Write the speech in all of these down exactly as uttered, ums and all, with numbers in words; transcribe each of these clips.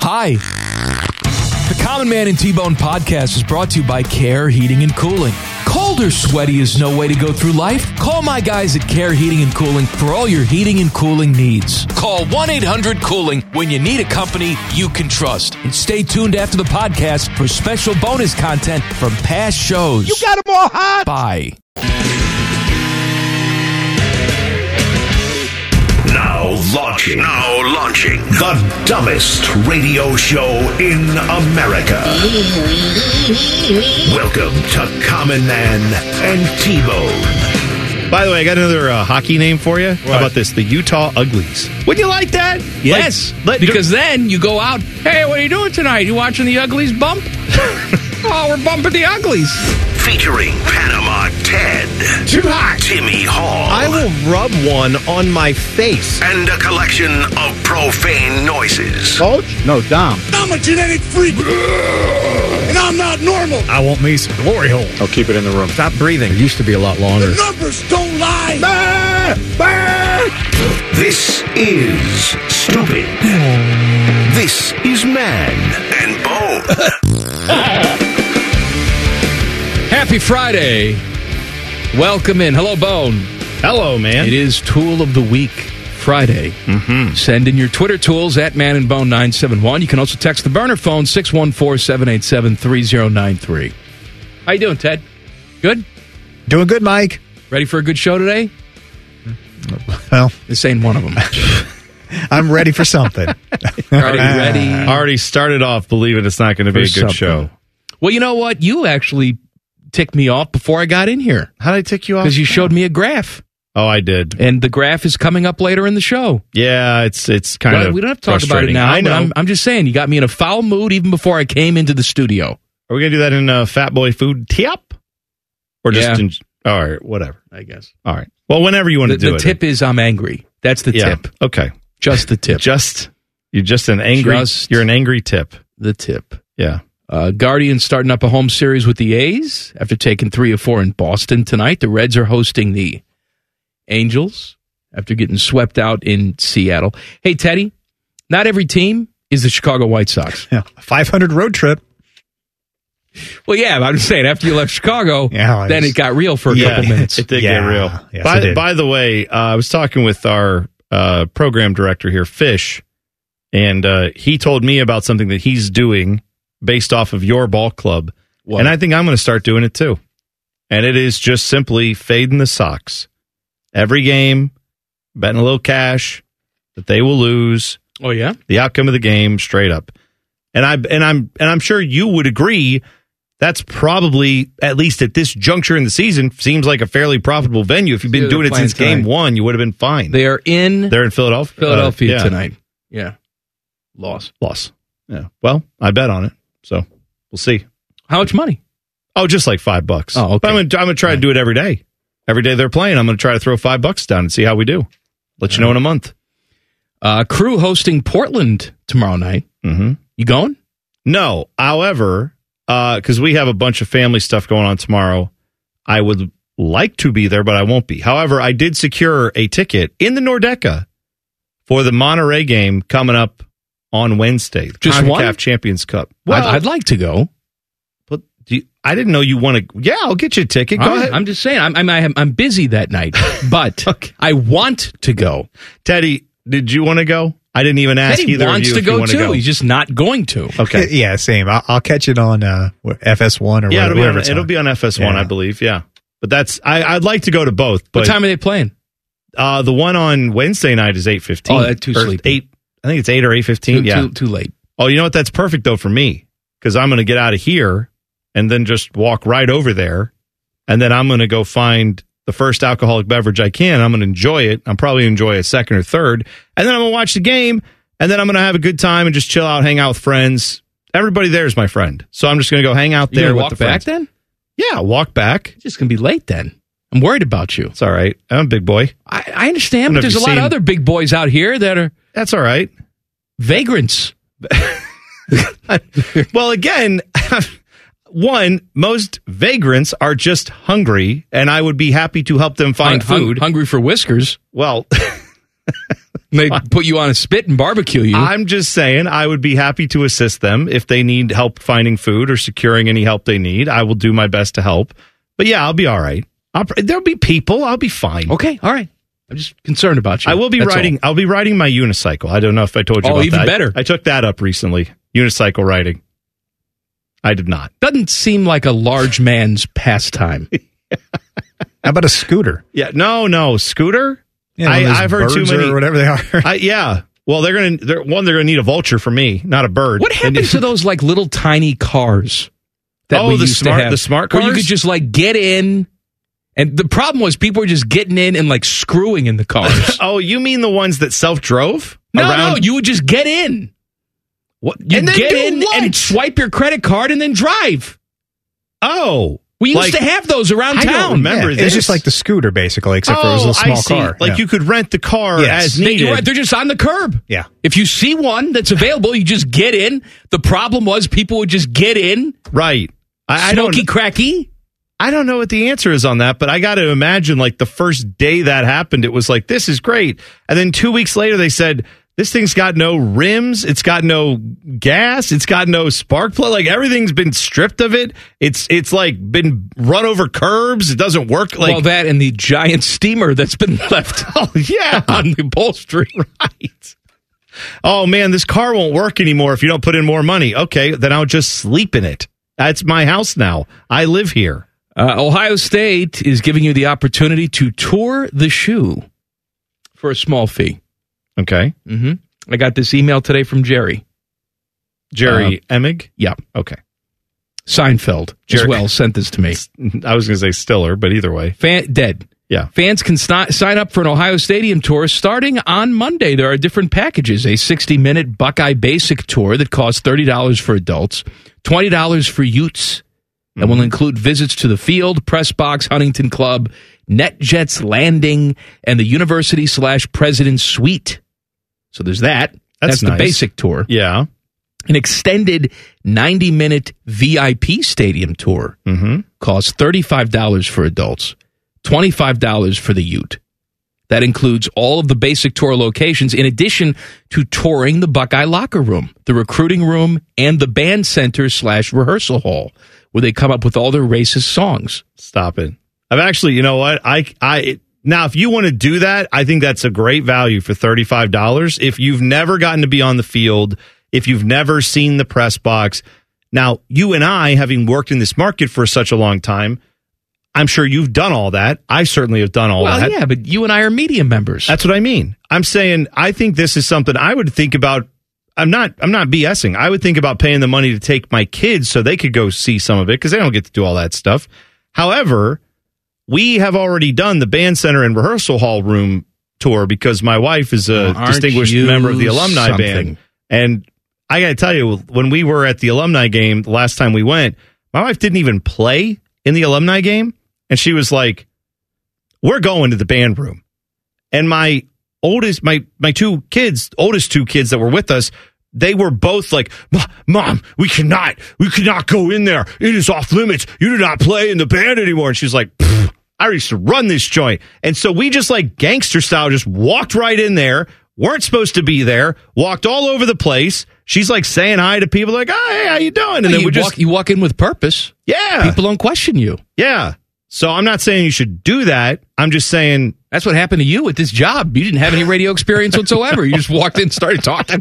Hi. The Common Man and T-Bone podcast is brought to you by Care Heating and Cooling. Cold or sweaty is no way to go through life. Call my guys at Care Heating and Cooling for all your heating and cooling needs. Call one eight hundred cooling when you need a company you can trust. And stay tuned after the podcast for special bonus content from past shows. You got them all hot. Bye. Now launching. Now launching. The dumbest radio show in America. Welcome to Common Man and T-Bone. By the way, I got another uh, hockey name for you. What? How about this? The Utah Uglies. Would you like that? Yes. Like, because then you go out, hey, what are you doing tonight? You watching the Uglies bump? Oh, we're bumping the Uglies. Featuring Panama Ted. Too hot. Timmy Hall. I will rub one on my face. And a collection of profane noises. Coach? No, Dom. I'm a genetic freak. And I'm not normal. I want me some glory hole. I'll keep it in the room. Stop breathing. It used to be a lot longer. The numbers don't lie. Bah! Bah! This is Stupid. This is Man and Bone. Happy Friday. Welcome in. Hello, Bone. Hello, man. It is Tool of the Week Friday. Mm-hmm. Send in your Twitter tools at Man and Bone nine seven one. You can also text the burner phone six one four, seven eight seven, three zero nine three. How you doing, Ted? Good? Doing good, Mike. Ready for a good show today? Well, This ain't one of them. I'm ready for something. Are you ready? Already started off believing it's not going to be a For good something. show. Well, you know what? You actually ticked me off before I got in here. How did I tick you off? Because you showed me a graph. Oh, I did. And the graph is coming up later in the show. Yeah, it's it's kind Well, of we don't have to talk about it frustrating. now. I know. But I'm, I'm just saying, you got me in a foul mood even before I came into the studio. Are we going to do that in uh, Fat Boy Food Tip? Or just Yeah. in... All right, whatever. I guess. All right. Well, whenever you want The, to do the it. tip is I'm angry. That's the Yeah. tip. Okay. Just the tip. Just... You're just an angry... Just- you're an angry tip. the tip. Yeah. Uh, Guardians starting up a home series with the A's after taking three or four in Boston tonight. The Reds are hosting the Angels after getting swept out in Seattle. Hey, Teddy, not every team is the Chicago White Sox. Yeah, five hundred road trip. Well, yeah, I'm just saying, after you left Chicago, Yeah, then it's- it got real for a Yeah, couple minutes. It did Yeah, get real. yes, by, it did. by the way, uh, I was talking with our uh, program director here, Fish, and uh, he told me about something that he's doing based off of your ball club. What? And I think I'm going to start doing it too. And it is just simply fading the Sox. Every game, betting a little cash that they will lose, Oh, yeah? the outcome of the game, straight up. And I and I'm and I'm sure you would agree that's probably, at least at this juncture in the season, seems like a fairly profitable venue. If you've been Yeah, doing they're it since playing game tonight. one, you would have been fine. They are in They're in Philadelphia. Philadelphia Uh, yeah. tonight. Yeah. Loss. Loss. Yeah. Well, I bet on it. So we'll see. How much money? Oh, just like five bucks. Oh, okay. But I'm going to I'm gonna try to do it every day. Every day they're playing, I'm going to try to throw five bucks down and see how we do. Let you know in a month. Uh, Crew hosting Portland tomorrow night. Mm-hmm. You going? No. However, because we have a bunch of family stuff going on tomorrow, I would like to be there, but I won't be. However, I did secure a ticket in the Nordeca for the Monterey game coming up on Wednesday. The Just CONCACAF one? Champions Cup. I'd, I'd like to go. But do you, I didn't know you want to. Yeah, I'll get you a ticket. Go I'm, ahead. I'm just saying, I'm, I'm, I'm I'm busy that night, but Okay. I want to go. Teddy, did you want to go? I didn't even ask Teddy either wants of you to if you go want too. to go. He's just not going to. Okay. Yeah, same. I'll, I'll catch it on uh, F S one or Yeah, it'll be, whatever on, it's it'll on. be on F S one, Yeah. I believe. Yeah. But that's I, I'd like to go to both. But What time are they playing? Uh, the one on Wednesday night is eight fifteen. Oh, that's too Or sleepy. Eight. I think it's eight or eight fifteen. Too, Yeah. too, too late. Oh, you know what? That's perfect though for me because I'm going to get out of here and then just walk right over there, and then I'm going to go find the first alcoholic beverage I can. I'm going to enjoy it. I'm probably enjoy a second or third, and then I'm going to watch the game, and then I'm going to have a good time and just chill out, hang out with friends. Everybody there is my friend, so I'm just going to go hang out You there gonna with walk the back friends. then? Yeah, walk back. It's just gonna be late then. I'm worried about you. It's all right. I'm a big boy. I, I understand, I don't know but if there's a you've lot of seen- other big boys out here that are That's all right. vagrants. Well, again, one, most vagrants are just hungry, and I would be happy to help them find Hung- hung- food. hungry for whiskers. Well, They put you on a spit and barbecue you. I'm just saying I would be happy to assist them if they need help finding food or securing any help they need. I will do my best to help. But yeah, I'll be all right. I'll, there'll be people. I'll be fine. Okay, all right. I'm just concerned about you. I will be That's riding. all. I'll be riding my unicycle. I don't know if I told you Oh, about even that. better. I took that up recently. Unicycle riding. I did not. Doesn't seem like a large man's pastime. How about a scooter? Yeah, no, no scooter. Yeah, one of I, those I've heard too birds many. or whatever they are. I, yeah. Well, they're gonna. They're, one, they're gonna need a vulture for me, not a bird. What happened And- to those like little tiny cars that Oh, we the used smart- to have? the smart where you cars? could just like get in, and the problem was people were just getting in and like screwing in the cars. Oh, you mean the ones that self drove? no, no, you would just get in. What? You And then get do in what? and swipe your credit card and then drive. Oh, We used like- to have those around I don't town. remember Yeah, this. it's just like the scooter, basically, except for it was Oh, a small I see. car. Like Yeah. you could rent the car Yes. as They, needed. you're right, they're just on the curb. Yeah. If you see one that's available, you just get in. The problem was people would just get in, Right. I, I don't. smoky cracky. I don't know what the answer is on that, but I got to imagine like the first day that happened, it was like, this is great. And then two weeks later, they said, this thing's got no rims. It's got no gas. It's got no spark plug. Like everything's been stripped of it. It's, it's like been run over curbs. It doesn't work. Like, well, that and the giant steamer that's been left oh, yeah. on the upholstery. Right. Oh man, this car won't work anymore if you don't put in more money. Okay, then I'll just sleep in it. That's my house now. I live here. Uh, Ohio State is giving you the opportunity to tour the shoe for a small fee. Okay. Mm-hmm. I got this email today from Jerry. Jerry Uh, Emig? Yeah. Okay. Seinfeld as Jerry- well sent this to me. I was going to say Stiller, but either way. Fan, dead. Yeah. Fans can st- sign up for an Ohio Stadium tour starting on Monday. There are different packages. A sixty-minute Buckeye Basic tour that costs thirty dollars for adults, twenty dollars for youths, and will include visits to the field, press box, Huntington Club, NetJets Landing, and the University slash President's Suite. So there's that. That's That's the nice. basic tour. Yeah. An extended ninety-minute V I P stadium tour Mm-hmm. costs thirty-five dollars for adults, twenty-five dollars for the youth. That includes all of the basic tour locations in addition to touring the Buckeye locker room, the recruiting room, and the band center slash rehearsal hall, where they come up with all their racist songs. Stop it. I've actually, you know what? I, I, now, if you want to do that, I think that's a great value for thirty-five dollars. If you've never gotten to be on the field, if you've never seen the press box. Now, you and I, having worked in this market for such a long time, I'm sure you've done all that. I certainly have done all well, that. yeah, but you and I are media members. That's what I mean. I'm saying I think this is something I would think about. I'm not I'm not BSing. I would think about paying the money to take my kids so they could go see some of it because they don't get to do all that stuff. However, we have already done the band center and rehearsal hall room tour because my wife is a Well, aren't distinguished you member of the alumni something? band. And I got to tell you, when we were at the alumni game the last time we went, my wife didn't even play in the alumni game. And she was like, we're going to the band room. And my oldest, my my two kids, oldest two kids that were with us, they were both like, Mom, we cannot, we cannot go in there. It is off limits. You do not play in the band anymore. And she's like, I used to run this joint. And so we just like gangster style, just walked right in there, weren't supposed to be there, walked all over the place. She's like saying hi to people like, oh, hey, how you doing? And Well, then you, we just, walk, you walk in with purpose. yeah, People don't question you. yeah. So I'm not saying you should do that. I'm just saying, That's what happened to you with this job. You didn't have any radio experience whatsoever. You just walked in and started talking.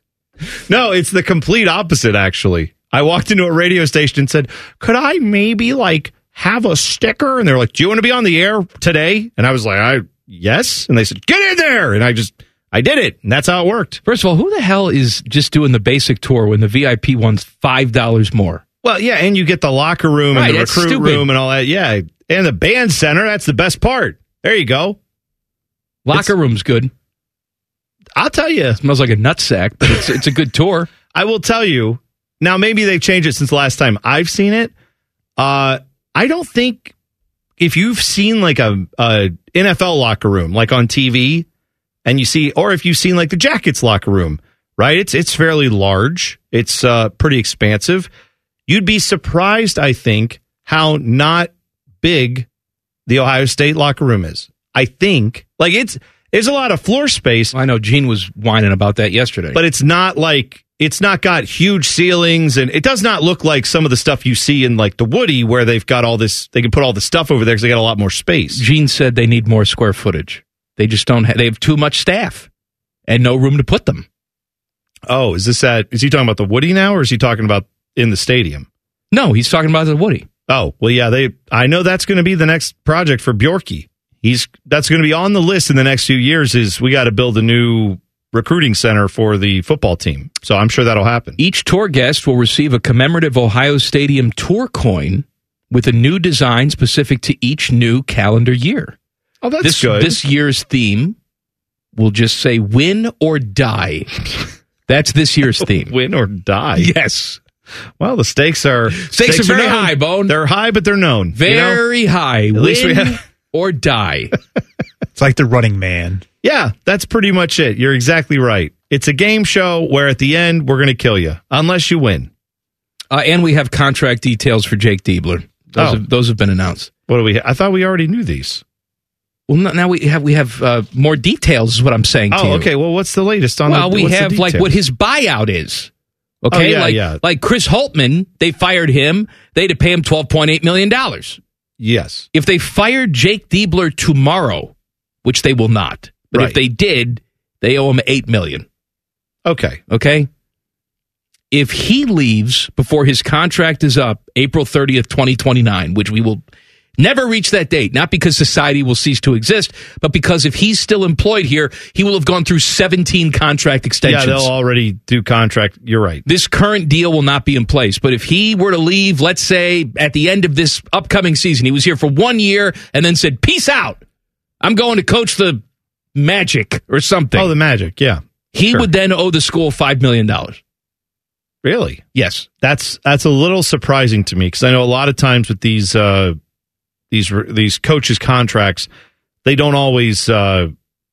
no, it's the complete opposite, actually. I walked into a radio station and said, could I maybe like have a sticker? And they're like, do you want to be on the air today? And I was like, I, yes. And they said, get in there. And I just, I did it. And that's how it worked. First of all, who the hell is just doing the basic tour when the V I P one's five dollars more? Well, yeah. And you get the locker room Right, and the that's recruit stupid. room and all that. Yeah. And the band center. That's the best part. There you go. Locker room's good. I'll tell you. Smells like a nutsack, but it's it's a good tour. I will tell you. Now, maybe they've changed it since the last time I've seen it. Uh, I don't think if you've seen like a, a N F L locker room, like on T V, and you see, or if you've seen like the Jackets locker room, right? It's it's fairly large. It's uh, pretty expansive. You'd be surprised, I think, how not big the Ohio State locker room is. I think like it's There's a lot of floor space. I know Gene was whining about that yesterday. But it's not like, it's not got huge ceilings, and it does not look like some of the stuff you see in like the Woody where they've got all this, they can put all the stuff over there because they got a lot more space. Gene said they need more square footage. They just don't have, they have too much staff and no room to put them. Oh, is this at, is he talking about the Woody now, or is he talking about in the stadium? No, he's talking about the Woody. Oh, well, yeah, they, I know that's going to be the next project for Bjorky. He's that's going to be on the list in the next few years. Is we got to build a new recruiting center for the football team. So I'm sure that'll happen. Each tour guest will receive a commemorative Ohio Stadium tour coin with a new design specific to each new calendar year. Oh, that's this, good. This year's theme will just say "Win or Die." That's this year's theme. Win or die. Yes. Well, the stakes are stakes, stakes are very known. high, Bone. They're high, but they're known. Very you know? high. At Win least we have. Or die. It's like the Running Man. Yeah, that's pretty much it. You're exactly right. It's a game show where at the end we're going to kill you unless you win. Uh, and we have contract details for Jake Diebler. Those, Oh. have, those have been announced. What do we? Ha- I thought we already knew these. Well, no- now we have we have uh, more details. Is what I'm saying to you. Oh, okay. Well, what's the latest on? Well, the, we what's the have like details? what his buyout is. Okay, Oh, yeah, like yeah. like Chris Holtman, they fired him. They had to pay him twelve point eight million dollars. Yes. If they fired Jake Diebler tomorrow, which they will not, but Right. if they did, they owe him eight million. Okay. Okay. If he leaves before his contract is up, April thirtieth, twenty twenty-nine, which we will never reach that date, not because society will cease to exist, but because if he's still employed here, he will have gone through seventeen contract extensions. Yeah, they'll already do contract. You're right. This current deal will not be in place. But if he were to leave, let's say at the end of this upcoming season, he was here for one year and then said, peace out. I'm going to coach the Magic or something. Oh, the Magic. Yeah. he sure. would then owe the school five million dollars. Really? Yes. That's that's a little surprising to me because I know a lot of times with these uh, these these coaches' contracts, they don't always. Uh,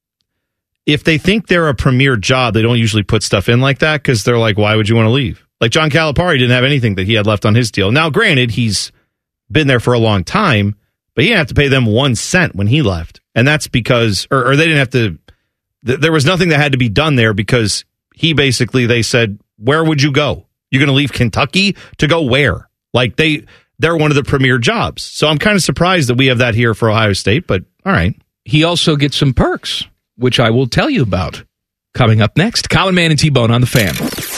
if they think they're a premier job, they don't usually put stuff in like that because they're like, why would you want to leave? Like John Calipari didn't have anything that he had left on his deal. Now, granted, he's been there for a long time, but he didn't have to pay them one cent when he left, and that's because, or, or they didn't have to. Th- there was nothing that had to be done there because he basically they said, where would you go? You're going to leave Kentucky to go where? Like they, they're one of the premier jobs. So I'm kind of surprised that we have that here for Ohio State, but all right. He also gets some perks, which I will tell you about coming up next. Colin Man and T-Bone on the Fan.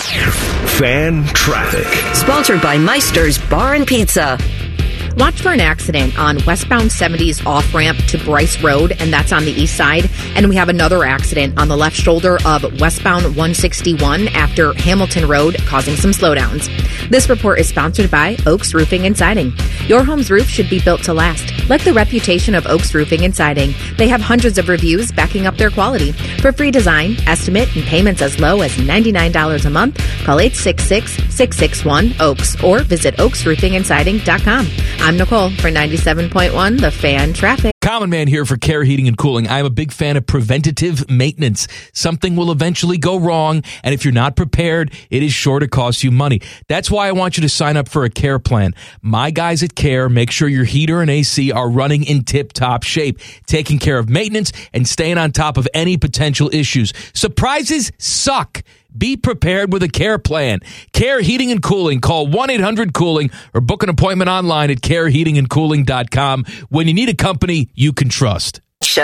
Fan Traffic. Sponsored by Meister's Bar and Pizza. Watch for an accident on westbound seventies off-ramp to Bryce Road, and that's on the east side. And we have another accident on the left shoulder of westbound one sixty-one after Hamilton Road, causing some slowdowns. This report is sponsored by Oaks Roofing and Siding. Your home's roof should be built to last. Like the reputation of Oaks Roofing and Siding, they have hundreds of reviews backing up their quality. For free design, estimate, and payments as low as ninety-nine dollars a month, call eight six six, six six one, OAKS or visit oaks roofing and siding dot com. I'm Nicole for ninety-seven point one, The Fan Traffic. Common Man here for Care Heating and Cooling. I'm a big fan of preventative maintenance. Something will eventually go wrong, and if you're not prepared, it is sure to cost you money. That's why I want you to sign up for a Care plan. My guys at Care make sure your heater and A C are running in tip-top shape, taking care of maintenance and staying on top of any potential issues. Surprises suck. Be prepared with a Care plan. Care Heating and Cooling. Call one eight hundred cooling or book an appointment online at care heating and cooling dot com when you need a company you can trust.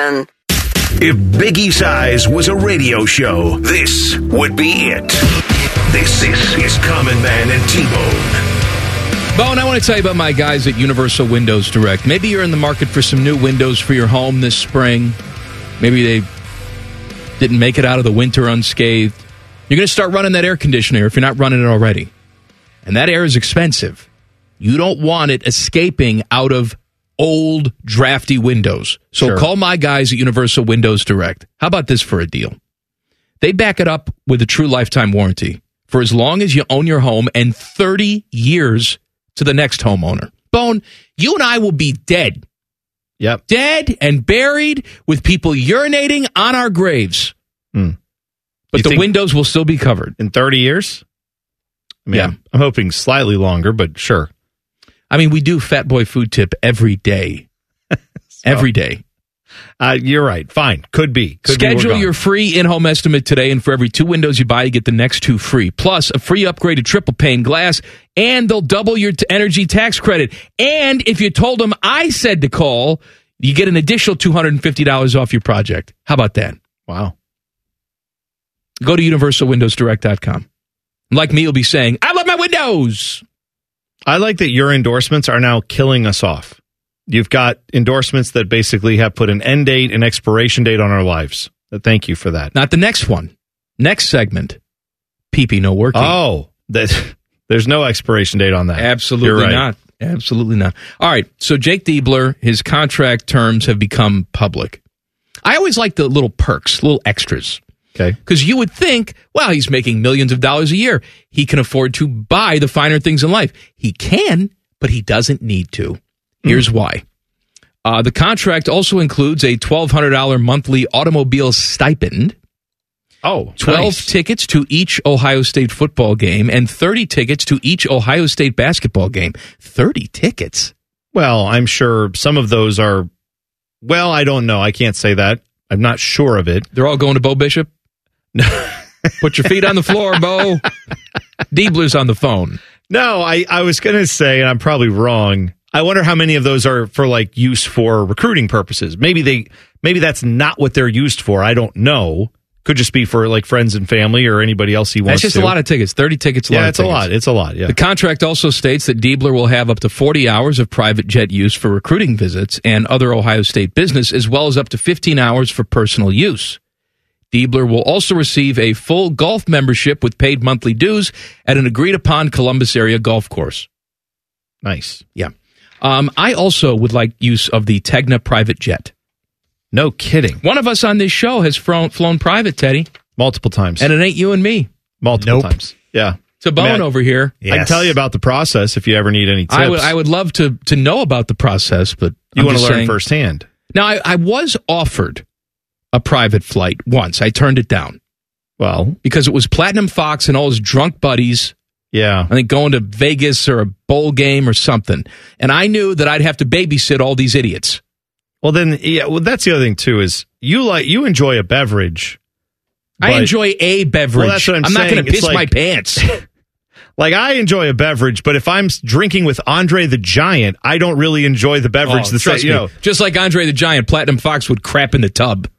If Biggie Size was a radio show, this would be it. This, this is Common Man and T-Bone. Bone, I want to tell you about my guys at Universal Windows Direct. Maybe you're in the market for some new windows for your home this spring. Maybe they didn't make it out of the winter unscathed. You're going to start running that air conditioner if you're not running it already. And that air is expensive. You don't want it escaping out of old, drafty windows. So Sure. call my guys at Universal Windows Direct. How about this for a deal? They back it up with a true lifetime warranty for as long as you own your home and thirty years to the next homeowner. Bone, you and I will be dead. Yep. Dead and buried with people urinating on our graves. Hmm. But You the think- windows will still be covered. In thirty years? I mean, Yeah. I'm, I'm hoping slightly longer, but sure. I mean, we do Fat Boy Food Tip every day. So, Every day. Uh, you're right. Fine. Could be. Could Schedule be your free in-home estimate today, and for every two windows you buy, you get the next two free. Plus, a free upgrade to triple pane glass, and they'll double your t- energy tax credit. And if you told them I said to call, you get an additional two hundred fifty dollars off your project. How about that? Wow. Go to universal windows direct dot com. Like me, you'll be saying, I love my windows. I like that your endorsements are now killing us off. You've got endorsements that basically have put an end date and expiration date on our lives. Thank you for that. Not the next one. Next segment. Pee-pee no working. Oh, that, there's no expiration date on that. Absolutely right. not. Absolutely not. All right. So Jake Diebler, his contract terms have become public. I always like the little perks, little extras. Okay. Because you would think, well, he's making millions of dollars a year. He can afford to buy the finer things in life. He can, but he doesn't need to. Here's mm. why. Uh, the contract also includes a twelve hundred dollars monthly automobile stipend. Oh, twelve nice. tickets to each Ohio State football game and thirty tickets to each Ohio State basketball game. thirty tickets? Well, I'm sure some of those are, well, I don't know. I can't say that. I'm not sure of it. They're all going to Bo Bishop? Put your feet on the floor, Bo. Diebler's on the phone. No, I, I was going to say, and I'm probably wrong, I wonder how many of those are for like use for recruiting purposes. Maybe they, maybe that's not what they're used for. I don't know. Could just be for like friends and family or anybody else he wants to. That's just to. a lot of tickets. thirty tickets. A yeah, lot it's of a lot. It's a lot. Yeah. The contract also states that Diebler will have up to forty hours of private jet use for recruiting visits and other Ohio State business, as well as up to fifteen hours for personal use. Diebler will also receive a full golf membership with paid monthly dues at an agreed-upon Columbus area golf course. Nice. Yeah. Um, I also would like use of the Tegna private jet. No kidding. One of us on this show has flown, flown private, Teddy. Multiple times. And it ain't you and me. Multiple Nope. times. Yeah. It's a bone I mean, I, over here. Yes. I can tell you about the process if you ever need any tips. I would, I would love to, to know about the process, but you I'm want to just learn saying, firsthand. Now, I, I was offered a private flight once. I turned it down. Well, because it was Platinum Fox and all his drunk buddies. Yeah. I think going to Vegas or a bowl game or something. And I knew that I'd have to babysit all these idiots. Well, then, yeah, well, that's the other thing, too, is you like you enjoy a beverage. I enjoy a beverage. Well, that's what I'm, I'm not saying. going to piss like, my pants. Like, I enjoy a beverage, but if I'm drinking with Andre the Giant, I don't really enjoy the beverage. Oh, the trust same, you me. know. Just like Andre the Giant, Platinum Fox would crap in the tub.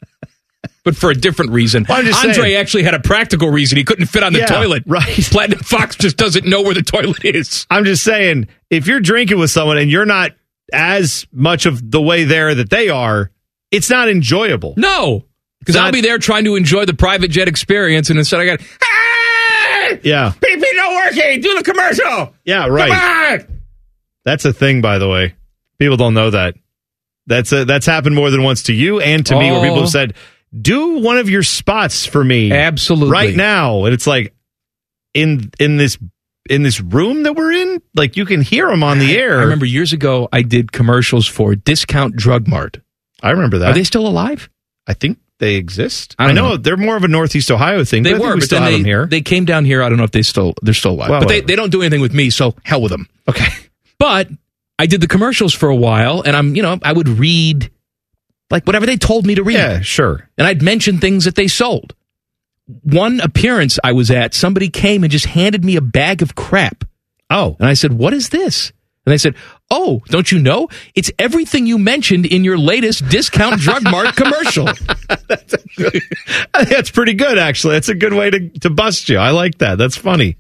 But for a different reason. Well, Andre saying. actually had a practical reason. He couldn't fit on the Yeah, toilet. right. Platinum Fox just doesn't know where the toilet is. I'm just saying, if you're drinking with someone and you're not as much of the way there that they are, it's not enjoyable. No. Because I'll be there trying to enjoy the private jet experience, and instead I got, hey! Yeah. P P no working! Do the commercial! Yeah, right. Come on! That's a thing, by the way. People don't know that. That's a, that's happened more than once to you and to oh. me, where people have said, do one of your spots for me. Absolutely. Right now. And it's like, in in this in this room that we're in, like you can hear them on the air. I remember years ago I did commercials for Discount Drug Mart. I remember that. Are they still alive? I think they exist. I, I know, know they're more of a Northeast Ohio thing. They but I were, think we but still then have they, them here. they came down here. I don't know if they still they're still alive. Well, but they, whatever. they don't do anything with me, so hell with them. Okay. But I did the commercials for a while, and I'm, you know, I would read like whatever they told me to read. Yeah, sure. And I'd mention things that they sold. One appearance I was at, somebody came and just handed me a bag of crap. Oh. And I said, what is this? And they said, oh, don't you know? It's everything you mentioned in your latest Discount Drug Mart commercial. That's, good, that's pretty good, actually. That's a good way to, to bust you. I like that. That's funny.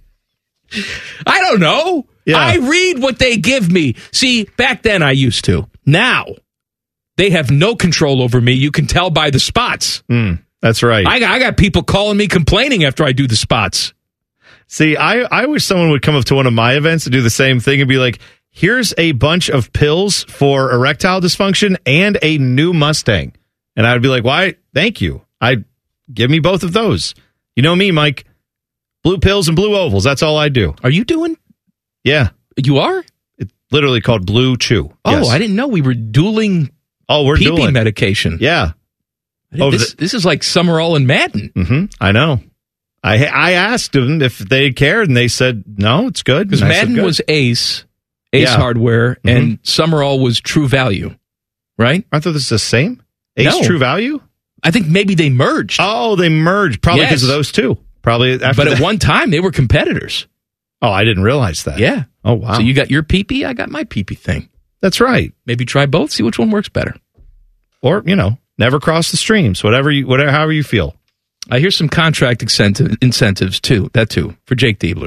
I don't know. Yeah. I read what they give me. See, back then I used to. Now, they have no control over me. You can tell by the spots. Mm, that's right. I got, I got people calling me complaining after I do the spots. See, I, I wish someone would come up to one of my events and do the same thing and be like, here's a bunch of pills for erectile dysfunction and a new Mustang. And I'd be like, why? Thank you. I give me both of those. You know me, Mike. Blue pills and blue ovals. That's all I do. Are you doing? Yeah. You are? It's literally called Blue Chew. Oh, Yes. I didn't know we were dueling oh, we're pee-pee dueling medication. Yeah. Oh, this, the, this is like Summerall and Madden. Mm-hmm. I know. I I asked them if they cared, and they said, no, it's good. Because Madden was Ace, Ace Yeah. Hardware, Mm-hmm. and Summerall was True Value, right? I thought this is the same. Ace No. True Value? I think maybe they merged. Oh, they merged. Probably because Yes. of those two. Probably after but at that. one time, they were competitors. Oh, I didn't realize that. Yeah. Oh, wow. So you got your pee-pee, I got my pee-pee thing. That's right. Maybe try both, see which one works better. Or, you know, never cross the streams. Whatever you, whatever, however you feel. Uh, here's some contract incentive, incentives, too. That, too, for Jake Diebler.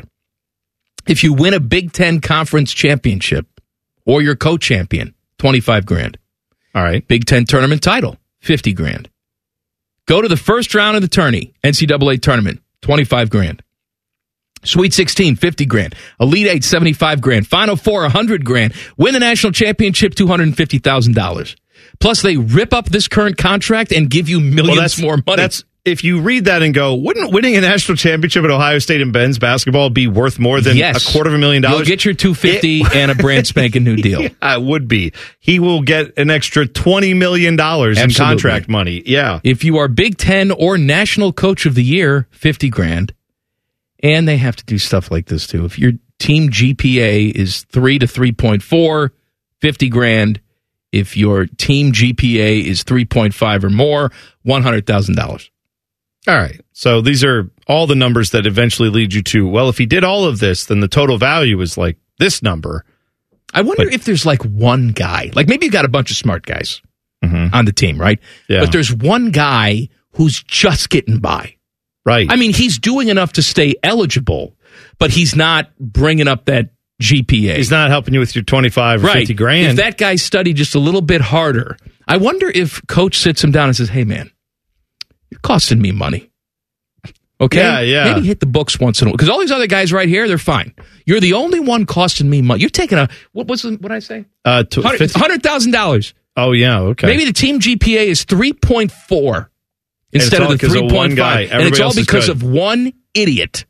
If you win a Big Ten Conference championship or you're co-champion, twenty-five grand. All right. Big Ten tournament title, fifty grand. Go to the first round of the tourney, N C double A tournament, twenty-five grand. Sweet sixteen, fifty grand. Elite eight, seventy-five grand. Final four, one hundred grand. Win the national championship, two hundred fifty thousand dollars. Plus, they rip up this current contract and give you millions Well, that's, more money. That's if you read that and go, wouldn't winning a national championship at Ohio State and Ben's basketball be worth more than yes. a quarter of a million dollars? You'll get your two hundred fifty thousand dollars and a brand spanking new deal. Yeah, it would be. He will get an extra twenty million dollars in Absolutely. contract money. Yeah. If you are Big Ten or National Coach of the Year, fifty grand. And they have to do stuff like this, too. If your team G P A is three to three point four, fifty grand. If your team G P A is three point five or more, one hundred thousand dollars. All right. So these are all the numbers that eventually lead you to, well, if he did all of this, then the total value is like this number. I wonder But- if there's like one guy, like maybe you've got a bunch of smart guys Mm-hmm. on the team, right? Yeah. But there's one guy who's just getting by. Right. I mean, he's doing enough to stay eligible, but he's not bringing up that G P A. He's not helping you with your twenty-five or right. fifty grand. If that guy studied just a little bit harder, I wonder if coach sits him down and says, hey, man, you're costing me money. Okay? Yeah, yeah. Maybe hit the books once in a while. Because all these other guys right here, they're fine. You're the only one costing me money. You're taking a, what was what did I say? Uh, to one hundred thousand dollars. Oh, yeah. Okay. Maybe the team G P A is three point four And it's instead all of the because of one three point guy. five. And it's Everybody all else is because good. of one idiot.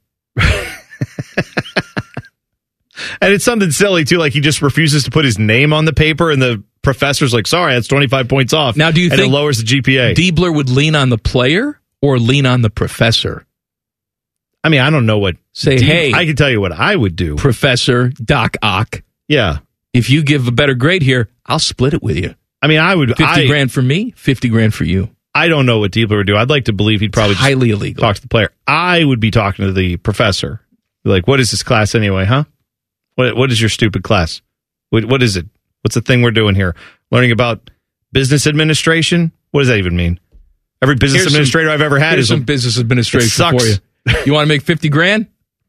And it's something silly, too. Like he just refuses to put his name on the paper, and the professor's like, sorry, that's twenty-five points off. Now, do you and think it lowers the G P A? Diebler would lean on the player or lean on the professor? I mean, I don't know what. Say, Dieb- hey, I can tell you what I would do. Professor Doc Ock, Yeah. if you give a better grade here, I'll split it with you. I mean, I would. fifty I, grand for me, fifty grand for you. I don't know what Diebler would do. I'd like to believe he'd probably just Highly illegal. talk to the player. I would be talking to the professor. Be like, what is this class anyway, huh? What What is your stupid class? What What is it? What's the thing we're doing here? Learning about business administration? What does that even mean? Every business Here's administrator some, I've ever had here's is some a, business administration it sucks. for you. You want to make fifty grand?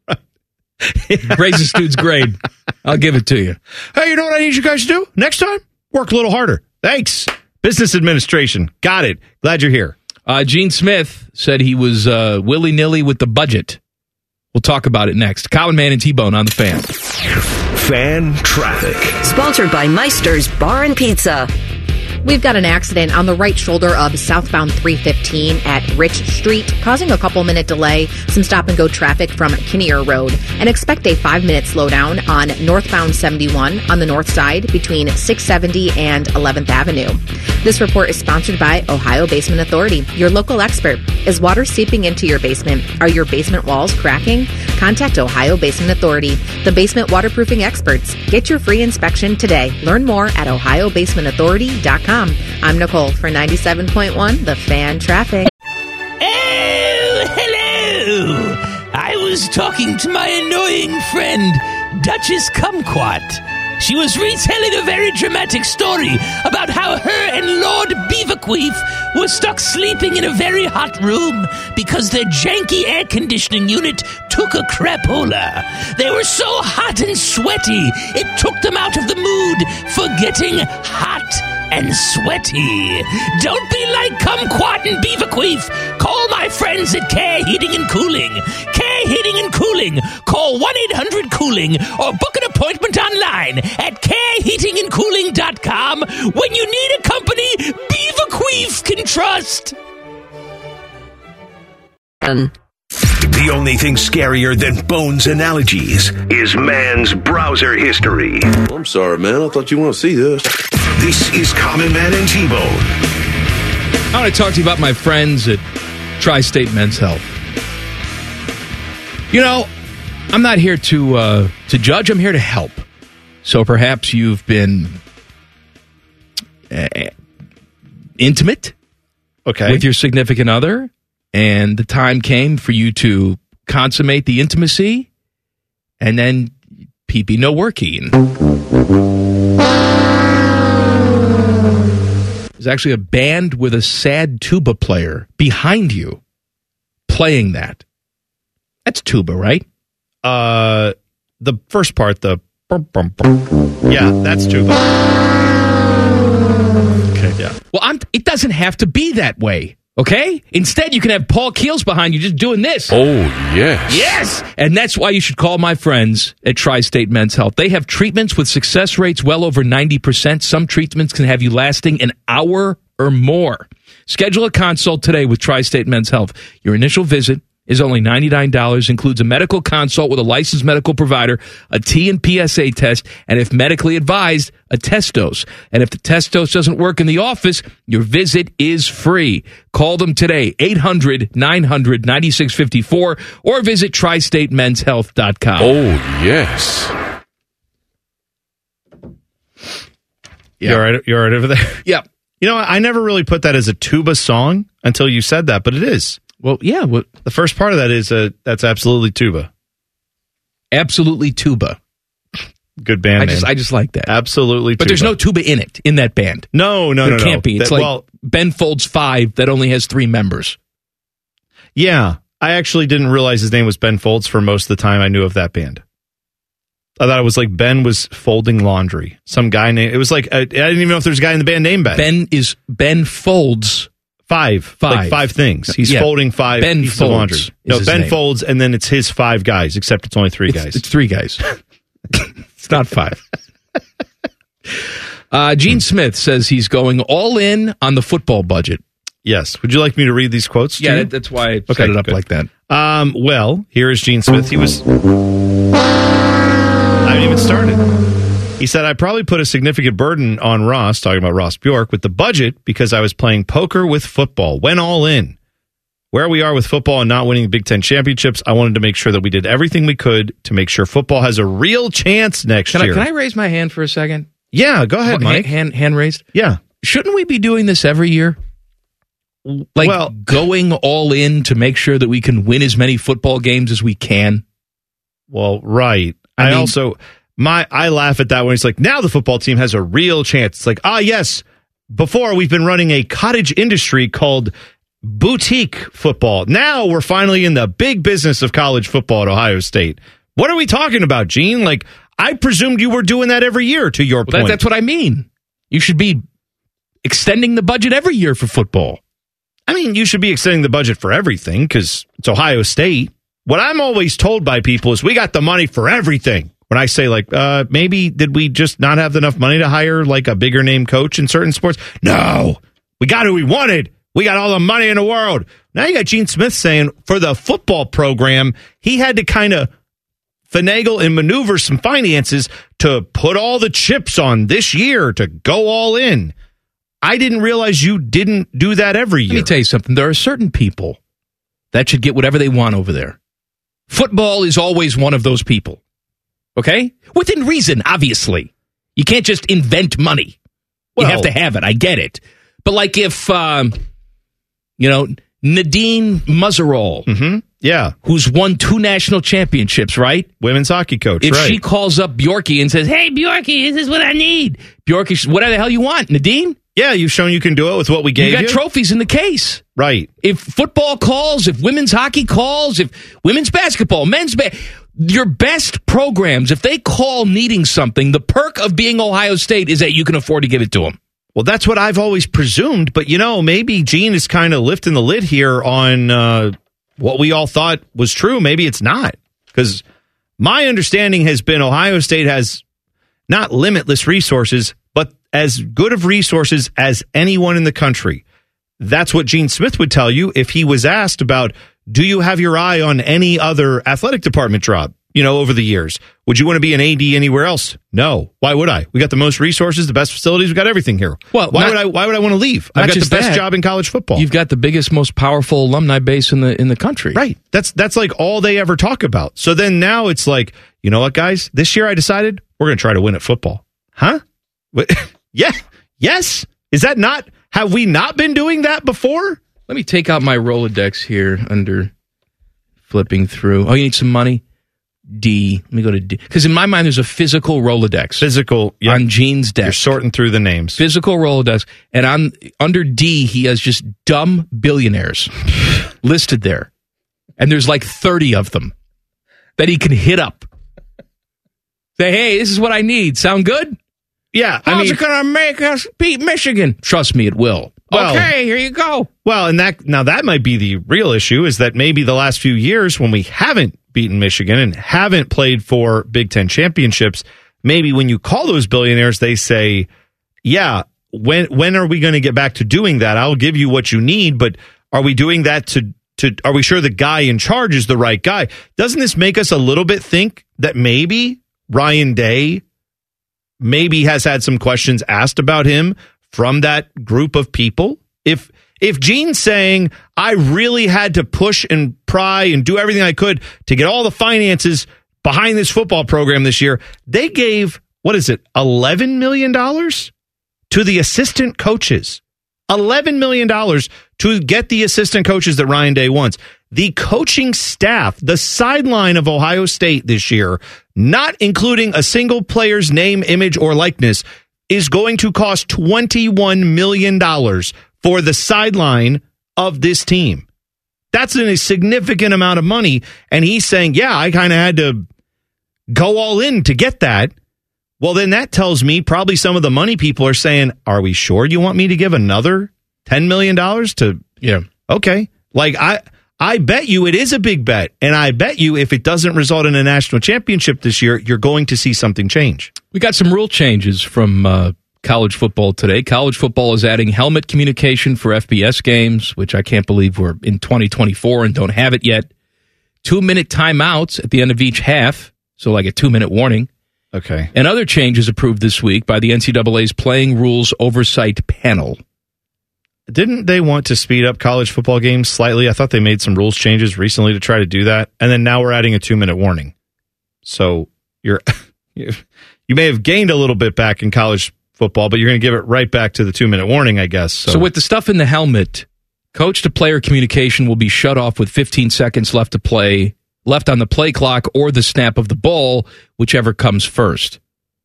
Raise this dude's grade. I'll give it to you. Hey, you know what I need you guys to do? Next time, work a little harder. Thanks. Business administration. Got it. Glad you're here. Uh, Gene Smith said he was uh, willy-nilly with the budget. We'll talk about it next. Common Man and T-Bone on the Fan. Fan traffic. Sponsored by Meister's Bar and Pizza. We've got an accident on the right shoulder of southbound three fifteen at Rich Street, causing a couple minute delay, some stop and go traffic from Kinnear Road, and expect a five minute slowdown on northbound seventy-one on the north side between six seventy and eleventh Avenue. This report is sponsored by Ohio Basement Authority, your local expert. Is water seeping into your basement? Are your basement walls cracking? Contact Ohio Basement Authority, the basement waterproofing experts. Get your free inspection today. Learn more at ohio basement authority dot com. I'm Nicole for ninety-seven point one, The Fan Traffic. Oh, hello! I was talking to my annoying friend, Duchess Kumquat. She was retelling a very dramatic story about how her and Lord Beaverqueef were stuck sleeping in a very hot room because their janky air conditioning unit took a crapola. They were so hot and sweaty, it took them out of the mood for getting hot and sweaty. Don't be like Kumquat and Beaverqueef. Call my friends at Care Heating and Cooling. Care Heating and Cooling. Call one eight hundred cooling or book an appointment online at care heating and cooling dot com when you need a company Beaverqueef can trust. The only thing scarier than Bones analogies is man's browser history. I'm sorry, man. I thought you want to see this. This is Common Man and T-Bone. I want to talk to you about my friends at Tri-State Men's Health. You know, I'm not here to uh, to judge. I'm here to help. So perhaps you've been uh, intimate Okay. with your significant other, and the time came for you to consummate the intimacy, and then pee-pee no working. There's actually a band with a sad tuba player behind you playing that. That's tuba, right? Uh, the first part, the bum, bum, bum. Yeah, that's tuba. Okay, yeah. Well, I'm, it doesn't have to be that way, okay? Instead, you can have Paul Keels behind you just doing this. Oh, yes. Yes! And that's why you should call my friends at Tri-State Men's Health. They have treatments with success rates well over ninety percent. Some treatments can have you lasting an hour or more. Schedule a consult today with Tri-State Men's Health. Your initial visit is only ninety-nine dollars, includes a medical consult with a licensed medical provider, a T and P S A test, and if medically advised, a test dose. And if the test dose doesn't work in the office, your visit is free. Call them today, eight hundred, nine hundred, ninety-six fifty-four, or visit tri state men's health dot com. Oh, yes. Yeah. You're, right, you're right over there? Yeah. You know, I never really put that as a tuba song until you said that, but it is. Well, yeah. Well, the first part of that is a, that's absolutely tuba. Absolutely tuba. Good band I name. just, I just like that. Absolutely tuba. But there's no tuba in it, in that band. No, no, there no, can't no. be. It's that, like well, Ben Folds Five that only has three members. Yeah. I actually didn't realize his name was Ben Folds for most of the time I knew of that band. I thought it was like Ben was folding laundry. Some guy named, it was like, I, I didn't even know if there's a guy in the band named Ben. Ben is, Ben Folds. Five. Five. Like five things. He's Yeah. folding five Ben pieces Folds of laundry. is No, his Ben name. Folds, and then it's his five guys, except it's only three It's, guys. it's three guys. It's not five. Uh, Gene Smith says he's going all in on the football budget. Yes. Would you like me to read these quotes? to Yeah, you? that, that's why I Okay, set it up good. like that. Um, well, here is Gene Smith. He was. I haven't even started. He said, I probably put a significant burden on Ross, talking about Ross Bjork, with the budget because I was playing poker with football. Went all in. Where we are with football and not winning the Big Ten championships, I wanted to make sure that we did everything we could to make sure football has a real chance next Can I, year. can I raise my hand for a second? Yeah, go ahead, Oh, Mike. Hand, hand raised? Yeah. Shouldn't we be doing this every year? Like Well- going all in to make sure that we can win as many football games as we can? Well, right. I I, mean- also my I laugh at that when it's like, now the football team has a real chance. It's like, ah, yes. Before we've been running a cottage industry called boutique football. Now we're finally in the big business of college football at Ohio State. What are we talking about, Gene? Like, I presumed you were doing that every year, to your Well, that, point. that's what I mean. You should be extending the budget every year for football. I mean, you should be extending the budget for everything because it's Ohio State. What I'm always told by people is we got the money for everything. When I say, like, uh, maybe did we just not have enough money to hire, like, a bigger name coach in certain sports? No. We got who we wanted. We got all the money in the world. Now you got Gene Smith saying for the football program, he had to kind of finagle and maneuver some finances to put all the chips on this year to go all in. I didn't realize you didn't do that every year. Let me tell you something. There are certain people that should get whatever they want over there. Football is always one of those people. Okay? Within reason, obviously. You can't just invent money. Well- you have to have it. I get it. But like if, um, you know, Nadine Muzzerall, Mm-hmm. Yeah. who's won two national championships, right? Women's hockey coach, If right. she calls up Bjorky and says, hey, Bjorky, this is what I need. Bjorky, says, whatever the hell you want, Nadine. yeah, you've shown you can do it with what we gave You you. got trophies in the case. right. If football calls, if women's hockey calls, if women's basketball, men's ba- your best programs, if they call needing something, the perk of being Ohio State is that you can afford to give it to them. Well, that's what I've always presumed. But, you know, maybe Gene is kind of lifting the lid here on uh, what we all thought was true. Maybe it's not. Because my understanding has been Ohio State has not limitless resources, but as good of resources as anyone in the country. That's what Gene Smith would tell you if he was asked about, do you have your eye on any other athletic department job, you know, over the years? Would you want to be an A D anywhere else? No. Why would I? We got the most resources, the best facilities. We got everything here. Well, why not- would I? Why would I want to leave? not I've got the just best that. job in college football. You've got the biggest, most powerful alumni base in the in the country. Right. That's that's like all they ever talk about. So then now it's like, you know what, guys? This year I decided we're going to try to win at football. Huh? What? Yeah. Yes. Is that not Have we not been doing that before? Let me take out my Rolodex here under flipping through. Oh, you need some money? D. Let me go to D. Because in my mind, there's a physical Rolodex. Physical. Yep. On Gene's desk. You're sorting through the names. Physical Rolodex. And on under D, he has just dumb billionaires listed there. And there's like thirty of them that he can hit up. Say, hey, this is what I need. Sound good? Yeah. How's I mean, it going to make us beat Michigan? Trust me, it will. Well, okay, here you go. Well, and that now that might be the real issue, is that maybe the last few years when we haven't beaten Michigan and haven't played for Big Ten championships, maybe when you call those billionaires, they say, yeah, when when are we going to get back to doing that? I'll give you what you need, but are we doing that to, to are we sure the guy in charge is the right guy? Doesn't this make us a little bit think that maybe Ryan Day maybe has had some questions asked about him from that group of people? If if Gene's saying, I really had to push and pry and do everything I could to get all the finances behind this football program this year, they gave, what is it, eleven million dollars to the assistant coaches. eleven million dollars to get the assistant coaches that Ryan Day wants. The coaching staff, the sideline of Ohio State this year, not including a single player's name, image, or likeness, is going to cost twenty-one million dollars for the sideline of this team. That's a significant amount of money. And he's saying, yeah, I kind of had to go all in to get that. Well, then that tells me probably some of the money people are saying, are we sure you want me to give another ten million dollars to? Yeah. Okay. Like, I, I bet you it is a big bet. And I bet you if it doesn't result in a national championship this year, you're going to see something change. We got some rule changes from uh, college football today. College football is adding helmet communication for F B S games, which I can't believe we're in twenty twenty-four and don't have it yet. Two-minute timeouts at the end of each half, so like a two-minute warning. Okay. And other changes approved this week by the N C double A's Playing Rules Oversight Panel. Didn't they want to speed up college football games slightly? I thought they made some rules changes recently to try to do that. And then now we're adding a two-minute warning. So you're you may have gained a little bit back in college football, but you're going to give it right back to the two-minute warning, I guess. So. so with the stuff in the helmet, coach-to-player communication will be shut off with fifteen seconds left to play, left on the play clock or the snap of the ball, whichever comes first.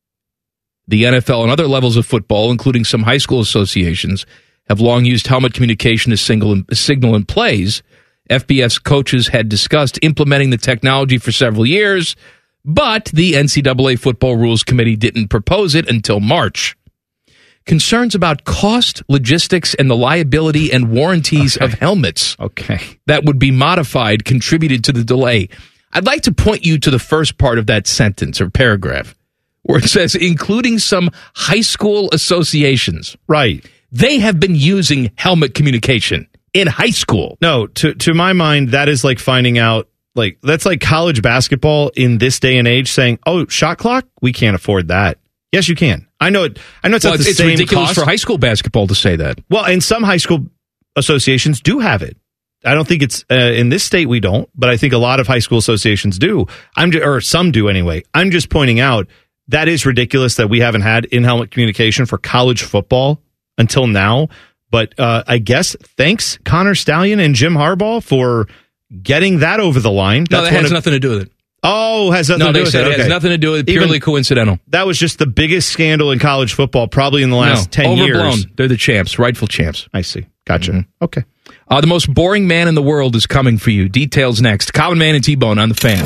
The N F L and other levels of football, including some high school associations, have long used helmet communication as single as signal in plays. F B S coaches had discussed implementing the technology for several years, but the N C double A Football Rules Committee didn't propose it until March. Concerns about cost, logistics, and the liability and warranties okay. of helmets okay. that would be modified contributed to the delay. I'd like to point you to the first part of that sentence or paragraph where it says, including some high school associations. Right. They have been using helmet communication in high school. No, to to my mind, that is like finding out, like, that's like college basketball in this day and age saying, oh, shot clock? We can't afford that. Yes, you can. I know it. I know it's well, not the it's same ridiculous cost for high school basketball to say that. Well, and some high school associations do have it. I don't think it's uh, in this state we don't, but I think a lot of high school associations do. I'm just, or some do anyway. I'm just pointing out that is ridiculous that we haven't had in-helmet communication for college football until now. But uh, I guess thanks Connor Stallion and Jim Harbaugh for getting that over the line. No, That's that has of, nothing to do with it. Oh, has nothing no, to do they with said it. it Okay. has nothing to do with it. Purely Even, coincidental. That was just the biggest scandal in college football probably in the last no, ten overblown. years. They're the champs, rightful champs. I see. Gotcha. Mm-hmm. Okay. Uh, the most boring man in the world is coming for you. Details next. Common Man and T-Bone on the Fan.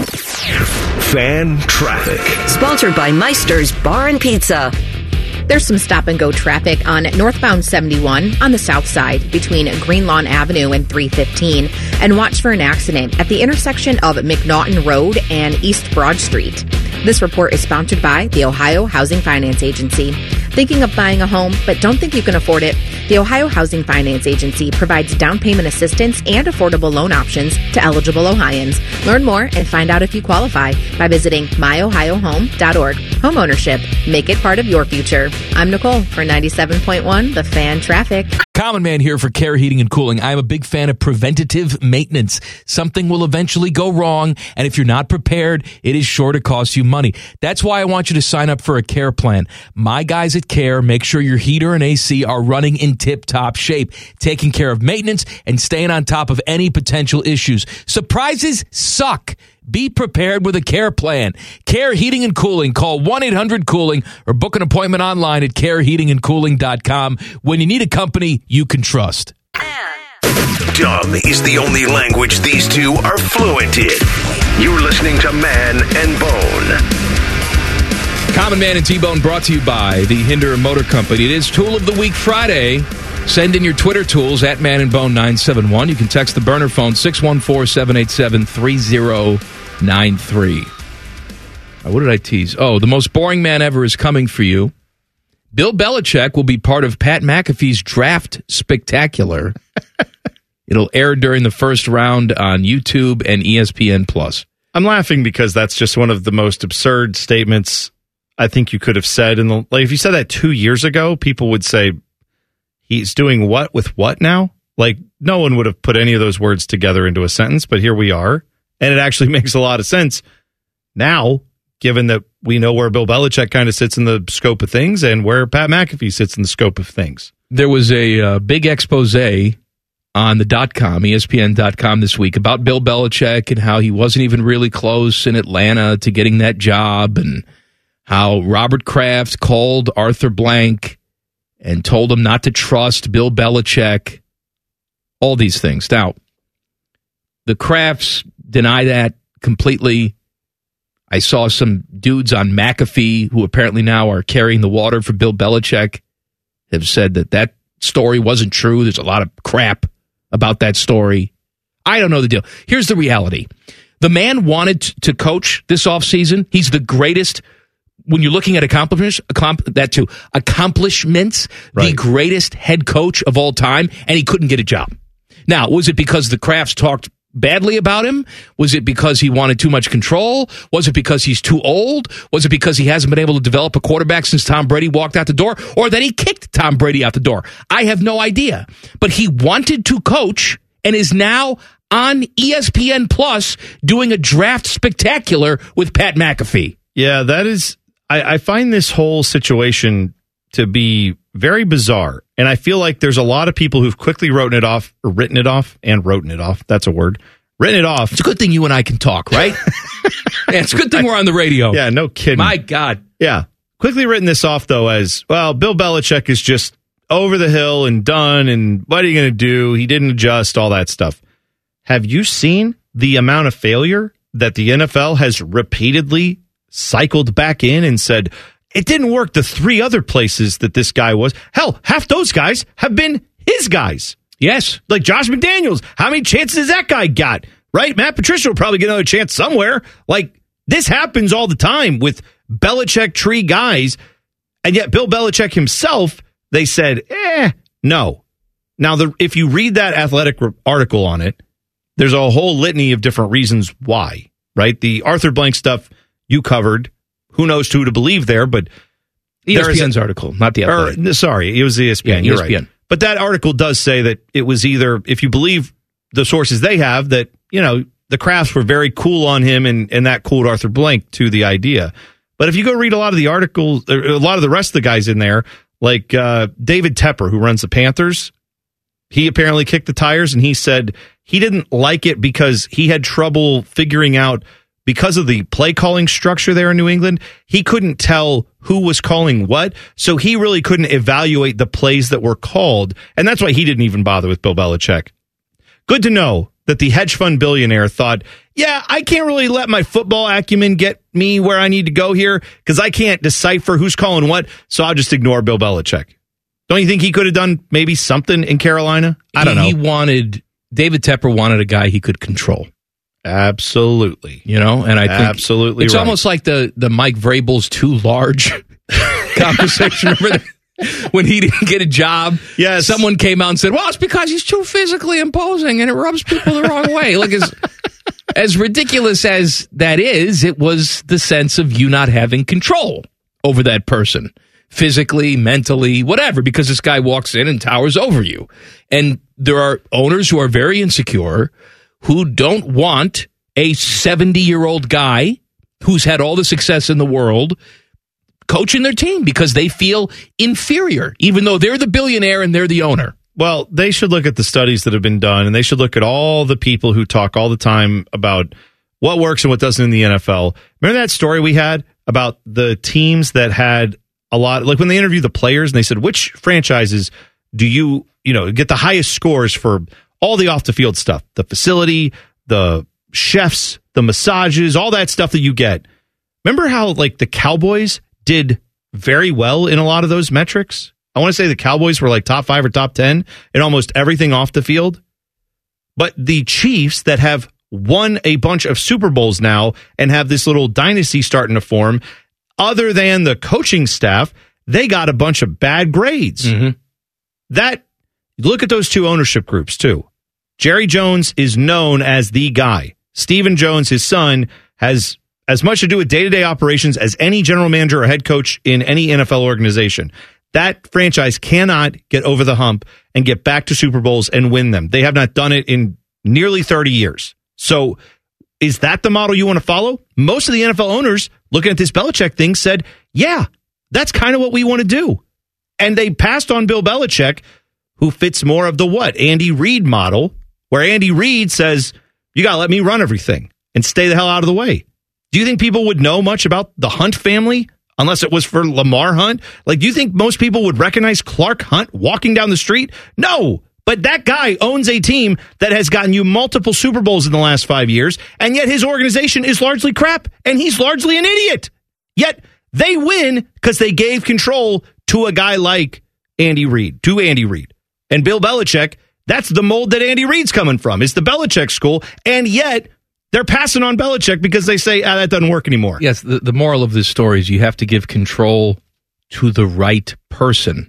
Fan Traffic. Sponsored by Meister's Bar and Pizza. There's some stop-and-go traffic on northbound seventy-one on the south side between Green Lawn Avenue and three fifteen. And watch for an accident at the intersection of McNaughton Road and East Broad Street. This report is sponsored by the Ohio Housing Finance Agency. Thinking of buying a home, but don't think you can afford it? The Ohio Housing Finance Agency provides down payment assistance and affordable loan options to eligible Ohioans. Learn more and find out if you qualify by visiting my ohio home dot org. Homeownership. Make it part of your future. I'm Nicole for ninety-seven point one The Fan Traffic. Common Man here for Care Heating and Cooling. I'm a big fan of preventative maintenance. Something will eventually go wrong, and if you're not prepared, it is sure to cost you money. That's why I want you to sign up for a Care plan. My guys at Care make sure your heater and A C are running in tip-top shape, taking care of maintenance and staying on top of any potential issues. Surprises suck. Be prepared with a Care plan. Care Heating and Cooling. Call one eight hundred cooling or book an appointment online at care heating and cooling dot com when you need a company you can trust. Dumb is the only language these two are fluent in. You're listening to Man and Bone. Common Man and T-Bone brought to you by the Hinder Motor Company. It is Tool of the Week Friday. Send in your Twitter tools at Man and Bone nine seven one. You can text the burner phone six one four, seven eight seven, three zero nine three. Uh, what did I tease? Oh, the most boring man ever is coming for you. Bill Belichick will be part of Pat McAfee's Draft Spectacular. It'll air during the first round on YouTube and E S P N Plus. I'm laughing because that's just one of the most absurd statements I think you could have said. In the, like, if you said that two years ago, people would say, he's doing what with what now? Like, no one would have put any of those words together into a sentence, but here we are. And it actually makes a lot of sense now, given that we know where Bill Belichick kind of sits in the scope of things and where Pat McAfee sits in the scope of things. There was a uh, big expose on the dot-com, E S P N dot com this week about Bill Belichick and how he wasn't even really close in Atlanta to getting that job, and how Robert Kraft called Arthur Blank and told him not to trust Bill Belichick, all these things. Now, the Krafts deny that completely. I saw some dudes on McAfee who apparently now are carrying the water for Bill Belichick have said that that story wasn't true. There's a lot of crap about that story. I don't know the deal. Here's the reality. The man wanted to coach this offseason. He's the greatest. When you're looking at accomplishments, that too, accomplishments, right. The greatest head coach of all time, and he couldn't get a job. Now, was it because the Krafts talked badly about him? Was it because he wanted too much control? Was it because he's too old? Was it because he hasn't been able to develop a quarterback since Tom Brady walked out the door? Or that he kicked Tom Brady out the door? I have no idea. But he wanted to coach and is now on E S P N Plus doing a draft spectacular with Pat McAfee. Yeah, that is... I, I find this whole situation to be very bizarre, and I feel like there's a lot of people who've quickly written it off, or written it off, and written it off. That's a word. Written it off. It's a good thing you and I can talk, right? Yeah, it's a good thing we're on the radio. Yeah, no kidding. My God. Yeah. Quickly written this off, though, as, well, Bill Belichick is just over the hill and done, and what are you going to do? He didn't adjust, all that stuff. Have you seen the amount of failure that the N F L has repeatedly cycled back in and said, it didn't work the three other places that this guy was? Hell, half those guys have been his guys. Yes. Like Josh McDaniels. How many chances has that guy got? Right? Matt Patricia will probably get another chance somewhere. Like, this happens all the time with Belichick tree guys. And yet Bill Belichick himself, they said, eh, no. Now, the, if you read that Athletic article on it, there's a whole litany of different reasons why, right? The Arthur Blank stuff you covered. Who knows who to believe there, but E S P N's article, not the Athletic. Or, sorry, it was the E S P N. Yeah, You're E S P N. Right. But that article does say that it was either, if you believe the sources they have, that, you know, the Krafts were very cool on him, and, and that cooled Arthur Blank to the idea. But if you go read a lot of the articles, a lot of the rest of the guys in there, like uh, David Tepper, who runs the Panthers, he apparently kicked the tires, and he said he didn't like it because he had trouble figuring out, because of the play calling structure there in New England, he couldn't tell who was calling what, so he really couldn't evaluate the plays that were called, and that's why he didn't even bother with Bill Belichick. Good to know that the hedge fund billionaire thought, yeah, I can't really let my football acumen get me where I need to go here, because I can't decipher who's calling what, so I'll just ignore Bill Belichick. Don't you think he could have done maybe something in Carolina? I don't he, know. He wanted, David Tepper wanted a guy he could control. Absolutely. You know, and I think absolutely it's right. almost like the, the Mike Vrabel's too large conversation. Remember that? When he didn't get a job, yes. Someone came out and said, well, it's because he's too physically imposing and it rubs people the wrong way. Like, as, as ridiculous as that is, it was the sense of you not having control over that person. physically, mentally, whatever, because this guy walks in and towers over you. And there are owners who are very insecure who don't want a seventy-year-old guy who's had all the success in the world coaching their team because they feel inferior, even though they're the billionaire and they're the owner. Well, they should look at the studies that have been done, and they should look at all the people who talk all the time about what works and what doesn't in the N F L. Remember that story we had about the teams that had a lot, like when they interviewed the players and they said, which franchises do you, you know, get the highest scores for all the off the field stuff, the facility, the chefs, the massages, all that stuff that you get. Remember how like the Cowboys did very well in a lot of those metrics? I want to say the Cowboys were like top five or top ten in almost everything off the field. But the Chiefs that have won a bunch of Super Bowls now and have this little dynasty starting to form, other than the coaching staff, they got a bunch of bad grades. Mm-hmm. That, look at those two ownership groups too. Jerry Jones is known as the guy. Stephen Jones, his son, has as much to do with day-to-day operations as any general manager or head coach in any N F L organization. That franchise cannot get over the hump and get back to Super Bowls and win them. They have not done it in nearly thirty years. So is that the model you want to follow? Most of the N F L owners looking at this Belichick thing said, yeah, that's kind of what we want to do. And they passed on Bill Belichick, who fits more of the what? Andy Reid model, where Andy Reid says, you got to let me run everything and stay the hell out of the way. Do you think people would know much about the Hunt family unless it was for Lamar Hunt? Like, do you think most people would recognize Clark Hunt walking down the street? No. But that guy owns a team that has gotten you multiple Super Bowls in the last five years, and yet his organization is largely crap, and he's largely an idiot. Yet they win because they gave control to a guy like Andy Reid, to Andy Reid. And Bill Belichick, that's the mold that Andy Reid's coming from. It's the Belichick school, and yet they're passing on Belichick because they say, ah, that doesn't work anymore. Yes, the, the moral of this story is you have to give control to the right person.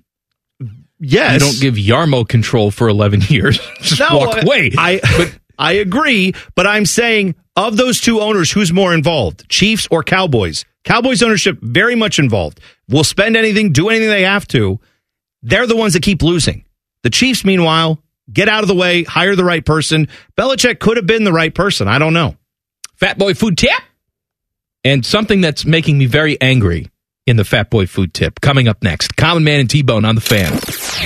Yes. You don't give Yarmo control for eleven years. Just no, walk away. I, but I agree, but I'm saying of those two owners, who's more involved, Chiefs or Cowboys? Cowboys ownership very much involved. Will spend anything, do anything they have to. They're the ones that keep losing. The Chiefs, meanwhile, get out of the way, hire the right person. Belichick could have been the right person. I don't know. Fat Boy Food Tip. And something that's making me very angry in the Fat Boy Food Tip. Coming up next, Common Man and T-Bone on the Fan.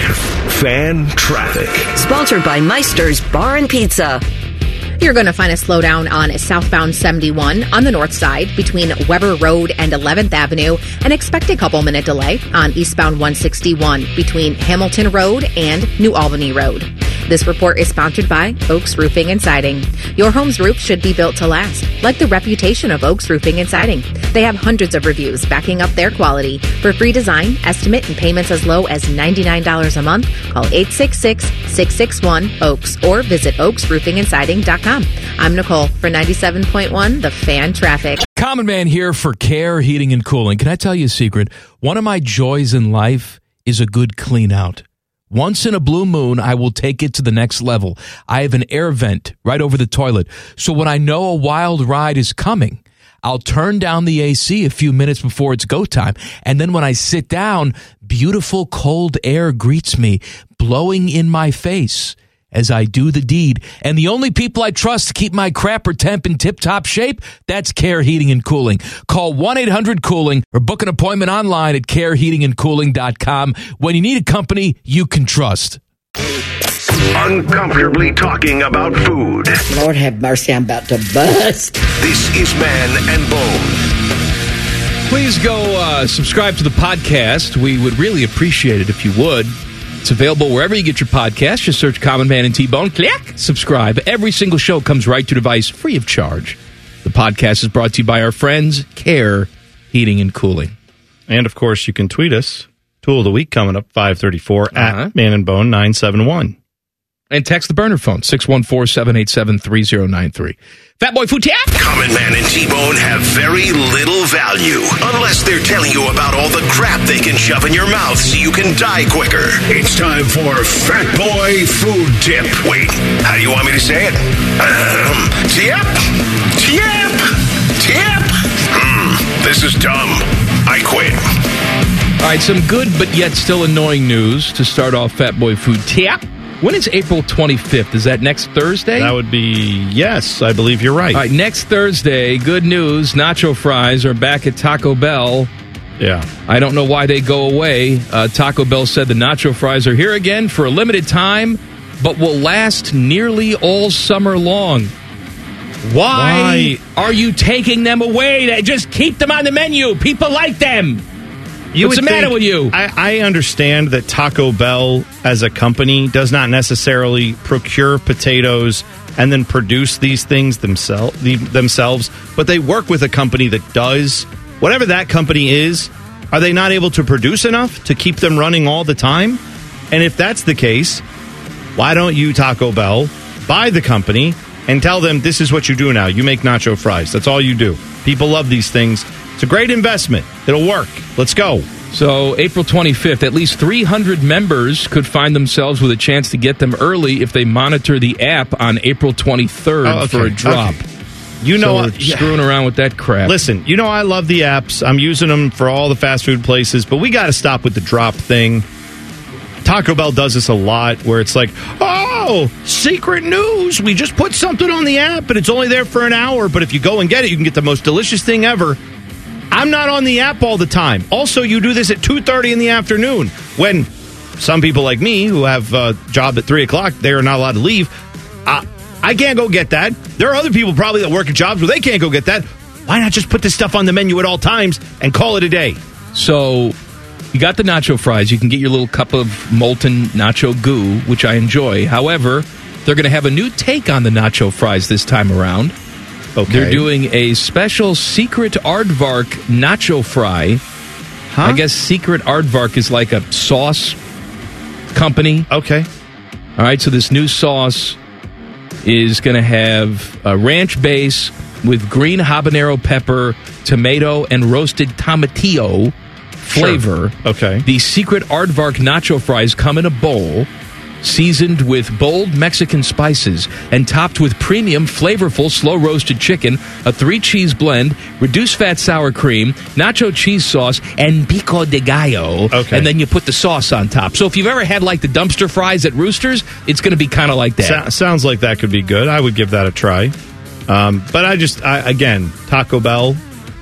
Fan Traffic. Sponsored by Meister's Bar and Pizza. You're going to find a slowdown on southbound seventy-one on the north side between Weber Road and eleventh Avenue, and expect a couple minute delay on eastbound one sixty-one between Hamilton Road and New Albany Road. This report is sponsored by Oaks Roofing and Siding. Your home's roof should be built to last, like the reputation of Oaks Roofing and Siding. They have hundreds of reviews backing up their quality. For free design, estimate, and payments as low as ninety-nine dollars a month, call eight six six, six six one, OAKS or visit oaks roofing and siding dot com. I'm Nicole for ninety-seven point one The Fan Traffic. Common Man here for Care Heating and Cooling. Can I tell you a secret? One of my joys in life is a good clean out. Once in a blue moon, I will take it to the next level. I have an air vent right over the toilet. So when I know a wild ride is coming, I'll turn down the A C a few minutes before it's go time. And then when I sit down, beautiful cold air greets me, blowing in my face as I do the deed. And the only people I trust to keep my crapper temp in tip-top shape, that's Care Heating and Cooling. Call one eight hundred cooling or book an appointment online at care heating and cooling dot com when you need a company you can trust. Uncomfortably talking about food. Lord have mercy, I'm about to bust. This is Man and Bone. Please go uh, subscribe to the podcast. We would really appreciate it if you would. It's available wherever you get your podcast. Just search Common Man and T-Bone. Click. Subscribe. Every single show comes right to your device free of charge. The podcast is brought to you by our friends, Care Heating and Cooling. And, of course, you can tweet us. Tool of the Week coming up, five thirty-four, uh-huh. at Man and Bone nine seven one. And text the burner phone, six one four, seven eight seven, three zero nine three. Fat Boy Food Tap! Common Man and T-Bone have very little value, unless they're telling you about all the crap they can shove in your mouth so you can die quicker. It's time for Fat Boy Food Tip. Wait, how do you want me to say it? Um, tip? Tip? Tip? Hmm, this is dumb. I quit. All right, some good but yet still annoying news to start off Fat Boy Food Tap. When is April twenty-fifth? Is that next Thursday? That would be, yes, I believe you're right. All right, next Thursday, good news, nacho fries are back at Taco Bell. Yeah. I don't know why they go away. Uh, Taco Bell said the nacho fries are here again for a limited time, but will last nearly all summer long. Why, Why? are you taking them away? Just keep them on the menu. People like them. You What's the would matter think- with you? I, I understand that Taco Bell as a company does not necessarily procure potatoes and then produce these things themselves, the, themselves, but they work with a company that does. Whatever that company is, are they not able to produce enough to keep them running all the time? And if that's the case, why don't you, Taco Bell, buy the company and tell them this is what you do now. You make nacho fries. That's all you do. People love these things. It's a great investment. It'll work. Let's go. So, April twenty-fifth, at least three hundred members could find themselves with a chance to get them early if they monitor the app on April twenty-third Oh, okay. for a drop. Okay. You know, so what? we're screwing around with that crap. Listen, you know I love the apps. I'm using them for all the fast food places, but we got to stop with the drop thing. Taco Bell does this a lot where it's like, oh, secret news. We just put something on the app and it's only there for an hour, but if you go and get it, you can get the most delicious thing ever. I'm not on the app all the time. Also, you do this at two thirty in the afternoon when some people like me who have a job at three o'clock, they are not allowed to leave. Uh, I can't go get that. There are other people probably that work at jobs where they can't go get that. Why not just put this stuff on the menu at all times and call it a day? So, you got the nacho fries. You can get your little cup of molten nacho goo, which I enjoy. However, they're going to have a new take on the nacho fries this time around. Okay. They're doing a special Secret Aardvark nacho fry. Huh? I guess Secret Aardvark is like a sauce company. Okay. All right, so this new sauce is going to have a ranch base with green habanero pepper, tomato, and roasted tomatillo flavor. Sure. Okay. The Secret Aardvark nacho fries come in a bowl, seasoned with bold Mexican spices and topped with premium, flavorful, slow-roasted chicken, a three-cheese blend, reduced-fat sour cream, nacho cheese sauce, and pico de gallo. Okay. And then you put the sauce on top. So if you've ever had, like, the dumpster fries at Roosters, it's going to be kind of like that. So- sounds like that could be good. I would give that a try. Um, but I just, I, again, Taco Bell,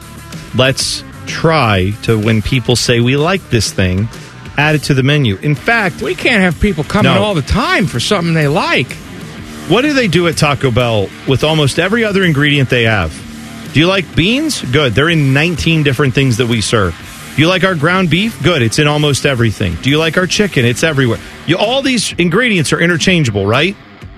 let's try to, when people say we like this thing, add it to the menu. In fact, We can't have people coming No. all the time for something they like. what do they do at Taco Bell with almost every other ingredient they have? Do you like beans? Good. They're in nineteen different things that we serve. Do you like our ground beef? Good. It's in almost everything. Do you like our chicken? It's everywhere. You, all these ingredients are interchangeable, right?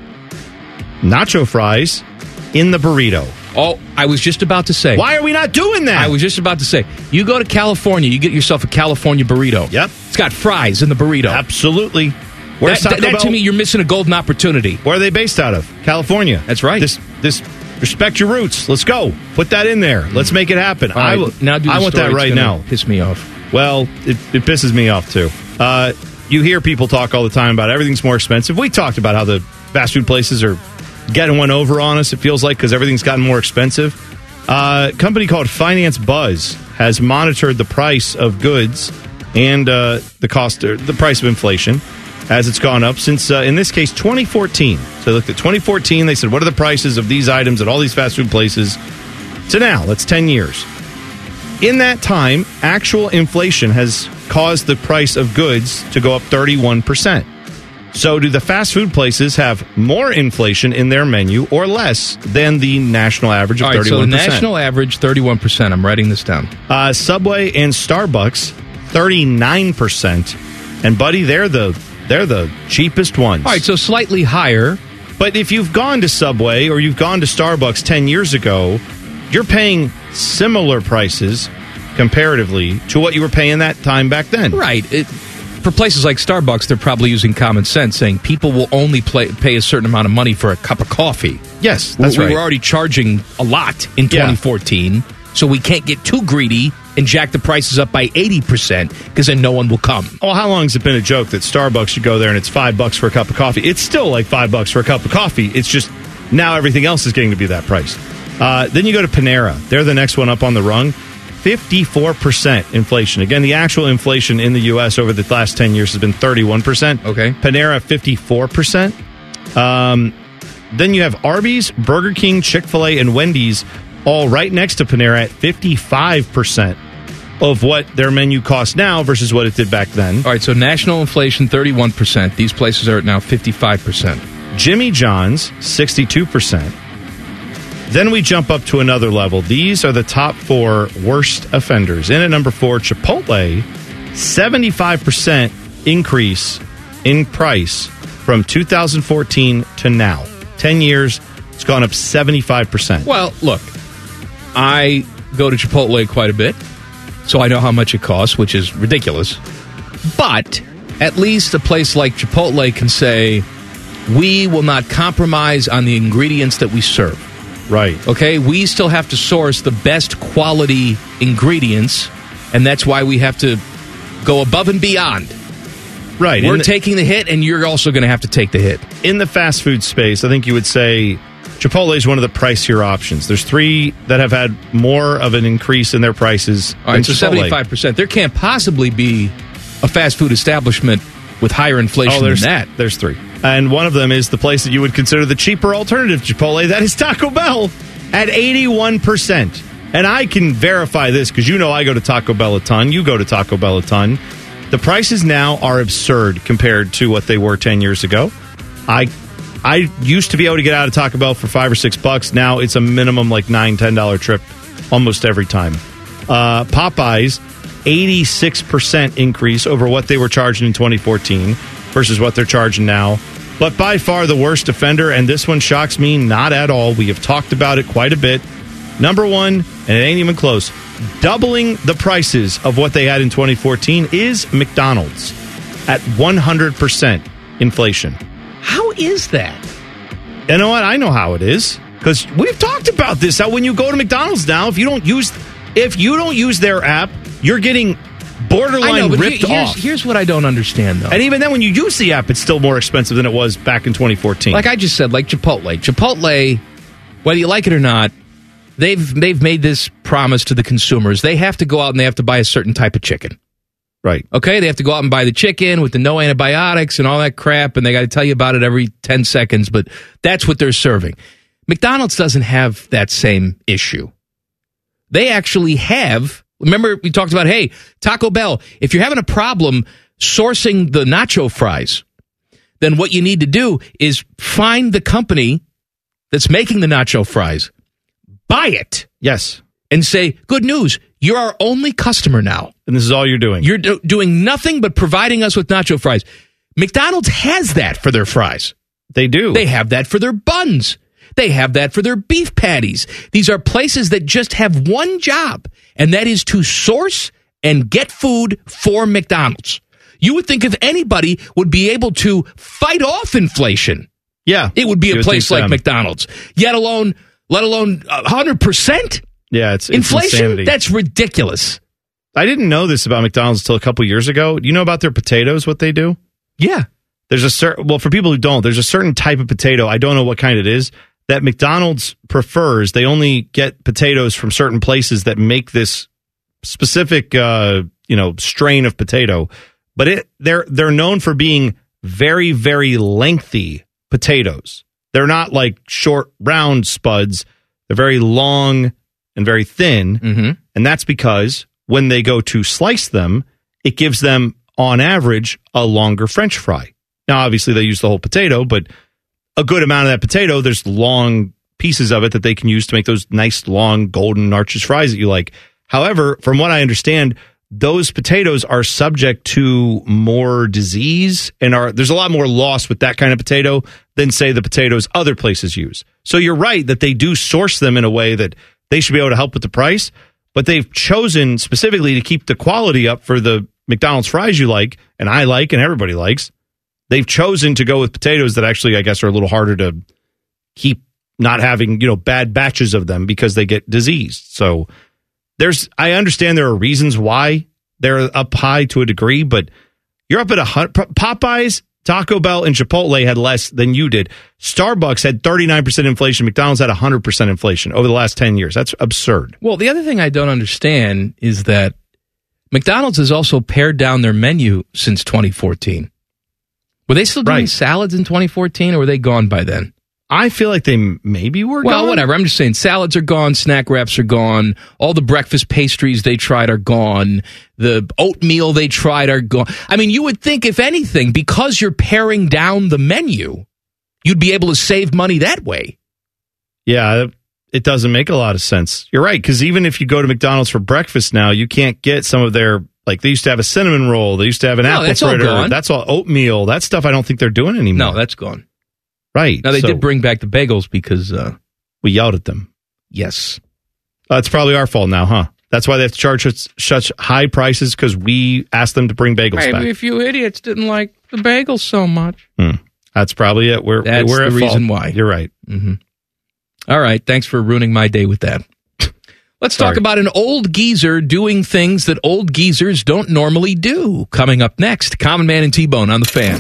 Nacho fries in the burrito. Oh, I was just about to say. Why are we not doing that? I was just about to say. You go to California, you get yourself a California burrito. Yep. It's got fries in the burrito. Absolutely. Where's that, Taco that, Bell? to me, you're missing a golden opportunity. Where are they based out of? California. That's right. This, this, respect your roots. Let's go. Put that in there. Let's make it happen. All right, I, will- now do the I want story. that It's right gonna now. Piss me off. Well, it, it pisses me off too. Uh, you hear people talk all the time about everything's more expensive. We talked about how the fast food places are getting one over on us, it feels like, because everything's gotten more expensive. Uh, a company called Finance Buzz has monitored the price of goods and uh, the cost, or the price of inflation as it's gone up since, uh, in this case, twenty fourteen. So they looked at twenty fourteen. They said, what are the prices of these items at all these fast food places? To now, that's ten years. In that time, actual inflation has caused the price of goods to go up thirty-one percent. So do the fast food places have more inflation in their menu or less than the national average of All right, thirty-one percent? so the national average, thirty-one percent. I'm writing this down. Uh, Subway and Starbucks, thirty-nine percent. And, buddy, they're the they're the cheapest ones. All right, so slightly higher. But if you've gone to Subway or you've gone to Starbucks ten years ago, you're paying similar prices comparatively to what you were paying that time back then. Right. It, for places like Starbucks, they're probably using common sense, saying people will only play, pay a certain amount of money for a cup of coffee. Yes, that's we, right. We were already charging a lot in Yeah. twenty fourteen, so we can't get too greedy and jack the prices up by eighty percent, because then no one will come. Oh, how long has it been a joke that Starbucks should go there and it's five bucks for a cup of coffee? It's still like five bucks for a cup of coffee. It's just now everything else is getting to be that price. Uh, then you go to Panera. They're the next one up on the rung. fifty-four percent inflation. Again, the actual inflation in the U S over the last ten years has been thirty-one percent. Okay. Panera, fifty-four percent. Um, then you have Arby's, Burger King, Chick-fil-A, and Wendy's all right next to Panera at fifty-five percent of what their menu costs now versus what it did back then. All right, so national inflation, thirty-one percent. These places are at now fifty-five percent. Jimmy John's, sixty-two percent. Then we jump up to another level. These are the top four worst offenders. In at number four, Chipotle, seventy-five percent increase in price from two thousand fourteen to now. ten years, it's gone up seventy-five percent. Well, look, I go to Chipotle quite a bit, so I know how much it costs, which is ridiculous. But at least a place like Chipotle can say, we will not compromise on the ingredients that we serve. Right. Okay? We still have to source the best quality ingredients, and that's why we have to go above and beyond. Right. We're the, taking the hit, and you're also going to have to take the hit. In the fast food space, I think you would say Chipotle is one of the pricier options. There's three that have had more of an increase in their prices. All right, so seventy-five percent. There can't possibly be a fast food establishment with higher inflation oh, there's, than that. There's three. And one of them is the place that you would consider the cheaper alternative to Chipotle. That is Taco Bell at eighty-one percent. And I can verify this because you know I go to Taco Bell a ton. You go to Taco Bell a ton. The prices now are absurd compared to what they were ten years ago. I I used to be able to get out of Taco Bell for five or six bucks. Now it's a minimum like nine, ten dollar trip almost every time. Uh, Popeyes, eighty-six percent increase over what they were charging in twenty fourteen versus what they're charging now. But by far the worst offender, and this one shocks me not at all. We have talked about it quite a bit. Number one, and it ain't even close, doubling the prices of what they had in twenty fourteen is McDonald's at one hundred percent inflation. How is that? You know what? I know how it is because we've talked about this. How when you go to McDonald's now, if you don't use if you don't use their app, you're getting borderline I know, but ripped here's, off. Here's what I don't understand, though. And even then, when you use the app, it's still more expensive than it was back in twenty fourteen. Like I just said, like Chipotle. Chipotle, whether you like it or not, they've they've made this promise to the consumers. They have to go out and they have to buy a certain type of chicken. Right. Okay, they have to go out and buy the chicken with the no antibiotics and all that crap, and they got to tell you about it every ten seconds, but that's what they're serving. McDonald's doesn't have that same issue. They actually have, remember we talked about, hey, Taco Bell, if you're having a problem sourcing the nacho fries, then what you need to do is find the company that's making the nacho fries, buy it. Yes. And say, good news, you're our only customer now. And this is all you're doing. You're do- doing nothing but providing us with nacho fries. McDonald's has that for their fries. They do. They have that for their buns. They have that for their beef patties. These are places that just have one job, and that is to source and get food for McDonald's. You would think if anybody would be able to fight off inflation, yeah, it would be a place like them. McDonald's. Yet alone, let alone one hundred percent Yeah, it's, it's inflation. insanity. That's ridiculous. I didn't know this about McDonald's until a couple years ago. Do you know about their potatoes, what they do? Yeah. There's a certain, well, for people who don't, there's a certain type of potato, I don't know what kind it is, that McDonald's prefers. They only get potatoes from certain places that make this specific, uh, you know, strain of potato. But it they're they're known for being very, very lengthy potatoes. They're not like short, round spuds. They're very long and very thin. Mm-hmm. And that's because when they go to slice them, it gives them, on average, a longer French fry. Now, obviously, they use the whole potato, but a good amount of that potato, there's long pieces of it that they can use to make those nice, long, golden arches fries that you like. However, from what I understand, those potatoes are subject to more disease and are there's a lot more loss with that kind of potato than, say, the potatoes other places use. So you're right that they do source them in a way that they should be able to help with the price, but they've chosen specifically to keep the quality up for the McDonald's fries you like, and I like, and everybody likes. They've chosen to go with potatoes that actually, I guess, are a little harder to keep not having, you know, bad batches of them because they get diseased. So there's, I understand there are reasons why they're up high to a degree, but you're up at a hundred. Popeyes Taco Bell and Chipotle had less than you did. Starbucks had thirty-nine percent inflation. McDonald's had one hundred percent inflation over the last ten years. That's absurd. Well, the other thing I don't understand is that McDonald's has also pared down their menu since twenty fourteen. Were they still doing Right. salads in twenty fourteen, or were they gone by then? I feel like they m- maybe were Well, gone. whatever. I'm just saying salads are gone, snack wraps are gone, all the breakfast pastries they tried are gone, the oatmeal they tried are gone. I mean, you would think, if anything, because you're paring down the menu, you'd be able to save money that way. Yeah, it doesn't make a lot of sense. You're right, because even if you go to McDonald's for breakfast now, you can't get some of their, like, they used to have a cinnamon roll. They used to have an No, apple that's all fritter. gone. That's all oatmeal. That stuff I don't think they're doing anymore. No, that's gone. Right. Now, they so did bring back the bagels because... Uh, we yelled at them. Yes. That's probably our fault now, huh? That's why they have to charge us such high prices, because we asked them to bring bagels Maybe back. if you idiots didn't like the bagels so much. Hmm. That's probably it. We're, That's we're the at reason fault. why. You're right. Mm-hmm. All right. Thanks for ruining my day with that. Let's Sorry. talk about an old geezer doing things that old geezers don't normally do. Coming up next, Common Man and T-Bone on the Fan.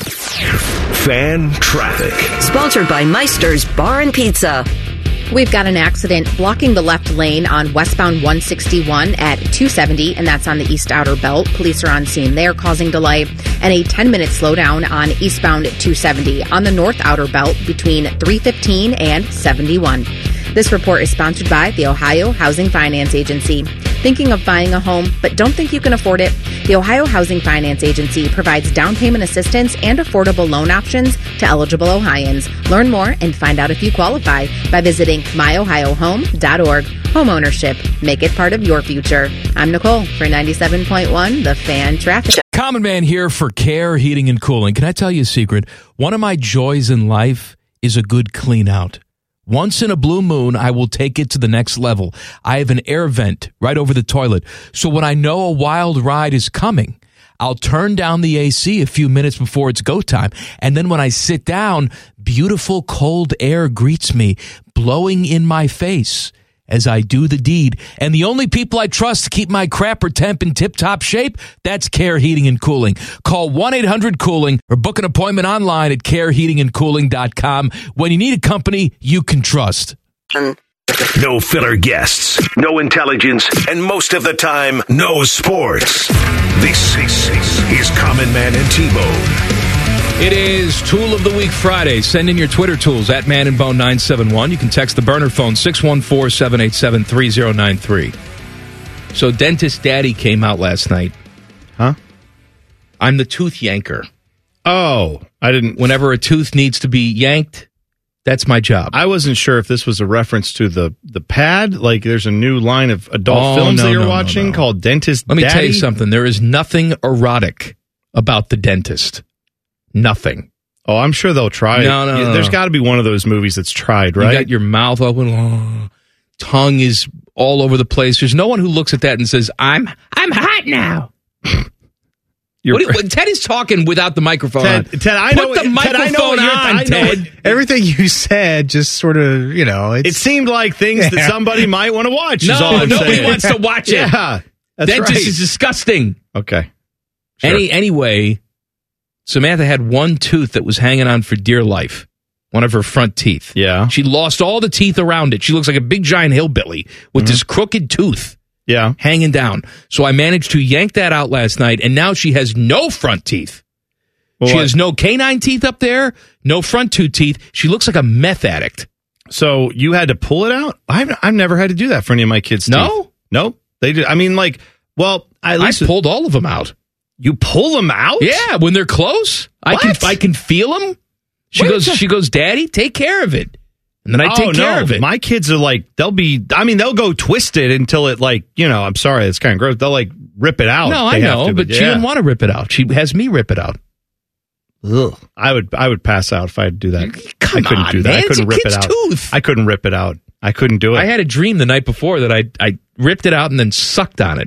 Fan traffic. Sponsored by Meister's Bar and Pizza. We've got an accident blocking the left lane on westbound one sixty-one at two seventy, and that's on the East Outer Belt. Police are on scene there, causing delay, and a ten-minute slowdown on eastbound two seventy on the North Outer Belt between three fifteen and seventy-one. This report is sponsored by the Ohio Housing Finance Agency. Thinking of buying a home, but don't think you can afford it? The Ohio Housing Finance Agency provides down payment assistance and affordable loan options to eligible Ohioans. Learn more and find out if you qualify by visiting my ohio home dot org. Homeownership. Make it part of your future. I'm Nicole for ninety-seven point one The Fan Traffic. Common Man here for Care Heating and Cooling. Can I tell you a secret? One of my joys in life is a good clean out. Once in a blue moon, I will take it to the next level. I have an air vent right over the toilet. So when I know a wild ride is coming, I'll turn down the A C a few minutes before it's go time. And then when I sit down, beautiful cold air greets me, blowing in my face as I do the deed. And the only people I trust to keep my crapper temp in tip-top shape, that's Care Heating and Cooling. Call one eight hundred cooling or book an appointment online at care heating and cooling dot com when you need a company you can trust. No filler guests, no intelligence, and most of the time, no sports. This is Common Man and T-Bone. It is Tool of the Week Friday. Send in your Twitter tools at Man and Bone nine seven one. You can text the burner phone six one four, seven eight seven, three zero nine three. So Dentist Daddy came out last night. Huh? I'm the tooth yanker. Oh, I didn't. Whenever a tooth needs to be yanked, that's my job. I wasn't sure if this was a reference to the the pad. Like, there's a new line of adult Oh, films no, that you're no, no, watching no. called Dentist Let me Daddy. tell you something. There is nothing erotic about the dentist. Nothing. Oh, I'm sure they'll try it. No, no, Yeah, no, There's no. got to be one of those movies that's tried, right? You got your mouth open, oh, tongue is all over the place. There's no one who looks at that and says, "I'm I'm hot now." You're What do you, what- Ted is talking without the microphone Ted, on. Ted, I Put know the what- Ted, I know microphone what you're- on, I know what- Ted. Everything you said just sort of, you know, it's, It seemed like things that Yeah. somebody might want to watch. is No, all I'm nobody saying. wants to watch it. Yeah, that's Dentist right. is disgusting. Okay. Sure. Any anyway, Samantha had one tooth that was hanging on for dear life. One of her front teeth. Yeah. She lost all the teeth around it. She looks like a big giant hillbilly with this crooked tooth Yeah. hanging down. So I managed to yank that out last night, and now she has no front teeth. Well, she what- has no canine teeth up there, no front two teeth. She looks like a meth addict. So you had to pull it out? I've I've never had to do that for any of my kids' No? teeth. No? They did. I mean, like, well, at I least pulled all of them out. you pull them out? Yeah, when they're close, I can What? I can feel them. She What goes, is that? she goes, Daddy, take care of it, and then I Oh, take care no. of it. My kids are like, they'll be, I mean, they'll go twisted until it, like, you know, I'm sorry, it's kind of gross. They'll, like, rip it out. no, if I they have know, to, but she yeah. didn't want to rip it out. She has me rip it out. Ugh. I would I would pass out if I had to do that. Come I couldn't on, do that. man. I couldn't It's a rip it kid's out. tooth. I couldn't rip it out. I couldn't do it. I had a dream the night before that I I ripped it out and then sucked on it.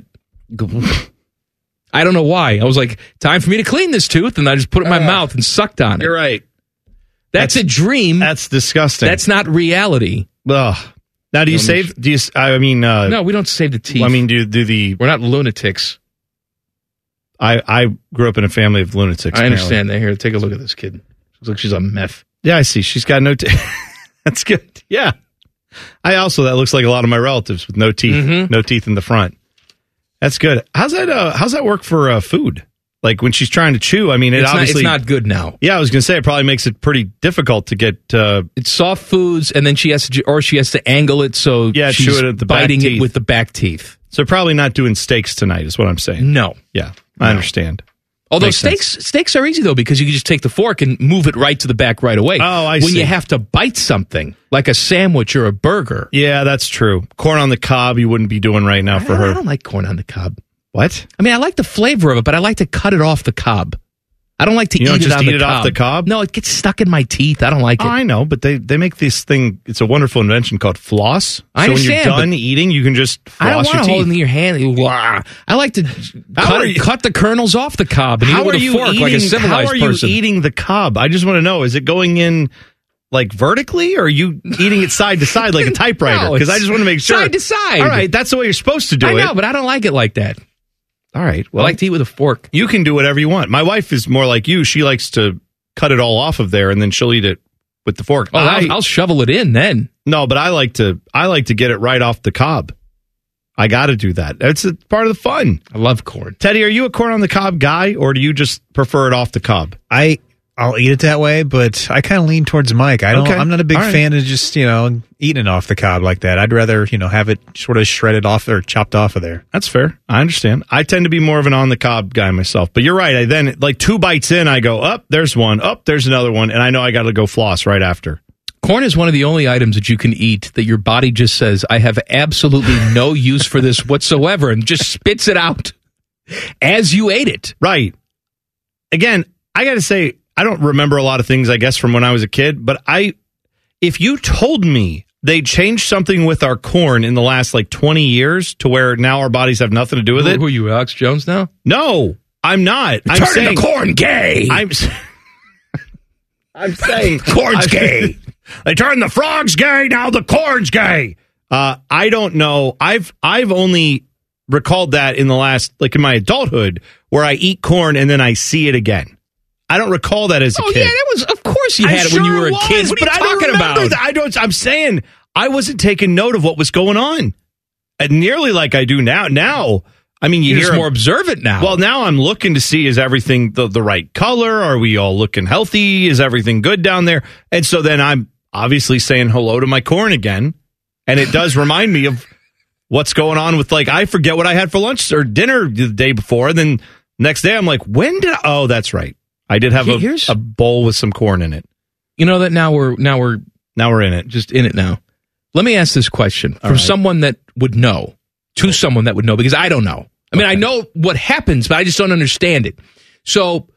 I don't know why. I was like, time for me to clean this tooth, and I just put it in my Uh, mouth and sucked on it. You're right. That's, That's- a dream. That's disgusting. That's not reality. Ugh. Now, do you No, save? Do you? I mean, uh, No, we don't save the teeth. I mean, do do the? We're not lunatics. I, I grew up in a family of lunatics. I understand that. Here, take a look at this kid. Looks like she's a meth. Yeah, I see. She's got no teeth. That's good. Yeah. I also, that looks like a lot of my relatives with no teeth, Mm-hmm. no teeth in the front. That's good. How's that, uh, how's that work for uh, food? Like when she's trying to chew, I mean, it It's not, obviously. it's not good now. Yeah, I was going to say, it probably makes it pretty difficult to get. Uh, It's soft foods, and then she has to, or she has to angle it so Yeah, she's chew it at the back biting it teeth. with the back teeth. so probably not doing steaks tonight is what I'm saying. No. Yeah, I understand. Although Makes steaks steaks are easy, though, because you can just take the fork and move it right to the back right away. Oh, I when see. you have to bite something, like a sandwich or a burger. Yeah, that's true. Corn on the cob you wouldn't be doing right now for I, her. I don't like corn on the cob. What? I mean, I like the flavor of it, but I like to cut it off the cob. I don't like to You eat don't it just on eat the it cob. off the cob? No, it gets stuck in my teeth. I don't like Oh, it. I know, but they, they make this thing, it's a wonderful invention called floss. I so understand, when you're done but eating, you can just floss I don't your want to hold teeth. it in your hand. Wah. I like to How cut, are you- cut the kernels off the cob and eat How it with are a you fork eating, like a civilized how are person. you eating the cob? I just want to know, is it going in like vertically or are you eating it side to side like a typewriter? No, Because I it's just want to make sure. side to side. All right, that's the way you're supposed to do I it. know, but I don't like it like that. All right, I well, like to eat with a fork. you can do whatever you want. My wife is more like you. She likes to cut it all off of there and then she'll eat it with the fork. Oh, I, I'll, I'll shovel it in then. no, but I like to I like to get it right off the cob. I got to do that. That's a part of the fun. I love corn. Teddy, are you a corn on the cob guy or do you just prefer it off the cob? I I'll eat it that way, but I kind of lean towards Mike. I don't. Okay. I'm not a big All right. fan of just you know eating it off the cob like that. I'd rather you know have it sort of shredded off or chopped off of there. That's fair. I understand. I tend to be more of an on the cob guy myself. But you're right. I then like two bites in, I go, up, there's one, up, there's another one, and I know I got to go floss right after. Corn is one of the only items that you can eat that your body just says, I have absolutely no use for this whatsoever, and just spits it out as you ate it. Right. Again, I got to say, I don't remember a lot of things, I guess, from when I was a kid, but I, if you told me they changed something with our corn in the last like twenty years to where now our bodies have nothing to do with Who, it. who are you, Alex Jones now? No, I'm not. I'm Turning saying the corn gay. I'm, I'm saying Corn's I- gay. They turned the frogs gay, now the corn's gay. Uh, I don't know. I've I've only recalled that in the last, like in my adulthood, where I eat corn and then I see it again. I don't recall that as a Oh, kid. yeah, that was, of course you I had it when you sure were a was, kid. What are but you I don't talking remember about? that. I don't. I'm saying I wasn't taking note of what was going on, uh, nearly like I do now. Now, I mean, you You're hear just more observant now. Well, now I'm looking to see, is everything the, the right color? Are we all looking healthy? Is everything good down there? And so then I'm obviously saying hello to my corn again. And it does remind me of what's going on with, like, I forget what I had for lunch or dinner the day before. And then next day I'm like, when did I? Oh, that's right. I did have a, Here's- a bowl with some corn in it. You know that now we're now we're Now we're in it. just in it now. Let me ask this question from right. someone that would know to someone that would know, because I don't know. I mean, I know what happens, but I just don't understand it. So,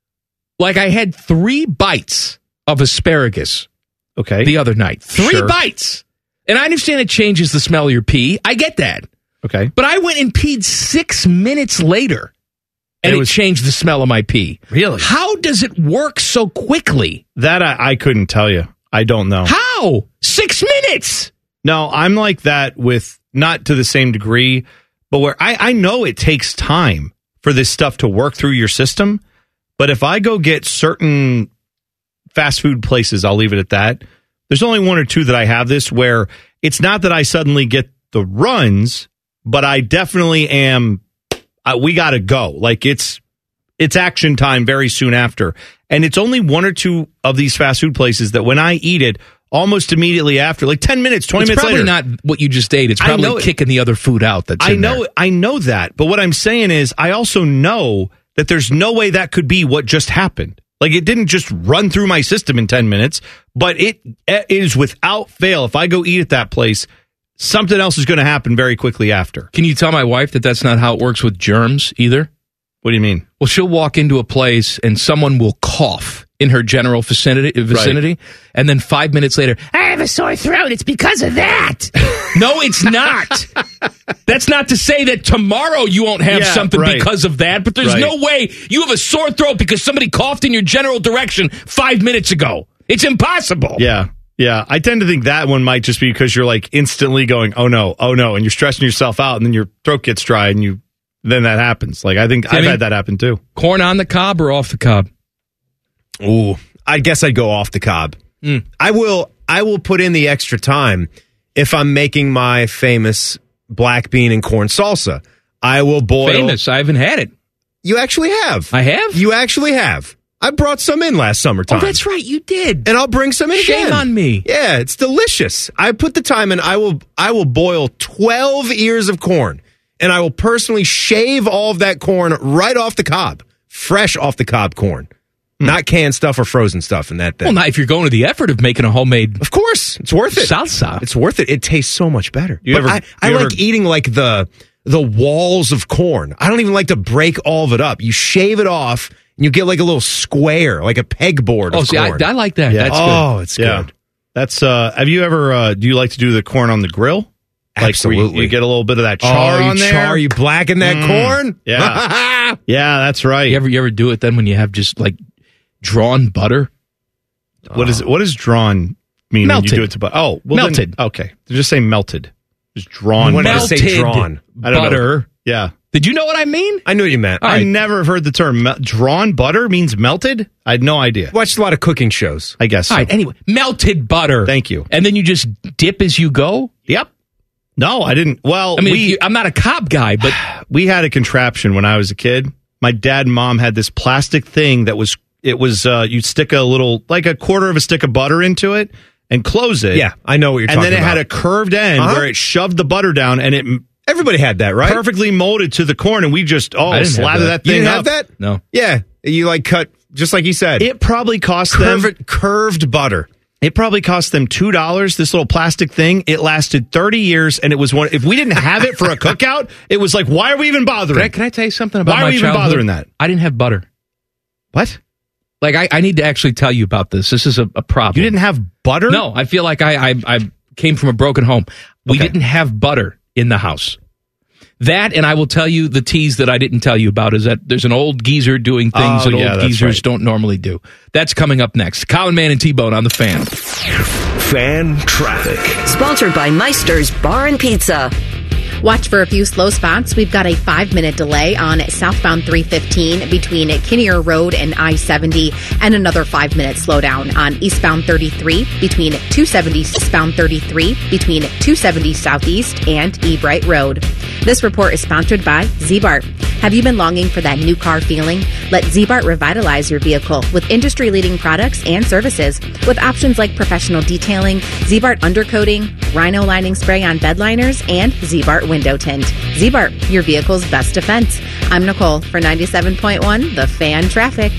like, I had three bites of asparagus Okay. the other night. Three Sure. bites. And I understand it changes the smell of your pee. I get that. Okay. But I went and peed six minutes later, and It it, was- changed the smell of my pee. Really? How does it work so quickly? That I, I couldn't tell you. I don't know. How? Six minutes? No, I'm like that with, not to the same degree, but where I, I know it takes time for this stuff to work through your system. But if I go get certain fast food places, I'll leave it at that. There's only one or two that I have this where it's not that I suddenly get the runs, but I definitely am, uh, we got to go. Like it's, it's action time very soon after. And it's only one or two of these fast food places that when I eat it, almost immediately after, like ten minutes, twenty It's minutes probably later. not what you just ate. It's I probably know it- kicking the other food out. That's I in know, there. I know that. But what I'm saying is, I also know that there's no way that could be what just happened. Like it didn't just run through my system in ten minutes, but it, it is without fail. If I go eat at that place, something else is going to happen very quickly after. Can you tell my wife that that's not how it works with germs either? What do you mean? Well, she'll walk into a place and someone will cough in her general vicinity, vicinity and then five minutes later, I have a sore throat. It's because of that. No, it's not. That's not to say that tomorrow you won't have Yeah, something right. because of that, but there's Right. no way you have a sore throat because somebody coughed in your general direction five minutes ago. It's impossible. Yeah. Yeah. I tend to think that one might just be because you're like instantly going, oh no, oh no. And you're stressing yourself out and then your throat gets dry and you then that happens. Like, I think Timmy? I've had that happen too. Corn on the cob or off the cob? Ooh, I guess I'd go off the cob. Mm. I will. I will put in the extra time if I'm making my famous black bean and corn salsa. I will boil. Famous. I haven't had it. You actually have. I have? You actually have. I brought some in last summertime. Oh, that's right. You did. And I'll bring some in Shame again. on me. Yeah, it's delicious. I put the time in. I will I will boil twelve ears of corn, and I will personally shave all of that corn right off the cob, fresh off the cob corn. Not canned stuff or frozen stuff and that thing. Well, not if you're going to the effort of making a homemade. Of course, it's worth it. Salsa. It's worth it. It tastes so much better. You But ever- I, I you like ever- eating like the the walls of corn. I don't even like to break all of it up. You shave it off and you get like a little square, like a pegboard Oh, of see, I, corn. I like that. Yeah. That's oh, good. it's Yeah. good. That's, uh, have you ever, uh, do you like to do the corn on the grill? Like where Absolutely. You, you get a little bit of that char oh, you on there. char, you blacken that Mm. corn? Yeah. Yeah, that's right. You ever, you ever do it then when you have just like drawn butter? What is what does drawn mean Melted. when you do it to butter? Oh, well Melted. Then, okay. Just say melted. Just drawn. When I say Melted drawn, I don't know. butter. Yeah. Did you know what I mean? I knew what you meant. I I never have heard the term mel- drawn butter means melted. I had no idea. watched a lot of cooking shows. I guess so. All right. Anyway, melted butter. Thank you. And then you just dip as you go. Yep. No, I didn't. Well, I mean, we if you, I'm not a cob guy, but we had a contraption when I was a kid. My dad and mom had this plastic thing that was it was uh, you'd stick a little like a quarter of a stick of butter into it and close it. Yeah, I know what you're and talking then it about. had a curved end Uh-huh. where it shoved the butter down and it Everybody had that, right? perfectly molded to the corn, and we just oh I didn't have slather that. that, You thing didn't up. have that? no. Yeah, you like cut just like he said. It probably cost them. curved, curved butter. It probably cost them two dollars. This little plastic thing. It lasted thirty years, and it was one. If we didn't have it for a cookout, it was like, why are we even bothering? Can I, can I tell you something about Why are my we even childhood? bothering that? I didn't have butter. What? Like, I, I need to actually tell you about this. This is a, a problem. You didn't have butter? No, I feel like I, I, I came from a broken home. We Okay. didn't have butter in the house. That, and I will tell you the tease that I didn't tell you about is that there's an old geezer doing things Oh, that yeah, old that's geezers right. don't normally do. That's coming up next. Colin Mann and T-Bone on the Fan. Fan traffic. Sponsored by Meister's Bar and Pizza. Watch for a few slow spots. We've got a five-minute delay on southbound three fifteen between Kinnear Road and I seventy, and another five-minute slowdown on eastbound thirty-three between two seventy eastbound thirty-three between two seventy Southeast and Ebright Road. This report is sponsored by Z-Bart. Have you been longing for that new car feeling? Let Z-Bart revitalize your vehicle with industry-leading products and services. With options like professional detailing, Z-Bart undercoating, Rhino lining spray on bed liners, and Z-Bart window tint. Z-Bart, your vehicle's best defense. I'm Nicole for ninety-seven point one, The Fan Traffic.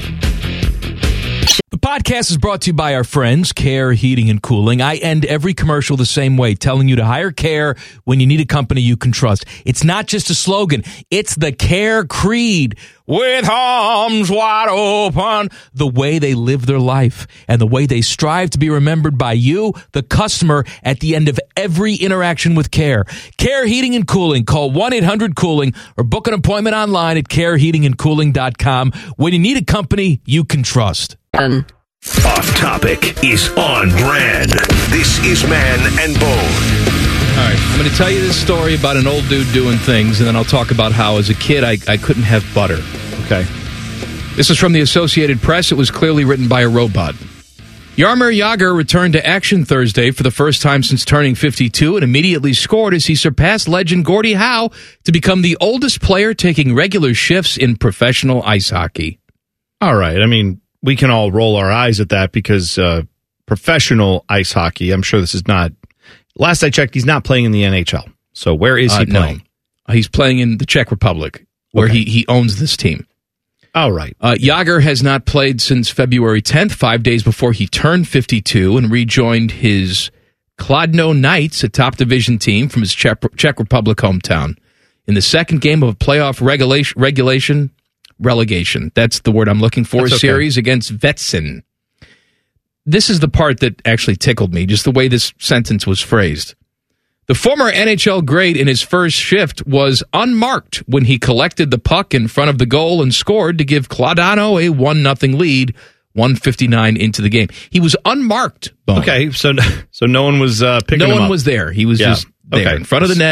The podcast is brought to you by our friends, Care Heating and Cooling. I end every commercial the same way, telling you to hire Care when you need a company you can trust. It's not just a slogan. It's the Care creed. With arms wide open, the way they live their life and the way they strive to be remembered by you, the customer, at the end of every interaction with Care. Care Heating and Cooling. Call one eight hundred cooling or book an appointment online at care heating and cooling dot com when you need a company you can trust. Off topic is on brand. This is Man and Bone. All right, I'm going to tell you this story about an old dude doing things, and then I'll talk about how, as a kid, I, I couldn't have butter. Okay. This is from the Associated Press. It was clearly written by a robot. Jaromir Jagr returned to action Thursday for the first time since turning fifty-two and immediately scored as he surpassed legend Gordie Howe to become the oldest player taking regular shifts in professional ice hockey. All right. I mean, we can all roll our eyes at that because uh, professional ice hockey, I'm sure this is not. Last I checked, he's not playing in the N H L. So where is he Uh, no. playing? He's playing in the Czech Republic, where Okay. he, he owns this team. All right. Uh, Jagr has not played since February tenth, five days before he turned fifty-two, and rejoined his Kladno Knights, a top division team from his Czech, Czech Republic hometown, in the second game of a playoff regulation, regulation relegation. That's the word I'm looking for. That's okay. Series against Vetsen. This is the part that actually tickled me, just the way this sentence was phrased. The former N H L great in his first shift was unmarked when he collected the puck in front of the goal and scored to give Kladno a one nothing lead, one fifty-nine into the game. He was unmarked. Bone. Okay, so so no one was uh, picking No him one up. was there. He was Yeah. just there Okay. in front of the net.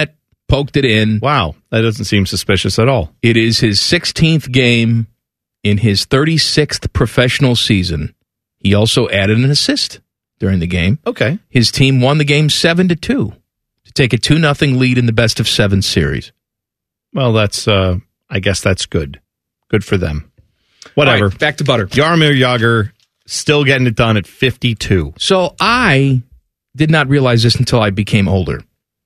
poked it in. Wow, that doesn't seem suspicious at all. It is his sixteenth game in his thirty-sixth professional season. He also added an assist during the game. Okay. His team won the game seven to two to take a two nothing lead in the best of seven series. Well, that's, uh, I guess that's good. Good for them. Whatever. All right, back to butter. Jaromir Jagr still getting it done at fifty-two. So I did not realize this until I became older.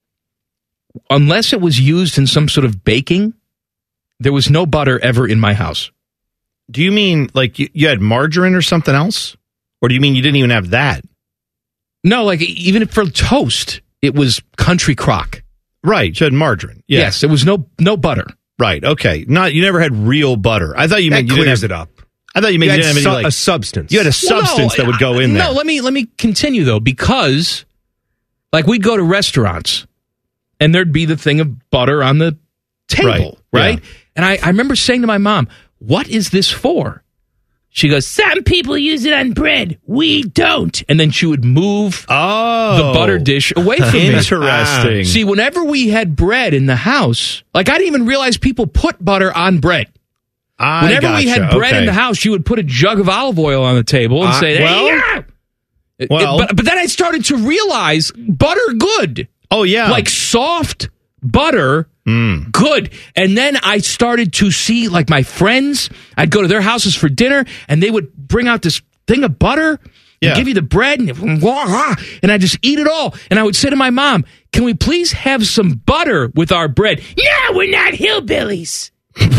Unless it was used in some sort of baking, there was no butter ever in my house. Do you mean like you, you had margarine or something else? Or do you mean you didn't even have that? No, like even for toast, it was country crock. Right, you had margarine. Yeah. Yes, there was no no butter. Right, okay. Not you never had real butter. I thought you that meant you didn't clears have it up. I thought you meant You you, had didn't have any su- like a substance. You had a Well, substance no, that would go in there. No, let me let me continue though, because like we'd go to restaurants and there'd be the thing of butter on the table, Right, right? yeah. And I, I remember saying to my mom, "What is this for?" She goes, "Some people use it on bread. We don't." And then she would move oh, the butter dish away from me. Interesting. See, whenever we had bread in the house, like I didn't even realize people put butter on bread. I Whenever gotcha. we had bread okay. in the house, she would put a jug of olive oil on the table and Uh, say, "Hey, well- yeah!" It- well- it- but, but then I started to realize butter good. Oh, yeah. Like soft butter, Mm. good. And then I started to see like my friends, I'd go to their houses for dinner and they would bring out this thing of butter Yeah. and give you the bread and, and I just eat it all. And I would say to my mom, "Can we please have some butter with our bread?" "No, we're not hillbillies.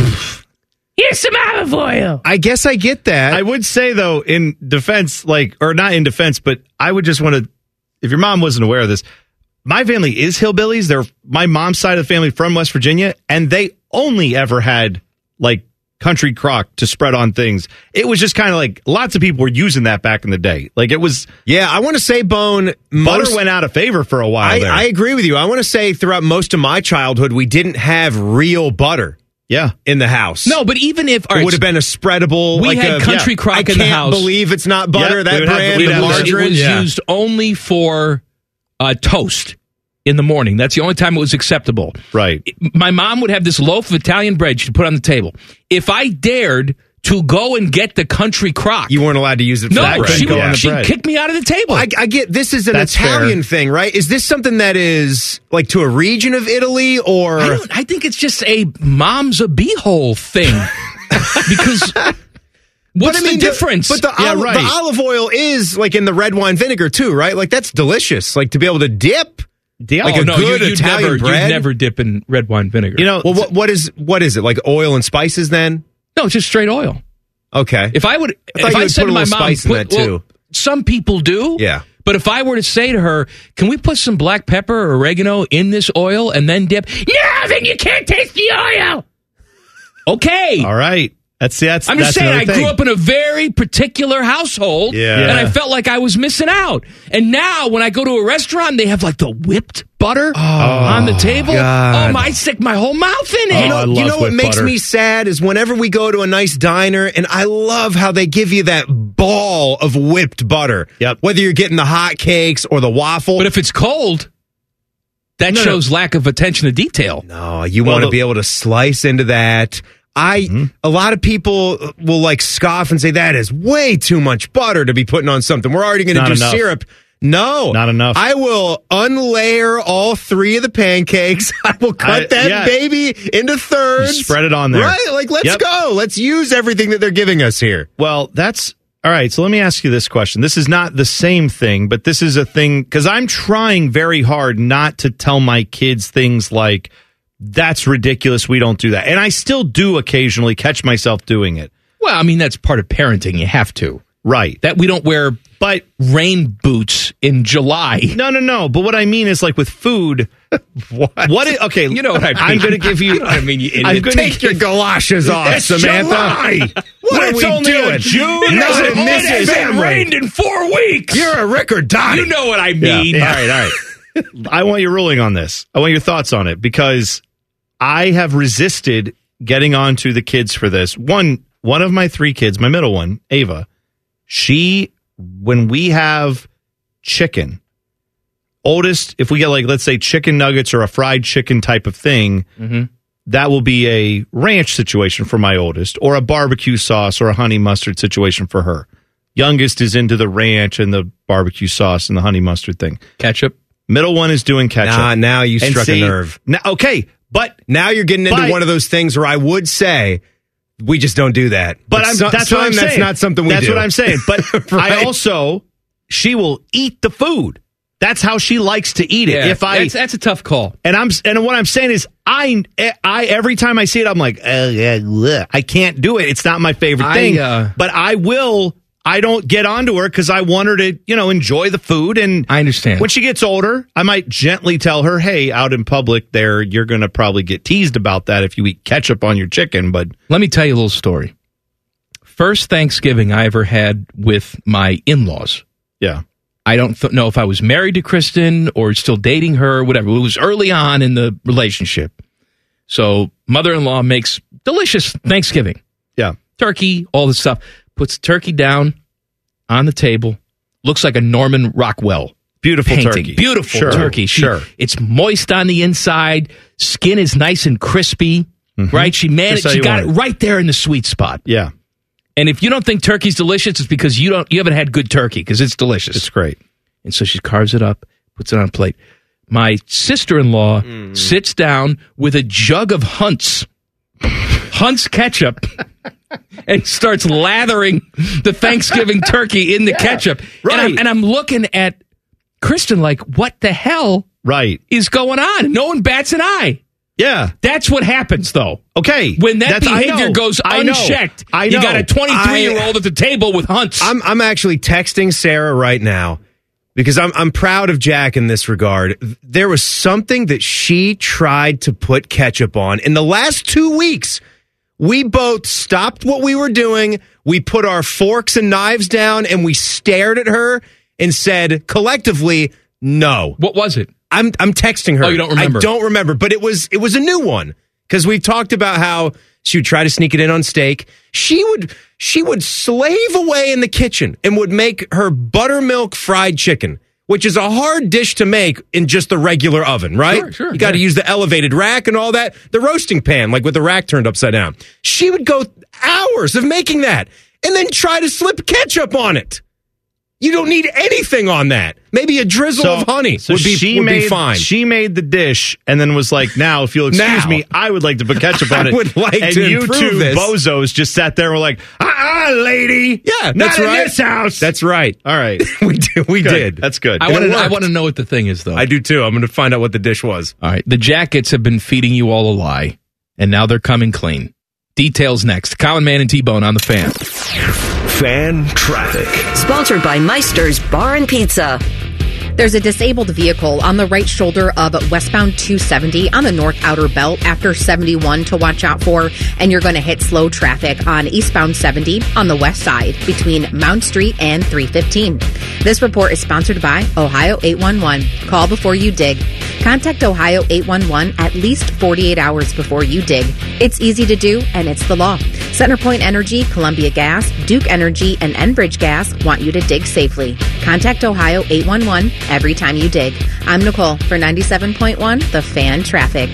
Here's some olive oil." I guess I get that. I would say, though, in defense, like, or not in defense, but I would just want to, if your mom wasn't aware of this, my family is hillbillies. They're my mom's side of the family from West Virginia, and they only ever had, like, country crock to spread on things. It was just kind of like lots of people were using that back in the day. Like, it was. Yeah, I want to say, Bone, Butter most, went out of favor for a while I, there. I agree with you. I want to say throughout most of my childhood, we didn't have real butter. Yeah. In the house. No, but even if all it right, would have been a spreadable. we like had a, country yeah, crock I in the can't house. believe it's not butter. Yep, that we would have- brand we'd of have it was, it margarine. was yeah. used only for uh, toast in the morning. That's the only time it was acceptable. Right. My mom would have this loaf of Italian bread she'd put on the table. If I dared to go and get the country crock, You weren't allowed to use it for no, that bread. she go on would the she'd bread. kick me out of the table. I, I get this is an That's Italian fair. thing, right? Is this something that is like to a region of Italy or? I, don't, I think it's just a mom's a beehole thing. Because what's But I mean, the difference? But the, Yeah, olive, right. the olive oil is like in the red wine vinegar too, right? Like that's delicious. Like to be able to dip Yeah. like oh, a no, good you, you'd Italian never, bread. You'd never dip in red wine vinegar. You know, Well, what what is what is it like oil and spices then? no, it's just straight oil. Okay. If I would, I thought if you I would said put to a my little mom, spice in put- that, well, too. some people do. Yeah. But if I were to say to her, "Can we put some black pepper or oregano in this oil and then dip?" "No, then you can't taste the oil." Okay. all right. That's that's. I'm just that's saying, I another grew thing. up in a very particular household, Yeah. and I Yeah. felt like I was missing out. And now, when I go to a restaurant, they have like the whipped butter on the table. God. Oh, my, I stick my whole mouth in it. Oh, You know, I you love know what whipped makes butter. me sad is whenever we go to a nice diner, and I love how they give you that ball of whipped butter. Yep. Whether you're getting the hot cakes or the waffle. But if it's cold, that No, no. shows lack of attention to detail. no, you Well, want to the- be able to slice into that. I Mm-hmm. a lot of people will like scoff and say that is way too much butter to be putting on something. We're already going to Not do enough. syrup. No, Not enough. I will unlayer all three of the pancakes. I will cut I- that yeah. baby into thirds. You spread it on there. Right? Like, let's Yep. go. Let's use everything that they're giving us here. Well, that's all right. So let me ask you this question. This is not the same thing, but this is a thing because I'm trying very hard not to tell my kids things like, that's ridiculous. We don't do that. And I still do occasionally catch myself doing it. Well, I mean, that's part of parenting. You have to. Right. That we don't wear But rain boots in July. no, no, no. But what I mean is like with food. what? What? Is, okay. You know what I mean. I'm going to give you. You know what I mean, you idiot. I'm going Take your galoshes off, It's Samantha. July. What It's are we only a doing? June. No, It's a- this It is hasn't rained in four weeks. You're a Rick or Dottie. You know what I Yeah. mean. All right, all right. I want your ruling on this. I want your thoughts on it because I have resisted getting onto the kids for this. One, one of my three kids, my middle one, Ava, she, when we have chicken, oldest, if we get like, let's say chicken nuggets or a fried chicken type of thing, Mm-hmm. that will be a ranch situation for my oldest, or a barbecue sauce or a honey mustard situation for her. Youngest is into the ranch and the barbecue sauce and the honey mustard thing. Ketchup. Middle one is doing ketchup. Nah, now you And struck see, a nerve. Now, okay, but now you're getting into But- one of those things where I would say we just don't do that. But I'm, so- that's some, what I'm that's saying. not something we that's do. what I'm saying. But Right? I also, she will eat the food. That's how she likes to eat it. Yeah, if I, that's, that's a tough call. and I'm, and what I'm saying is, I, I every time I see it, I'm like, uh, yeah, bleh. I can't do it. It's not my favorite I, thing. uh, but I will. I don't get onto her because I want her to, you know, enjoy the food. And I understand. when she gets older, I might gently tell her, "Hey, out in public, there, you're going to probably get teased about that if you eat ketchup on your chicken." But Let me tell you a little story. First Thanksgiving I ever had with my in-laws. yeah, I don't th- know if I was married to Kristen or still dating her or whatever. It was early on in the relationship. So mother-in-law makes delicious Thanksgiving. yeah, Turkey, all this stuff. Puts the turkey down on the table. Looks like a Norman Rockwell beautiful painting. turkey, Beautiful Sure, turkey. She- sure. It's moist on the inside. Skin is nice and crispy. Right? She managed. Just how She you got it want it. right there in the sweet spot. Yeah, And if you don't think turkey's delicious, it's because you don't you haven't had good turkey because it's delicious. it's great. And so she carves it up, puts it on a plate. My sister-in-law Mm. sits down with a jug of Hunt's Hunt's ketchup and starts lathering the Thanksgiving turkey in the ketchup. right. And I'm, and I'm looking at Kristen like, what the hell Right. is going on? No one bats an eye. Yeah. That's what happens, though. Okay. When that That's- I behavior know. goes I know. unchecked, I you know. got a twenty-three-year-old at the table with Hunt's. I'm I'm actually texting Sarah right now because I'm I'm proud of Jack in this regard. There was something that she tried to put ketchup on in the last two weeks. We both stopped what we were doing. We put our forks and knives down and we stared at her and said collectively, no. What was it? I'm I'm texting her. Oh, you don't remember? I don't remember, but it was it was a new one because we've talked about how she would try to sneak it in on steak. She would she would slave away in the kitchen and would make her buttermilk fried chicken, which is a hard dish to make in just the regular oven, right? Sure, sure, You got to yeah. use the elevated rack and all that, the roasting pan, like with the rack turned upside down. She would go hours of making that and then try to slip ketchup on it. You don't need anything on that. Maybe a drizzle of honey so would be she would made, be fine. She made the dish and then was like, now, if you'll excuse Now. me, I would like to put ketchup on I it. would like and to you improve two this. bozos just sat there and were like, ah, lady. Yeah, not that's in right. this house. That's right. All right. we did. We Good. did. That's good. I And want it to. I worked. want to know what the thing is, though. I do too. I'm going to find out what the dish was. All right. The jackets have been feeding you all a lie, and now they're coming clean. Details next. Common Man and T-Bone on the Fan. Fan traffic. Sponsored by Meister's Bar and Pizza. There's a disabled vehicle on the right shoulder of westbound two seventy on the north outer belt after seventy-one to watch out for, and you're going to hit slow traffic on eastbound seventy on the west side between Mount Street and three fifteen. This report is sponsored by Ohio eight one one. Call before you dig. Contact Ohio eight one one at least forty-eight hours before you dig. It's easy to do, and it's the law. Centerpoint Energy, Columbia Gas, Duke Energy, and Enbridge Gas want you to dig safely. Contact Ohio eight one one every time you dig. I'm Nicole for ninety-seven point one, The Fan Traffic.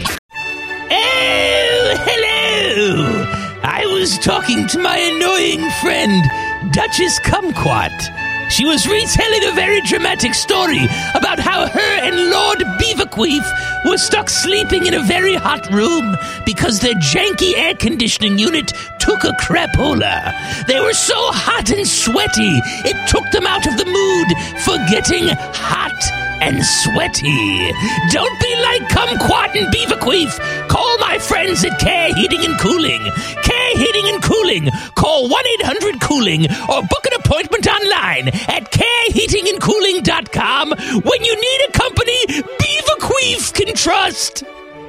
Oh, hello! I was talking to my annoying friend, Duchess Kumquat. She was retelling a very dramatic story about how her and Lord Beaverqueef were stuck sleeping in a very hot room because their janky air conditioning unit took a crapola. They were so hot and sweaty, it took them out of the mood for getting hot and sweaty. Don't be like Kumquat and Beaverqueef. Call my friends at Care Heating and Cooling. Care Heating and Cooling. Call one eight hundred cooling or book an appointment online at care heating and cooling dot com when you need a company Beaverqueef can trust.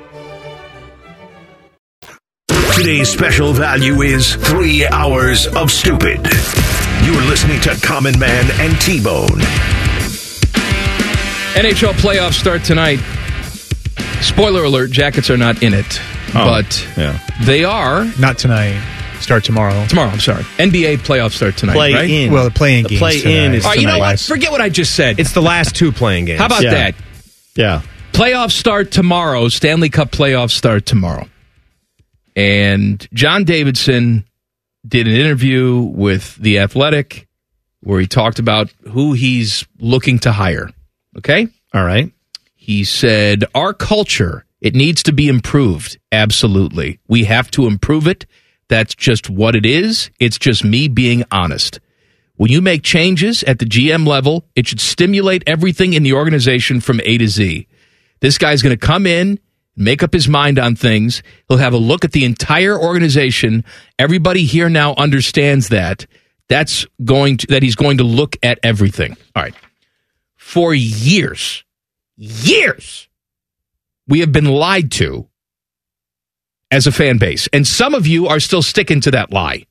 Today's special value is three hours of stupid. You're listening to Common Man and T-Bone. N H L playoffs start tonight. Spoiler alert, Jackets are not in it. Oh, but yeah. they are. Not tonight. Start tomorrow. Tomorrow, I'm sorry. N B A playoffs start tonight, Play right? in. Well, the playing The games play in tonight. is All right, you know tonight. what? Forget what I just said. It's the last two playing games. How about Yeah. that? Yeah. Playoffs start tomorrow. Stanley Cup playoffs start tomorrow. And John Davidson did an interview with The Athletic where he talked about who he's looking to hire. Okay? All right. He said, our culture, it needs to be improved. Absolutely. We have to improve it. That's just what it is. It's just me being honest. When you make changes at the G M level, it should stimulate everything in the organization from A to Z. This guy's going to come in, make up his mind on things. He'll have a look at the entire organization. Everybody here now understands that. That's going to, that he's going to look at everything. All right. For years, years, we have been lied to as a fan base. And some of you are still sticking to that lie.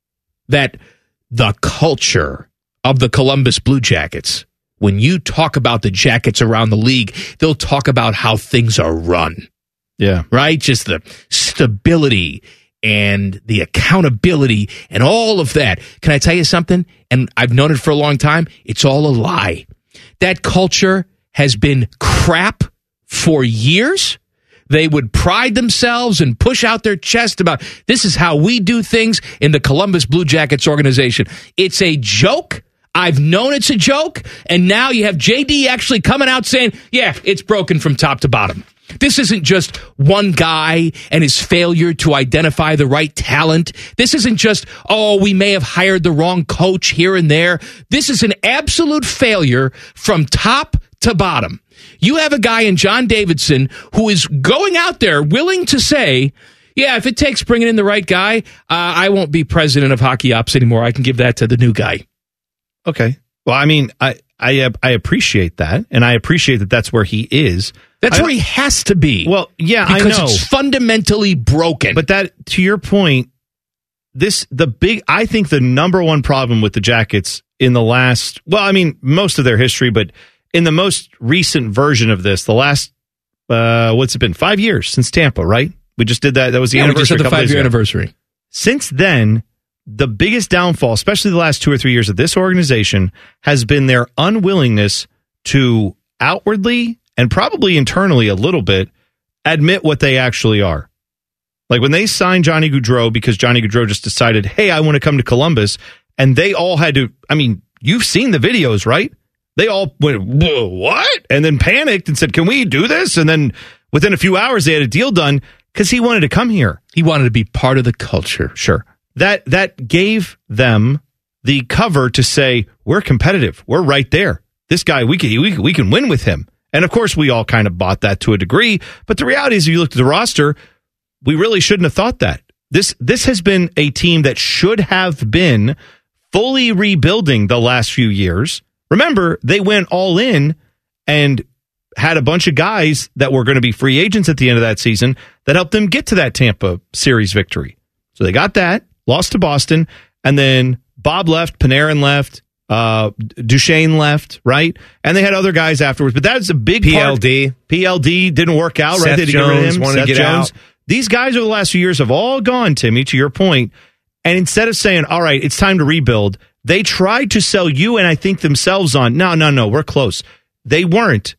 That the culture of the Columbus Blue Jackets, when you talk about the Jackets around the league, they'll talk about how things are run. Yeah. Right? Just the stability and the accountability and all of that. Can I tell you something? And I've known it for a long time. It's all a lie. That culture has been crap for years. They would pride themselves and push out their chest about this is how we do things in the Columbus Blue Jackets organization. It's a joke. I've known it's a joke. And now you have J D actually coming out saying, yeah, it's broken from top to bottom. This isn't just one guy and his failure to identify the right talent. This isn't just, oh, we may have hired the wrong coach here and there. This is an absolute failure from top to bottom. You have a guy in John Davidson who is going out there willing to say, yeah, if it takes bringing in the right guy, uh, I won't be president of Hockey Ops anymore. I can give that to the new guy. Okay. Well, I mean, I I, I appreciate that, and I appreciate that that's where he is. That's I, where he has to be. Well, yeah, because I know. Because it's fundamentally broken. But that, to your point, this the big. I think the number one problem with the Jackets in the last, well, I mean, most of their history, but in the most recent version of this, the last, uh, what's it been? Five years since Tampa, right? We just did that. That was the yeah, anniversary. We just had the five-year anniversary. Since then, the biggest downfall, especially the last two or three years of this organization, has been their unwillingness to outwardly and probably internally a little bit admit what they actually are. Like when they signed Johnny Gaudreau because Johnny Gaudreau just decided, hey, I want to come to Columbus, and they all had to, I mean, you've seen the videos, right? They all went, what? And then panicked and said, can we do this? And then within a few hours, they had a deal done because he wanted to come here. He wanted to be part of the culture. Sure. That that gave them the cover to say, we're competitive. We're right there. This guy, we can, we, we can win with him. And of course, we all kind of bought that to a degree. But the reality is, if you looked at the roster, we really shouldn't have thought that. This this has been a team that should have been fully rebuilding the last few years. Remember, they went all in and had a bunch of guys that were going to be free agents at the end of that season that helped them get to that Tampa series victory. So they got that, lost to Boston, and then Bob left, Panarin left, uh, Duchesne left, right? And they had other guys afterwards. But that was a big P L D. part. P L D didn't work out, Seth right? They had to get rid of Jones him. wanted Seth to get Jones. out. These guys over the last few years have all gone, Timmy, to your point. And instead of saying, all right, it's time to rebuild, they tried to sell you and I think themselves on, no, no, no, we're close. They weren't.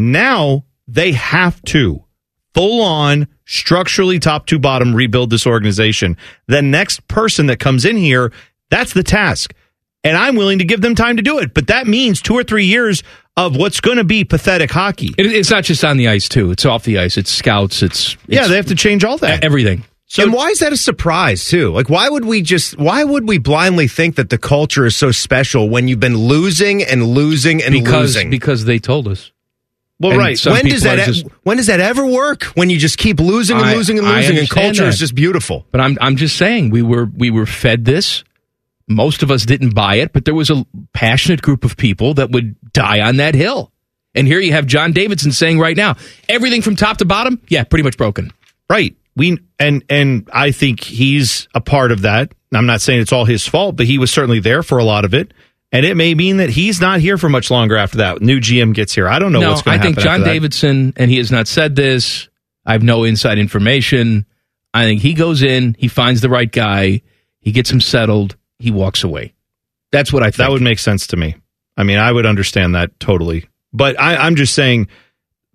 Now they have to full on, structurally top to bottom rebuild this organization. The next person that comes in here, that's the task. And I'm willing to give them time to do it. But that means two or three years of what's going to be pathetic hockey. It, it's not just on the ice, too. It's off the ice. It's scouts. It's, it's yeah, they have to change all that. Everything. So, and why is that a surprise, too? Like, why would we just, why would we blindly think that the culture is so special when you've been losing and losing and because, losing? Because they told us. Well, and right. When does that just, when does that ever work? When you just keep losing and I, losing and losing, and culture that. is just beautiful. But I'm I'm just saying we were we were fed this. Most of us didn't buy it, but there was a passionate group of people that would die on that hill. And here you have John Davidson saying right now, everything from top to bottom, yeah, pretty much broken. Right. We and and I think he's a part of that. I'm not saying it's all his fault, but he was certainly there for a lot of it. And it may mean that he's not here for much longer after that. New G M gets here. I don't know no, what's going to happen. I think John after Davidson, and he has not said this, I have no inside information. I think he goes in, he finds the right guy, he gets him settled, he walks away. That's what I think. That would make sense to me. I mean, I would understand that totally. But I, I'm just saying,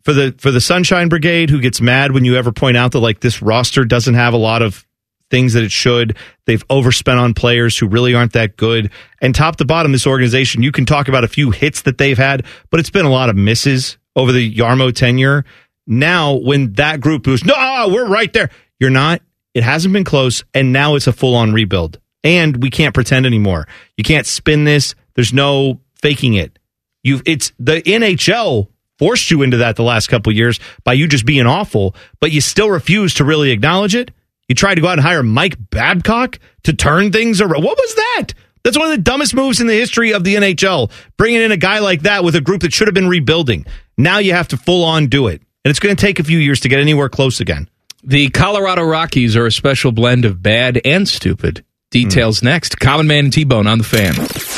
for the for the Sunshine Brigade, who gets mad when you ever point out that like this roster doesn't have a lot of things that it should. They've overspent on players who really aren't that good. And top to bottom, this organization, you can talk about a few hits that they've had, but it's been a lot of misses over the Yarmo tenure. Now, when that group was, no, we're right there. You're not. It hasn't been close, and now it's a full-on rebuild. And we can't pretend anymore. You can't spin this. There's no faking it. You've it's the N H L forced you into that the last couple of years by you just being awful, but you still refuse to really acknowledge it. You tried to go out and hire Mike Babcock to turn things around. What was that? That's one of the dumbest moves in the history of the N H L, bringing in a guy like that with a group that should have been rebuilding. Now you have to full-on do it, and it's going to take a few years to get anywhere close again. The Colorado Rockies are a special blend of bad and stupid. Details mm. next. Common Man and T-Bone on the Fan.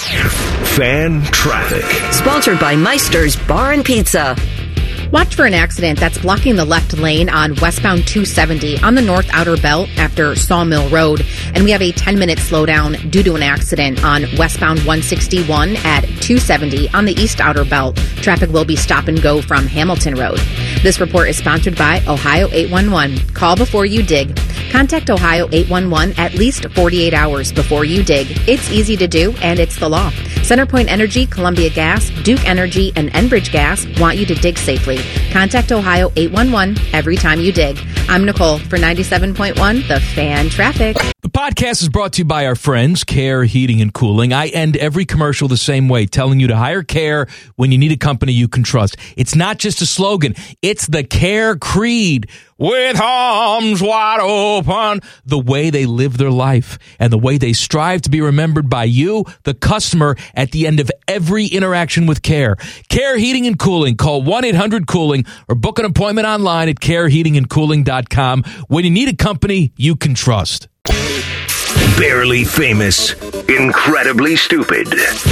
Fan Traffic. Sponsored by Meister's Bar and Pizza. Watch for an accident that's blocking the left lane on westbound two seventy on the North Outer Belt after Sawmill Road. And we have a ten-minute slowdown due to an accident on westbound one sixty-one at two seventy on the East Outer Belt. Traffic will be stop and go from Hamilton Road. This report is sponsored by Ohio eight one one. Call before you dig. Contact Ohio eight one one at least forty-eight hours before you dig. It's easy to do, and it's the law. Centerpoint Energy, Columbia Gas, Duke Energy, and Enbridge Gas want you to dig safely. Contact Ohio eight one one every time you dig. I'm Nicole for ninety-seven point one, The Fan Traffic. The podcast is brought to you by our friends, Care Heating and Cooling. I end every commercial the same way, telling you to hire Care when you need a company you can trust. It's not just a slogan. It's the Care creed. With arms wide open, the way they live their life and the way they strive to be remembered by you, the customer, at the end of every interaction with Care. Care Heating and Cooling. Call one eight hundred cooling or book an appointment online at care heating and cooling dot com when you need a company you can trust. Barely famous, incredibly stupid.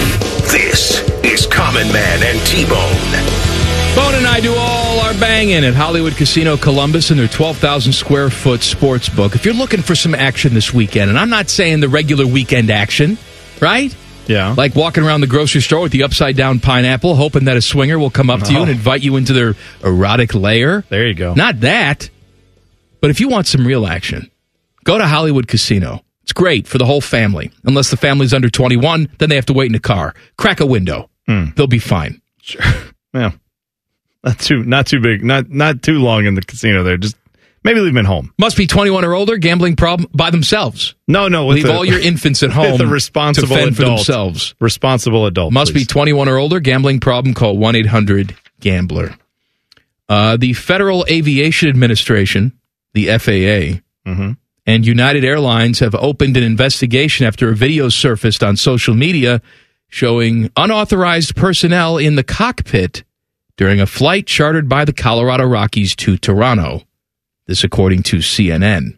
This is Common Man and T-Bone. Bone and I do all our banging at Hollywood Casino Columbus in their twelve thousand square foot sports book. If you're looking for some action this weekend, and I'm not saying the regular weekend action, right? Yeah. Like walking around the grocery store with the upside down pineapple, hoping that a swinger will come up to you and invite you into their erotic lair. There you go. Not that. But if you want some real action, go to Hollywood Casino. It's great for the whole family. Unless the family's under twenty-one, then they have to wait in a car. Crack a window. Mm. They'll be fine. Sure. Yeah. Not too, not too big, not not too long in the casino there. Just maybe leave them at home. Must be twenty-one or older, gambling problem by themselves. No, no. With leave the, all your infants at home with the responsible to fend adult, for themselves. Responsible adult. Must please. be twenty-one or older, gambling problem, call one eight hundred gambler. Uh, the Federal Aviation Administration, the F A A, mm-hmm. and United Airlines have opened an investigation after a video surfaced on social media showing unauthorized personnel in the cockpit during a flight chartered by the Colorado Rockies to Toronto. This according to C N N.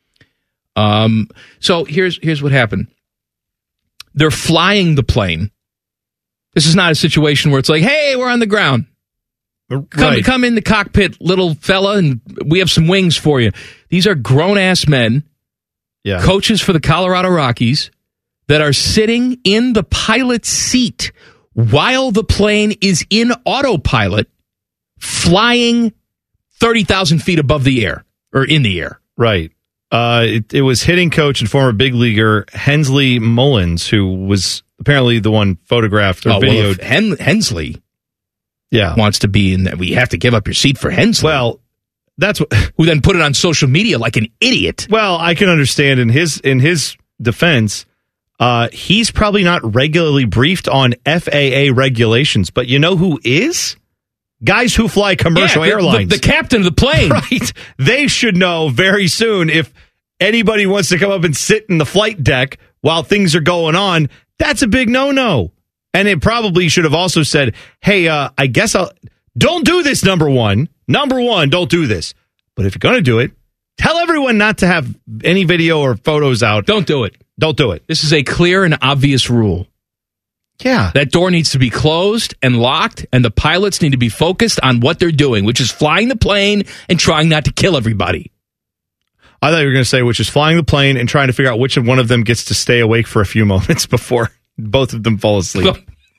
Um, so here's here's what happened. They're flying the plane. This is not a situation where it's like, hey, we're on the ground. Come, right. come in the cockpit, little fella, and we have some wings for you. These are grown-ass men, yeah. coaches for the Colorado Rockies, that are sitting in the pilot's seat while the plane is in autopilot, flying thirty thousand feet above the air, or in the air. Right. Uh, it, it was hitting coach and former big leaguer Hensley Mullins, who was apparently the one photographed or oh, videoed. Well, if Hen- Hensley yeah. wants to be in that, we have to give up your seat for Hensley. Well, that's what. Who then put it on social media like an idiot. Well, I can understand in his in his defense. Uh, he's probably not regularly briefed on F A A regulations, but you know who is? Guys who fly commercial yeah, the, airlines. The, the captain of the plane. Right. They should know very soon if anybody wants to come up and sit in the flight deck while things are going on. That's a big no-no. And it probably should have also said, hey, uh, I guess I'll... Don't do this, number one. Number one, don't do this. But if you're going to do it, tell everyone not to have any video or photos out. Don't do it. Don't do it. This is a clear and obvious rule. Yeah. That door needs to be closed and locked, and the pilots need to be focused on what they're doing, which is flying the plane and trying not to kill everybody. I thought you were going to say, which is flying the plane and trying to figure out which one of them gets to stay awake for a few moments before both of them fall asleep.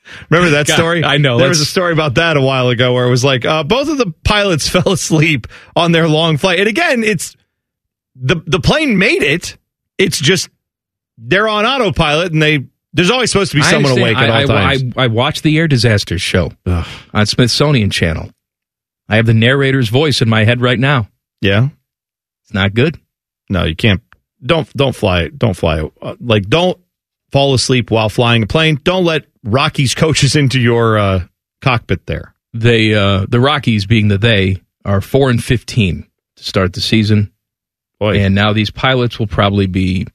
Remember that God, story? I know. There let's- was a story about that a while ago where it was like uh, both of the pilots fell asleep on their long flight. And again, it's the the plane made it. It's just they're on autopilot, and they there's always supposed to be I someone understand. awake at I, all I, times. I, I watched the Air Disasters show Ugh. on Smithsonian Channel. I have the narrator's voice in my head right now. Yeah, it's not good. No, you can't. Don't don't fly. Don't fly. Uh, like don't fall asleep while flying a plane. Don't let Rockies coaches into your uh, cockpit there. They uh, the Rockies, being the they, are four and fifteen to start the season. Boy. And now these pilots will probably be,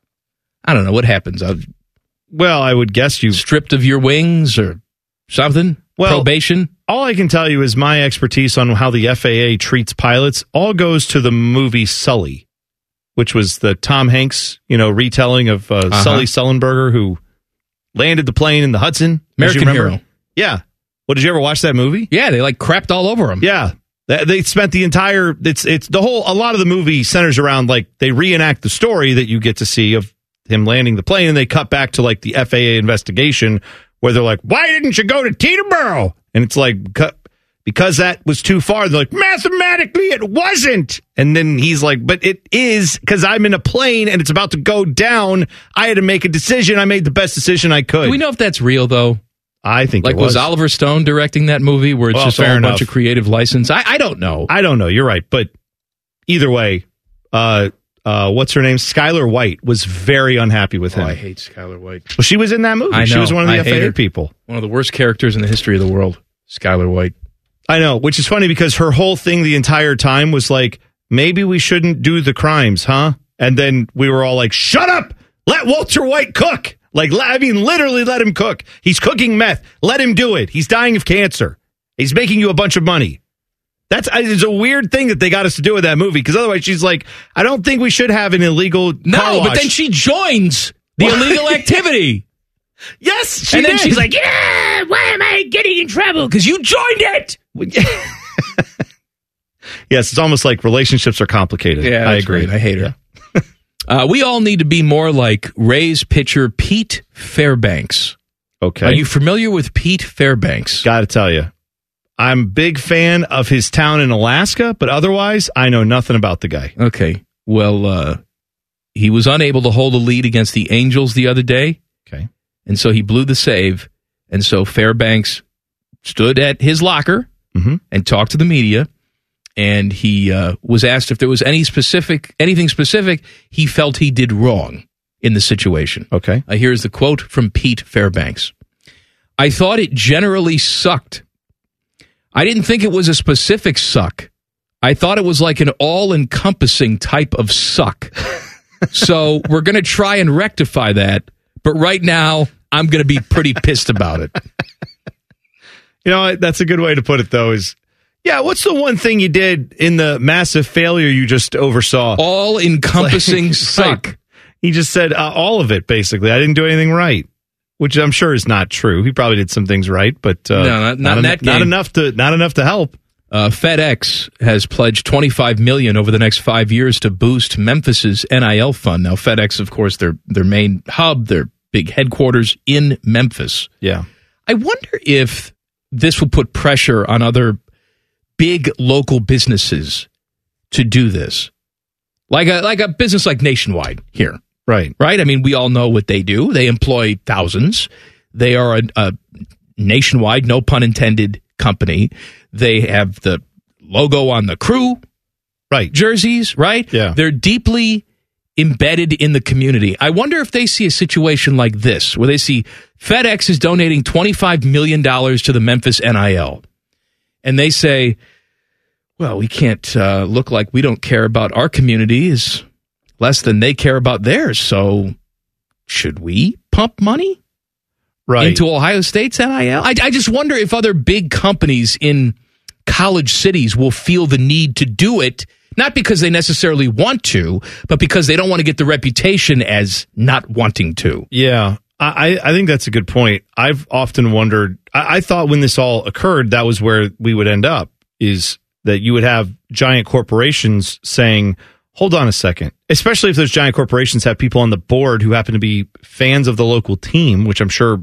I don't know what happens. Uh, well, I would guess you stripped of your wings or something. Well, probation. All I can tell you is my expertise on how the F A A treats pilots all goes to the movie Sully, which was the Tom Hanks, you know, retelling of uh, Uh-huh. Sully Sullenberger, who landed the plane in the Hudson. Don't you American remember? Hero. Yeah. What, did you ever watch that movie? Yeah, they like crapped all over him. Yeah. They, they spent the entire, it's, it's the whole, a lot of the movie centers around like they reenact the story that you get to see of him landing the plane, and they cut back to like the F A A investigation where they're like, why didn't you go to Teterboro? And it's like, cut. Because that was too far. They're like, mathematically, it wasn't. And then he's like, but it is because I'm in a plane and it's about to go down. I had to make a decision. I made the best decision I could. Do we know if that's real, though? I think Like, it was. was Oliver Stone directing that movie where it's Well, just all a fair bunch enough. of creative license? I, I don't know. I don't know. You're right. But either way, uh, uh, what's her name? Skylar White was very unhappy with Oh, him. I hate Skylar White. Well, she was in that movie. I know. She was one of the I F hate A A her. people. One of the worst characters in the history of the world, Skylar White. I know, which is funny because her whole thing the entire time was like, maybe we shouldn't do the crimes, huh? And then we were all like, shut up! Let Walter White cook! Like, I mean, literally let him cook. He's cooking meth. Let him do it. He's dying of cancer. He's making you a bunch of money. That's it's a weird thing that they got us to do with that movie, because otherwise she's like, I don't think we should have an illegal No, car but wash. then she joins the illegal activity. Yes, she and then did. she's like, yeah, why am I getting in trouble? Because you joined it. Yes, it's almost like relationships are complicated. Yeah, I that's agree. right. I hate her. uh, we all need to be more like Rays pitcher Pete Fairbanks. Okay. Are you familiar with Pete Fairbanks? Got to tell you, I'm a big fan of his town in Alaska, but otherwise, I know nothing about the guy. Okay. Well, uh, he was unable to hold a lead against the Angels the other day. Okay. And so he blew the save. And so Fairbanks stood at his locker mm-hmm. and talked to the media. And he uh, was asked if there was any specific, anything specific he felt he did wrong in the situation. Okay. Uh, here's the quote from Pete Fairbanks. I thought it generally sucked. I didn't think it was a specific suck. I thought it was like an all-encompassing type of suck. So we're going to try and rectify that. But right now, I'm going to be pretty pissed about it. You know, that's a good way to put it, though, is, yeah, what's the one thing you did in the massive failure you just oversaw? All-encompassing suck. Right. He just said uh, all of it, basically. I didn't do anything right, which I'm sure is not true. He probably did some things right, but uh, No, not- not in en- that not game. enough to not enough to help. Uh, FedEx has pledged twenty-five million dollars over the next five years to boost Memphis's N I L fund. Now, FedEx, of course, their their main hub, their big headquarters in Memphis. Yeah. I wonder if this will put pressure on other big local businesses to do this, like a like a business like Nationwide here. Right. Right? I mean, we all know what they do. They employ thousands. They are a, a nationwide, no pun intended, company. They have the logo on the crew right jerseys, right? Yeah. They're deeply embedded in the community. I wonder if they see a situation like this, where they see FedEx is donating twenty-five million dollars to the Memphis N I L. And they say, well, we can't uh, look like we don't care about our community is less than they care about theirs. So should we pump money right into Ohio State's N I L? I, I just wonder if other big companies in college cities will feel the need to do it, not because they necessarily want to, but because they don't want to get the reputation as not wanting to. Yeah. I, I think that's a good point. I've often wondered, I, I thought when this all occurred, that was where we would end up, is that you would have giant corporations saying, hold on a second, especially if those giant corporations have people on the board who happen to be fans of the local team, which I'm sure,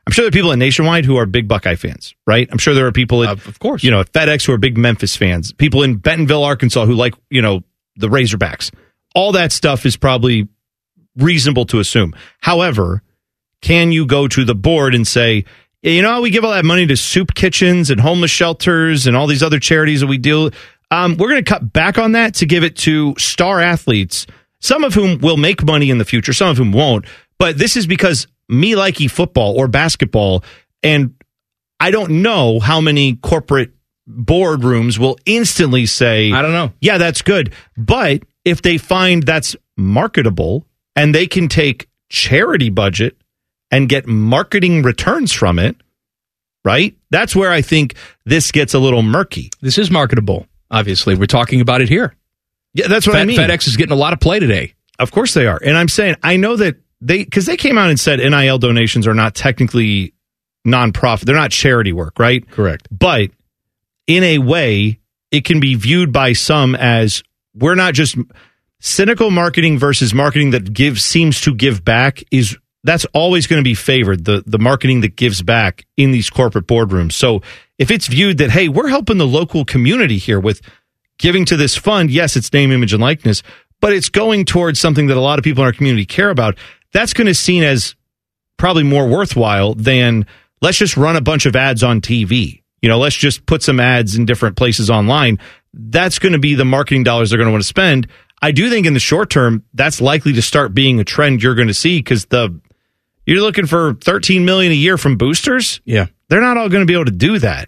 I'm sure there are people at Nationwide who are big Buckeye fans, right? I'm sure there are people at, uh, of course, you know, at FedEx who are big Memphis fans. People in Bentonville, Arkansas who like, you know, the Razorbacks. All that stuff is probably reasonable to assume. However, can you go to the board and say, you know, we give all that money to soup kitchens and homeless shelters and all these other charities that we deal. Um, we're going to cut back on that to give it to star athletes, some of whom will make money in the future, some of whom won't. But this is because me likey football or basketball, and I don't know how many corporate boardrooms will instantly say, I don't know. Yeah, that's good. But if they find that's marketable and they can take charity budget and get marketing returns from it, right? That's where I think this gets a little murky. This is marketable, obviously. We're talking about it here. Yeah, that's what Fed, I mean. FedEx is getting a lot of play today. Of course they are. And I'm saying, I know that they, because they came out and said N I L donations are not technically nonprofit. They're not charity work, right? Correct. But in a way, it can be viewed by some as we're not just cynical marketing versus marketing that gives seems to give back is that's always going to be favored, the the marketing that gives back in these corporate boardrooms. So if it's viewed that, hey, we're helping the local community here with giving to this fund, yes, it's name, image, and likeness, but it's going towards something that a lot of people in our community care about, that's going to be seen as probably more worthwhile than let's just run a bunch of ads on T V. You know, let's just put some ads in different places online. That's going to be the marketing dollars they're going to want to spend. I do think in the short term, that's likely to start being a trend you're going to see because the you're looking for thirteen million dollars a year from boosters. Yeah. They're not all going to be able to do that.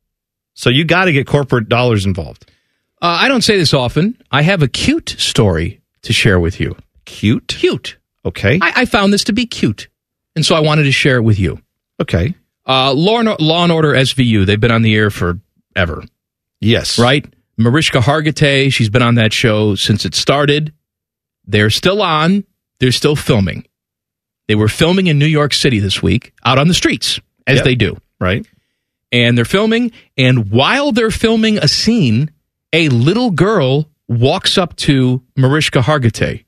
So you got to get corporate dollars involved. Uh, I don't say this often. I have a cute story to share with you. Cute? Cute. Okay. I, I found this to be cute, and so I wanted to share it with you. Okay. Uh, Law, and, Law and Order S V U, they've been on the air forever. Yes. Right? Mariska Hargitay, she's been on that show since it started. They're still on. They're still filming. They were filming in New York City this week, out on the streets, as Yep. they do. Right. And they're filming, and while they're filming a scene, a little girl walks up to Mariska Hargitay,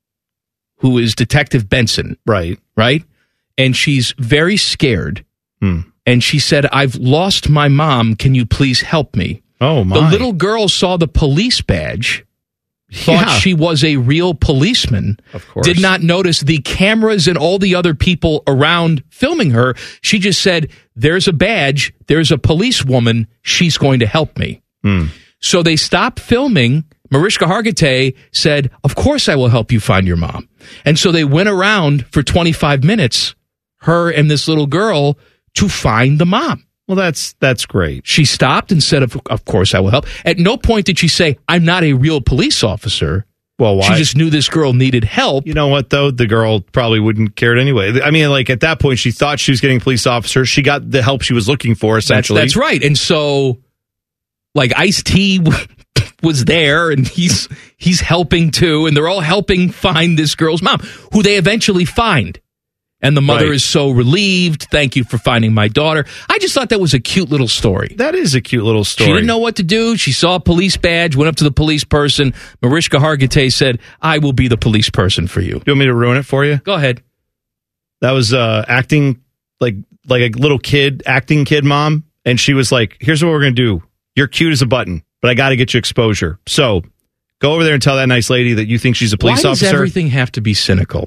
who is Detective Benson. Right. Right? And she's very scared. Hmm. And she said, I've lost my mom. Can you please help me? Oh, my. The little girl saw the police badge, thought Yeah. she was a real policeman, Of course. did not notice the cameras and all the other people around filming her. She just said, there's a badge, there's a policewoman, she's going to help me. Hmm. So they stopped filming. Mariska Hargitay said, of course I will help you find your mom. And so they went around for twenty-five minutes, her and this little girl, to find the mom. Well, that's that's great. She stopped and said, of, of course I will help. At no point did she say, I'm not a real police officer. Well, why? She just knew this girl needed help. You know what, though? The girl probably wouldn't care anyway. I mean, like, at that point, she thought she was getting a police officer. She got the help she was looking for, essentially. That's, that's right. And so, like, Ice-T was there, and he's he's helping, too. And they're all helping find this girl's mom, who they eventually find. And the mother Right. is so relieved. Thank you for finding my daughter. I just thought that was a cute little story. That is a cute little story. She didn't know what to do. She saw a police badge, went up to the police person. Mariska Hargitay said, I will be the police person for you. You want me to ruin it for you? Go ahead. That was uh, acting like like a little kid, acting kid mom. And she was like, here's what we're going to do. You're cute as a button, but I got to get you exposure. So go over there and tell that nice lady that you think she's a police Why officer. does everything have to be cynical?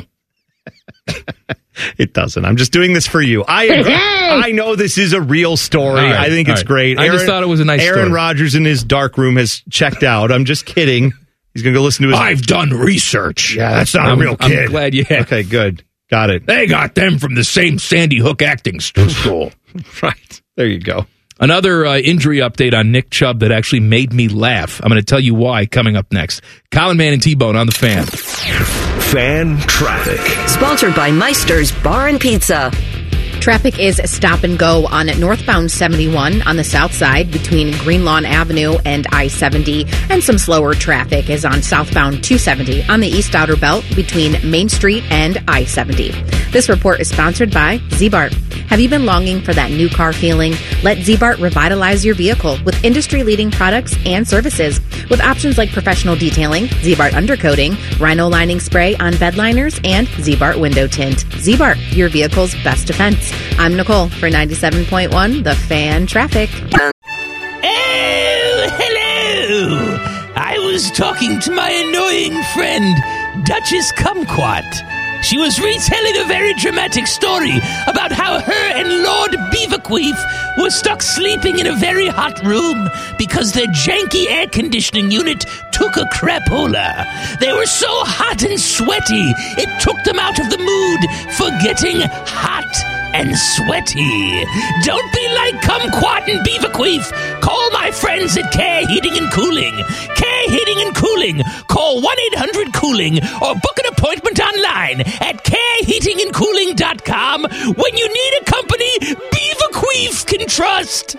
It doesn't. I'm just doing this for you. I I know this is a real story. All right, I think all it's right. great. I just thought it was a nice Aaron story. Rodgers in his dark room has checked out. I'm just kidding. He's going to go listen to his... I've done research. Yeah, that's not I'm- a real kid. I'm glad you have. Okay, good. Got it. They got them from the same Sandy Hook acting school. Right. There you go. Another uh, injury update on Nick Chubb that actually made me laugh. I'm going to tell you why coming up next. Colin Mann and T-Bone on the Fan. Fan traffic. Sponsored by Meister's Bar and Pizza. Traffic is stop and go on northbound seventy-one on the south side between Greenlawn Avenue and I seventy, and some slower traffic is on southbound two seventy on the east outer belt between Main Street and I seventy. This report is sponsored by Z-Bart. Have you been longing for that new car feeling? Let Z-Bart revitalize your vehicle with industry-leading products and services. With options like professional detailing, Z-Bart undercoating, Rhino lining spray on bed liners, and Z-Bart window tint. Z-Bart, your vehicle's best defense. I'm Nicole for ninety-seven point one The Fan Traffic. Oh, hello! I was talking to my annoying friend, Duchess Kumquat. She was retelling a very dramatic story about how her and Lord Beaverqueef were stuck sleeping in a very hot room because their janky air conditioning unit took a crapola. They were so hot and sweaty, it took them out of the mood for getting hot and sweaty. Don't be like Kumquat and Beaverqueef. Call my friends at Care Heating and Cooling. Care Heating and Cooling. Call one eight hundred cooling or book an appointment online at care heating and cooling dot com when you need a company Beaverqueef can trust.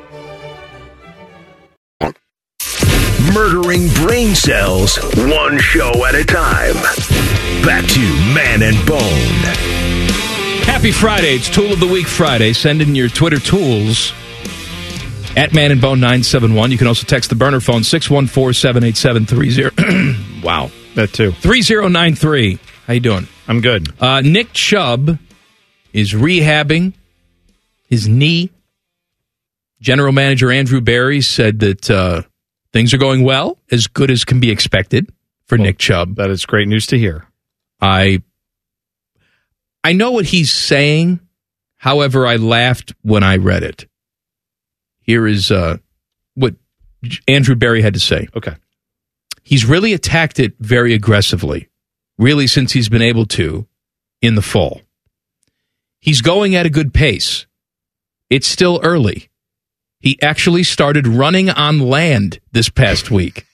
Murdering brain cells, one show at a time. Back to Man and Bone. Happy Friday. It's Tool of the Week Friday. Send in your Twitter tools at Man and Bone nine seven one. You can also text the burner phone six one four, seven eight seven, three zero. Wow. That too. three zero nine three. How you doing? I'm good. Uh, Nick Chubb is rehabbing his knee. General Manager Andrew Berry said that uh, things are going well, as good as can be expected for well, Nick Chubb. That is great news to hear. I I know what he's saying. However, I laughed when I read it. Here is uh, what Andrew Berry had to say. Okay. He's really attacked it very aggressively, really since he's been able to in the fall. He's going at a good pace. It's still early. He actually started running on land this past week.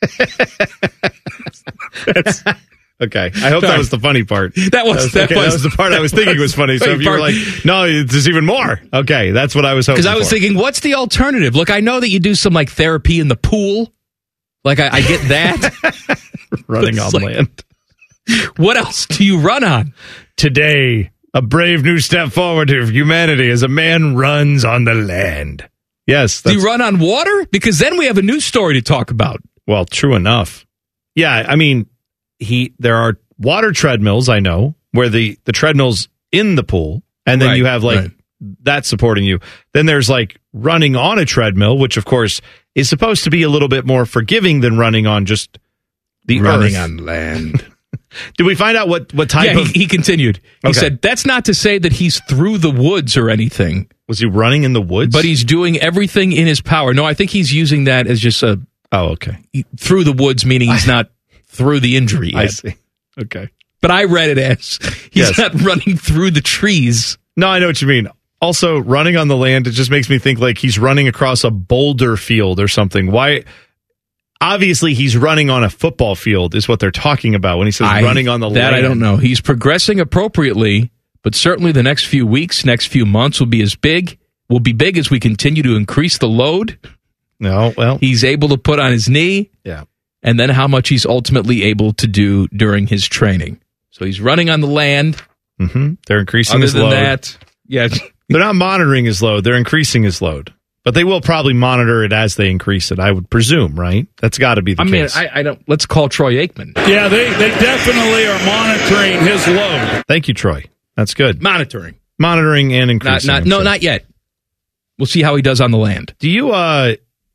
That's, okay. I hope Sorry. that was the funny part. That was that was, that, okay, was, that was the part I was thinking was funny. So if you were like, no, there's even more. Okay, that's what I was hoping for. Because I was thinking, what's the alternative? Look, I know that you do some like therapy in the pool. Like, I, I get that. Running on like, land. What else do you run on? Today, a brave new step forward to humanity as a man runs on the land. Yes. Do you run on water? Because then we have a new story to talk about. Well, true enough. Yeah, I mean, he there are water treadmills, I know, where the, the treadmill's in the pool, and then right, you have like right. that supporting you. Then there's like running on a treadmill, which of course is supposed to be a little bit more forgiving than running on just the running earth. on land. Did we find out what, what type yeah, of... He, he continued. He okay. said, that's not to say that he's through the woods or anything. Was he running in the woods? But he's doing everything in his power. No, I think he's using that as just a... Oh, okay. Through the woods, meaning he's not through the injury yet. I see. Okay. But I read it as he's yes. not running through the trees. No, I know what you mean. Also, running on the land, it just makes me think like he's running across a boulder field or something. Why... Obviously, he's running on a football field is what they're talking about when he says I, running on the that land. I don't know. He's progressing appropriately, but certainly the next few weeks, next few months will be as big, will be big as we continue to increase the load. No, well. He's able to put on his knee. Yeah. And then how much he's ultimately able to do during his training. So he's running on the land. Mm-hmm. They're increasing Other his than load. that, yeah. They're not monitoring his load. They're increasing his load. But they will probably monitor it as they increase it, I would presume, right? That's got to be the I case. mean, I, I don't. Let's call Troy Aikman. Yeah, they, they definitely are monitoring his load. Thank you, Troy. That's good. Monitoring. Monitoring and increasing. Not, not, no, not yet. We'll see how he does on the land. Do you, uh,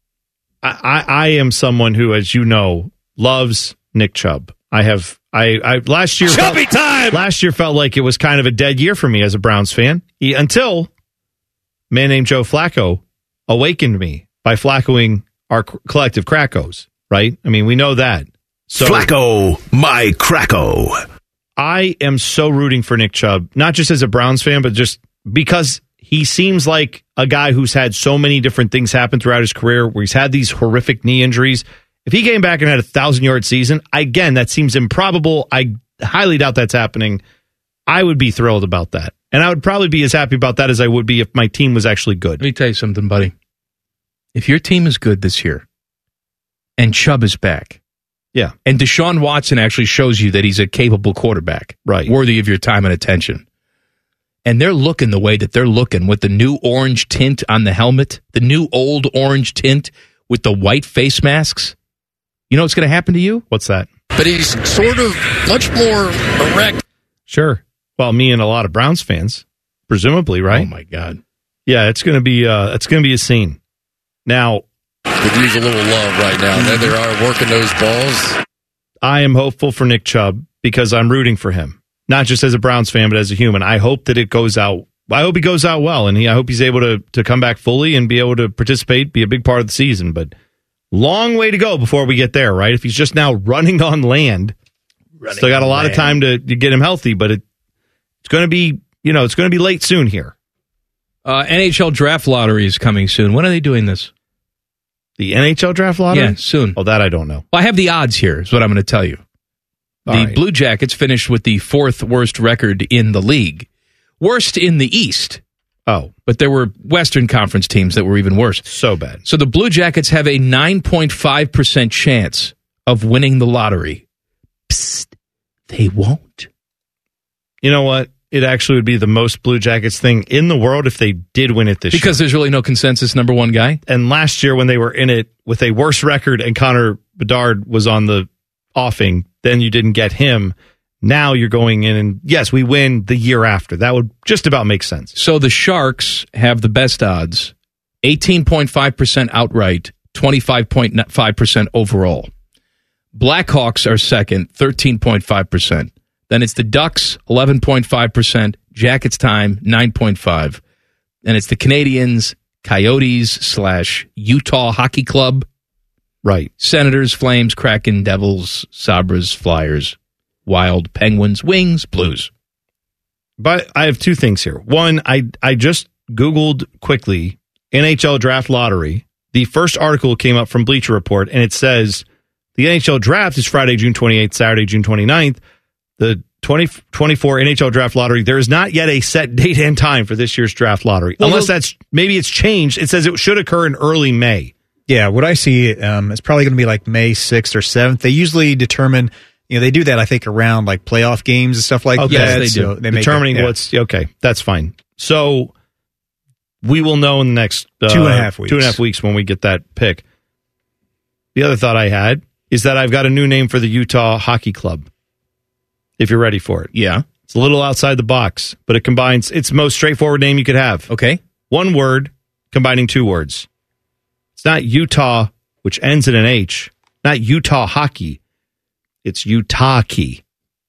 I, I, I am someone who, as you know, loves Nick Chubb. I have, I, I last year. Chubby felt, time! Last year felt like it was kind of a dead year for me as a Browns fan he, until a man named Joe Flacco awakened me by flaccoing our collective crackos, right? I mean, we know that. So, Flacco, my cracko. I am so rooting for Nick Chubb, not just as a Browns fan, but just because he seems like a guy who's had so many different things happen throughout his career where he's had these horrific knee injuries. If he came back and had a thousand-yard season, again, that seems improbable. I highly doubt that's happening. I would be thrilled about that. And I would probably be as happy about that as I would be if my team was actually good. Let me tell you something, buddy. If your team is good this year and Chubb is back, yeah, and Deshaun Watson actually shows you that he's a capable quarterback, right, worthy of your time and attention, and they're looking the way that they're looking with the new orange tint on the helmet, the new old orange tint with the white face masks, you know what's going to happen to you? What's that? But he's sort of much more erect. Sure. Well, me and a lot of Browns fans, presumably, right? Oh, my God. Yeah, it's going to be uh, it's going to be a scene. Now, could use a little love right now. There they are working those balls. I am hopeful for Nick Chubb because I'm rooting for him, not just as a Browns fan, but as a human. I hope that it goes out. I hope he goes out well, and he, I hope he's able to to come back fully and be able to participate, be a big part of the season. But long way to go before we get there, right? If he's just now running on land, running still got a lot land. of time to, to get him healthy, but it, it's going to be, you know, it's going to be late soon here. Uh, N H L draft lottery is coming soon. When are they doing this? The N H L draft lottery? Yeah, soon. Oh, that I don't know. Well, I have the odds here, is what I'm going to tell you. The right. Blue Jackets finished with the fourth worst record in the league. Worst in the East. Oh. But there were Western Conference teams that were even worse. So bad. So the Blue Jackets have a nine point five percent chance of winning the lottery. Psst, they won't. You know what? It actually would be the most Blue Jackets thing in the world if they did win it this because year. Because there's really no consensus number one guy? And last year when they were in it with a worse record and Connor Bedard was on the offing, then you didn't get him. Now you're going in and, yes, we win the year after. That would just about make sense. So the Sharks have the best odds, eighteen point five percent outright, twenty-five point five percent overall. Blackhawks are second, thirteen point five percent. Then it's the Ducks, eleven point five percent. Jackets time, nine point five. And it's the Canadians, Coyotes slash Utah Hockey Club. Right. Senators, Flames, Kraken, Devils, Sabres, Flyers, Wild, Penguins, Wings, Blues. But I have two things here. One, I, I just Googled quickly N H L Draft Lottery. The first article came up from Bleacher Report, and it says the N H L Draft is Friday, June twenty-eighth, Saturday, June twenty-ninth. The twenty twenty-four N H L Draft Lottery, there is not yet a set date and time for this year's draft lottery. Well, Unless that's, maybe it's changed. It says it should occur in early May. Yeah, what I see um, is probably going to be like May sixth or seventh. They usually determine, you know, they do that, I think, around like playoff games and stuff like okay. that. Yes, they so do. They Determining make it, yeah. what's, okay, that's fine. So we will know in the next uh, two and a half weeks. Two and a half weeks when we get that pick. The other thought I had is that I've got a new name for the Utah Hockey Club. If you're ready for it. Yeah. It's a little outside the box, but it combines, it's the most straightforward name you could have. Okay. One word combining two words. It's not Utah, which ends in an H. Not Utah Hockey. It's Utah-key.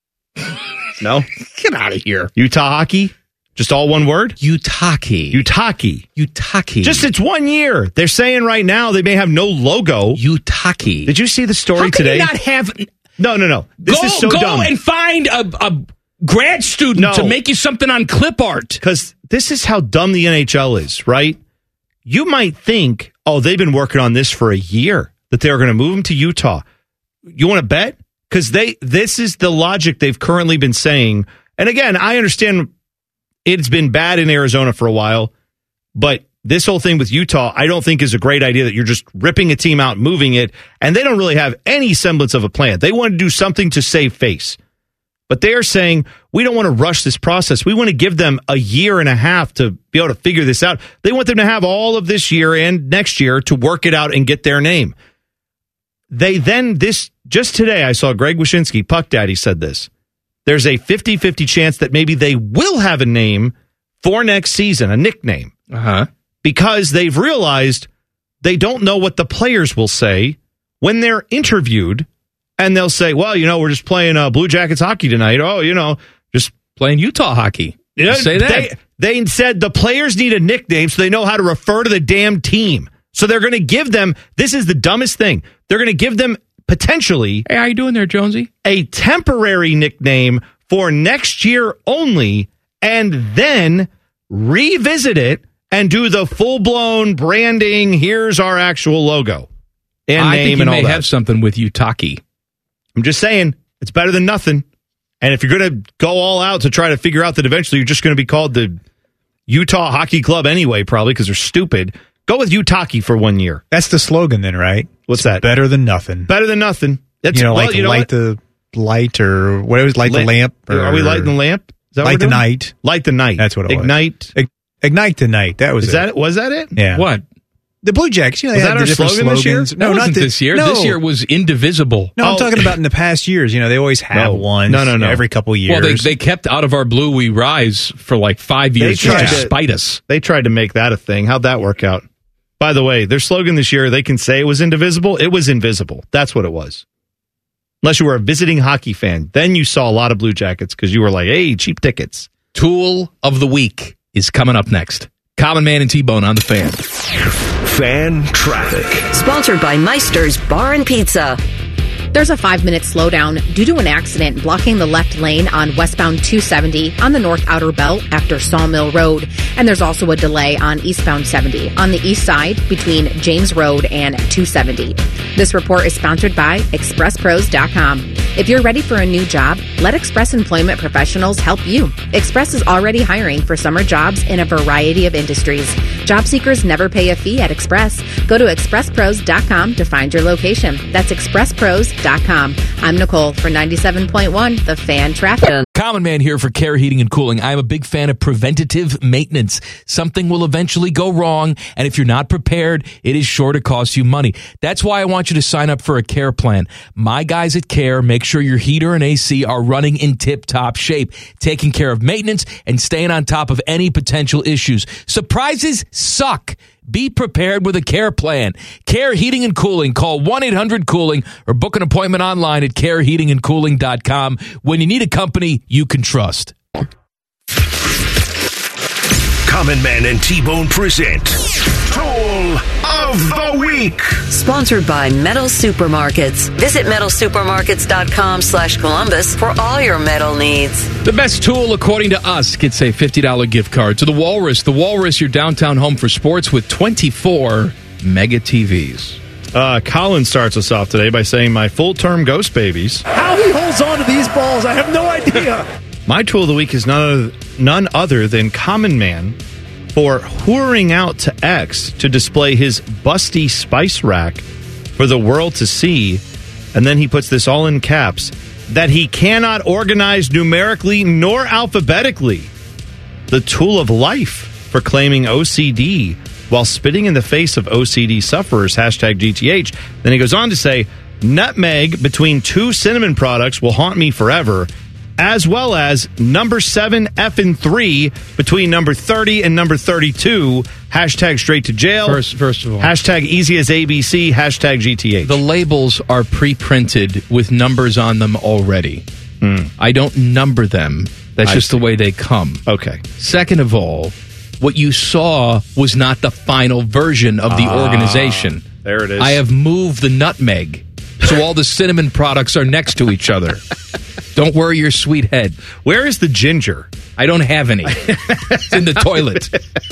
No? Get out of here. Utah Hockey? Just all one word? Utah-key. Utah-key. Utah-key. Just it's one year. They're saying right now they may have no logo. Utah-key. Did you see the story How can today? You not have... No, no, no. This go, is so go dumb. Go and find a, a grad student no. to make you something on clip art. Because this is how dumb the N H L is, right? You might think, oh, they've been working on this for a year, that they're going to move them to Utah. You want to bet? Because they, this is the logic they've currently been saying. And again, I understand it's been bad in Arizona for a while, but this whole thing with Utah, I don't think is a great idea that you're just ripping a team out, moving it, and they don't really have any semblance of a plan. They want to do something to save face. But they are saying, we don't want to rush this process. We want to give them a year and a half to be able to figure this out. They want them to have all of this year and next year to work it out and get their name. They then, this, just today, I saw Greg Wyshynski, Puck Daddy, said this. There's a fifty-fifty chance that maybe they will have a name for next season, a nickname. Uh-huh. Because they've realized they don't know what the players will say when they're interviewed, and they'll say, well, you know, we're just playing uh, Blue Jackets hockey tonight. Oh, you know, just playing Utah hockey. You know, say that. They, they said the players need a nickname so they know how to refer to the damn team. So they're going to give them, this is the dumbest thing, they're going to give them potentially, hey, how you doing there, Jonesy? A temporary nickname for next year only, and then revisit it and do the full-blown branding, here's our actual logo and I name think you and all may that. have something with Utah-key. I'm just saying, it's better than nothing. And if you're going to go all out to try to figure out that eventually you're just going to be called the Utah Hockey Club anyway, probably, because they're stupid, go with Utah-key for one year. That's the slogan then, right? What's that? Better than nothing. Better than nothing. That's, you know, well, like you know light what? the light or whatever, light La- the lamp. Or, Are we lighting the lamp? that what Light we're the doing? Night. Light the Night. That's what it Ignite. was. Ig- Ignite the Night. That was Is it. that was that it? Yeah. What? The Blue Jackets. You know, they Was had that the our different slogan this year? slogans. That No, not wasn't the- this year. No. This year was indivisible. No, I'm Oh. talking about in the past years. You know, they always have No. one. No, no, no. Every couple years. Well, they, they kept Out of Our Blue We Rise for like five years They tried just to to- spite us. They tried to make that a thing. How'd that work out? By the way, their slogan this year, they can say it was indivisible. It was invisible. That's what it was. Unless you were a visiting hockey fan. Then you saw a lot of Blue Jackets because you were like, hey, cheap tickets. Tool of the Week is coming up next. Common Man and T-Bone on the Fan. Fan traffic. Sponsored by Meister's Bar and Pizza. There's a five-minute slowdown due to an accident blocking the left lane on westbound two seventy on the North Outer Belt after Sawmill Road. And there's also a delay on eastbound seventy on the east side between James Road and two seventy. This report is sponsored by Express Pros dot com. If you're ready for a new job, let Express Employment Professionals help you. Express is already hiring for summer jobs in a variety of industries. Job seekers never pay a fee at Express. Go to Express Pros dot com to find your location. That's Express Pros dot com. I'm Nicole for ninety-seven point one, The Fan Traffic. Common Man here for Care Heating and Cooling. I'm a big fan of preventative maintenance. Something will eventually go wrong, and if you're not prepared, it is sure to cost you money. That's why I want you to sign up for a Care plan. My guys at Care make sure your heater and A C are running in tip-top shape, taking care of maintenance and staying on top of any potential issues. Surprises suck. Be prepared with a Care plan. Care Heating and Cooling. Call one eight hundred cooling or book an appointment online at care heating and cooling dot com when you need a company you can trust. Common Man and T-Bone present Tool of the Week. Sponsored by Metal Supermarkets. Visit metal supermarkets dot com slash Columbus for all your metal needs. The best tool, according to us, gets a fifty dollars gift card to the Walrus. The Walrus, your downtown home for sports with twenty-four mega T Vs. Uh, Colin starts us off today by saying, my full-term ghost babies. How he holds on to these balls, I have no idea. My tool of the week is none other, none other than Common Man for whoring out to X to display his busty spice rack for the world to see. And then he puts this all in caps, that he cannot organize numerically nor alphabetically. The tool of life for claiming O C D while spitting in the face of O C D sufferers, hashtag G T H. Then he goes on to say, nutmeg between two cinnamon products will haunt me forever, as well as number seven F and three between number thirty and number thirty-two, hashtag straight to jail. First, first of all, hashtag easy as A B C, hashtag G T H. the labels are pre-printed with numbers on them already. Mm. I don't number them. That's I just see. the way they come. Okay. Second of all, what you saw was not the final version of the Ah, organization. there it is. I have moved the nutmeg, so all the cinnamon products are next to each other. Don't worry your sweet head. Where is the ginger? I don't have any. It's in the toilet.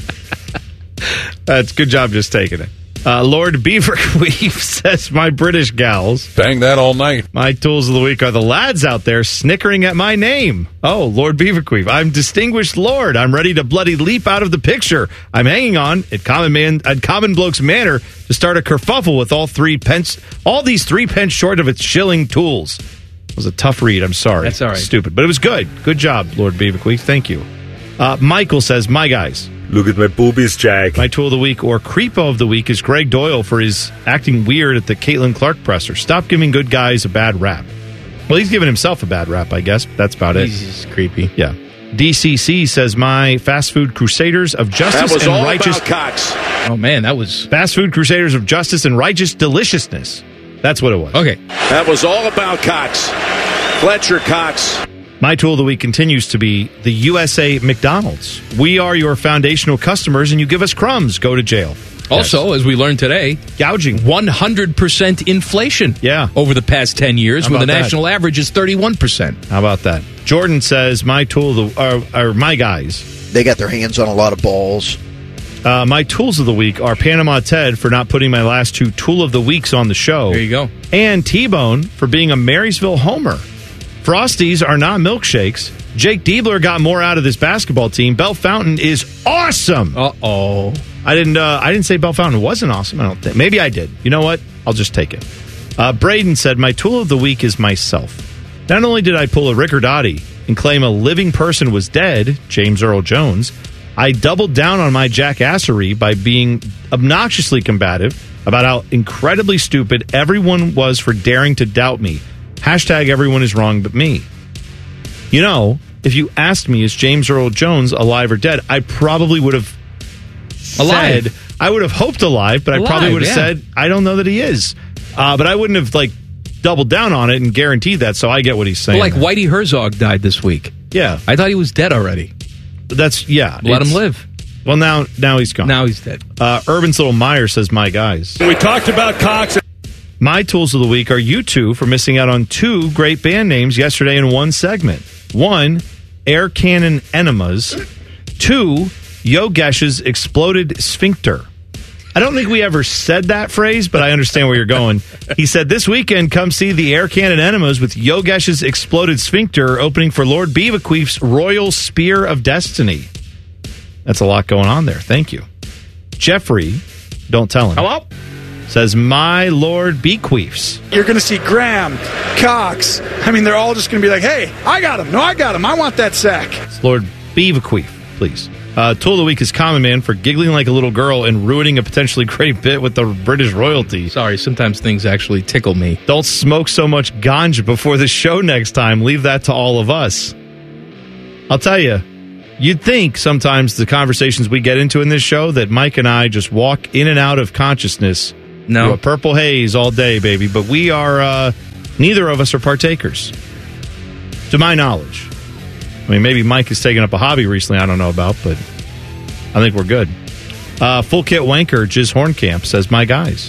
That's good job just taking it. Uh, Lord Beaverqueef says, my British gals. Bang that all night. My tools of the week are the lads out there snickering at my name. Oh, Lord Beaverqueef. I'm distinguished Lord. I'm ready to bloody leap out of the picture. I'm hanging on at Common Man at Common Blokes Manor to start a kerfuffle with all three pence, all these three pence short of its shilling tools. It was a tough read. I'm sorry. That's all right. Stupid, but it was good. Good job, Lord Beaverqueef. Thank you. Uh, Michael says, my guys. Look at my boobies, Jack. My tool of the week or creepo of the week is Greg Doyle for his acting weird at the Caitlin Clark presser. Stop giving good guys a bad rap. Well, he's giving himself a bad rap, I guess. But that's about it. He's just creepy. Yeah. D C C says, my fast food crusaders of justice That was and all righteous. about cocks. Oh, man, that was... Fast food crusaders of justice and righteous deliciousness. That's what it was. Okay. That was all about Cox. Fletcher Cox. My tool of the week continues to be the U S A McDonald's. We are your foundational customers and you give us crumbs. Go to jail. Also, Yes. as we learned today, gouging. one hundred percent inflation yeah. over the past ten years, How when the about that? national average is thirty-one percent. How about that? Jordan says, my tool of the, or, or my guys. They got their hands on a lot of balls. Uh, my tools of the week are Panama Ted for not putting my last two tool of the weeks on the show. There you go. And T-Bone for being a Marysville homer. Frosties are not milkshakes. Jake Diebler got more out of this basketball team. Bell Fountain is awesome. Uh-oh. I didn't uh, I didn't say Bell Fountain wasn't awesome. I don't think. Maybe I did. You know what? I'll just take it. Uh, Braden said, my tool of the week is myself. Not only did I pull a Riccardotti, and claim a living person was dead, James Earl Jones, I doubled down on my jackassery by being obnoxiously combative about how incredibly stupid everyone was for daring to doubt me. Hashtag everyone is wrong but me. You know, if you asked me, is James Earl Jones alive or dead, I probably would have Alive. said, I would have hoped alive, but Alive, I probably would have yeah. said, I don't know that he is. Uh, but I wouldn't have, like, doubled down on it and guaranteed that, so I get what he's saying. Well, like Whitey Herzog died this week. Yeah. I thought he was dead already. That's, yeah. Let it's- him live. Well, now now he's gone. Now he's dead. Uh, Urban's Little Meyer says, my guys. We talked about Cox. My tools of the week are you two for missing out on two great band names yesterday in one segment. One, Air Cannon Enemas. Two, Yogesh's Exploded Sphincter. I don't think we ever said that phrase, but I understand where you're going. He said, this weekend, come see the Air Cannon Enemas with Yogesh's Exploded Sphincter opening for Lord Beaverqueef's Royal Spear of Destiny. That's a lot going on there. Thank you. Jeffrey, don't tell him. Hello? Says, my Lord Bequeefs. You're going to see Graham, Cox. I mean, they're all just going to be like, hey, I got him. No, I got him. I want that sack. It's Lord Beaverqueef, please. Uh, tool of the week is Common Man for giggling like a little girl and ruining a potentially great bit with the British royalty. Sorry, sometimes things actually tickle me. Don't smoke so much ganja before the show next time. Leave that to all of us. I'll tell you, you'd think sometimes the conversations we get into in this show that Mike and I just walk in and out of consciousness. No. through a purple haze all day, baby. But we are, uh, neither of us are partakers, to my knowledge. I mean, maybe Mike has taken up a hobby recently I don't know about, but I think we're good. Uh, Full Kit Wanker, Jiz Hornkamp, says, my guys.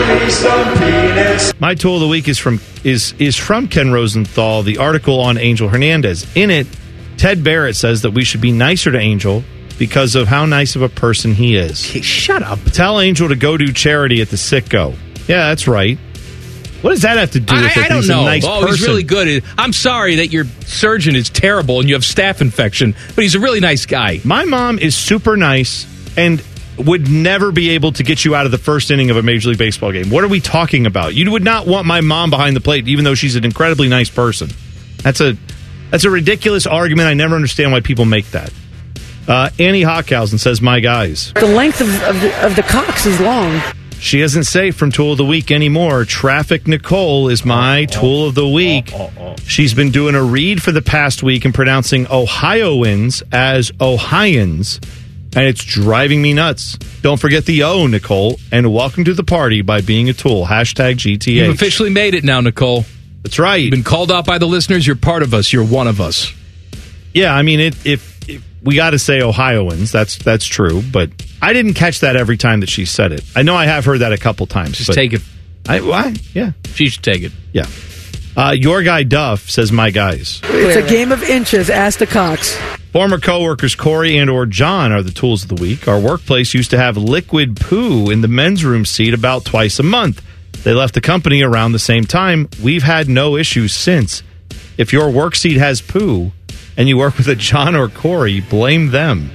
My tool of the week is from is is from Ken Rosenthal, the article on Angel Hernandez. In it, Ted Barrett says that we should be nicer to Angel because of how nice of a person he is. Hey, shut up. Tell Angel to go do charity at the Sitco. Yeah, that's right. What does that have to do with I, it? I don't He's know. A nice oh, person. he's really good. I'm sorry that your surgeon is terrible and you have staph infection, but he's a really nice guy. My mom is super nice and would never be able to get you out of the first inning of a Major League Baseball game. What are we talking about? You would not want my mom behind the plate, even though she's an incredibly nice person. That's a that's a ridiculous argument. I never understand why people make that. Uh, Annie Hockhausen says, my guys. The length of, of, the, of the Cox is long. She isn't safe from Tool of the Week anymore. Traffic Nicole is my Tool of the Week. She's been doing a read for the past week and pronouncing Ohioans as Ohioans, and it's driving me nuts. Don't forget the O, Nicole, and welcome to the party by being a tool. Hashtag G T H. You've officially made it now, Nicole. That's right. You've been called out by the listeners. You're part of us. You're one of us. Yeah, I mean, it, if, if we got to say Ohioans, that's that's true, but I didn't catch that every time that she said it. I know I have heard that a couple times. Just take it. I, why? Yeah. She should take it. Yeah. Uh, your guy Duff says, my guys. It's a game of inches. Ask the Cox. Former coworkers Corey and or John are the tools of the week. Our workplace used to have liquid poo in the men's room seat about twice a month. They left the company around the same time. We've had no issues since. If your work seat has poo and you work with a John or Corey, blame them.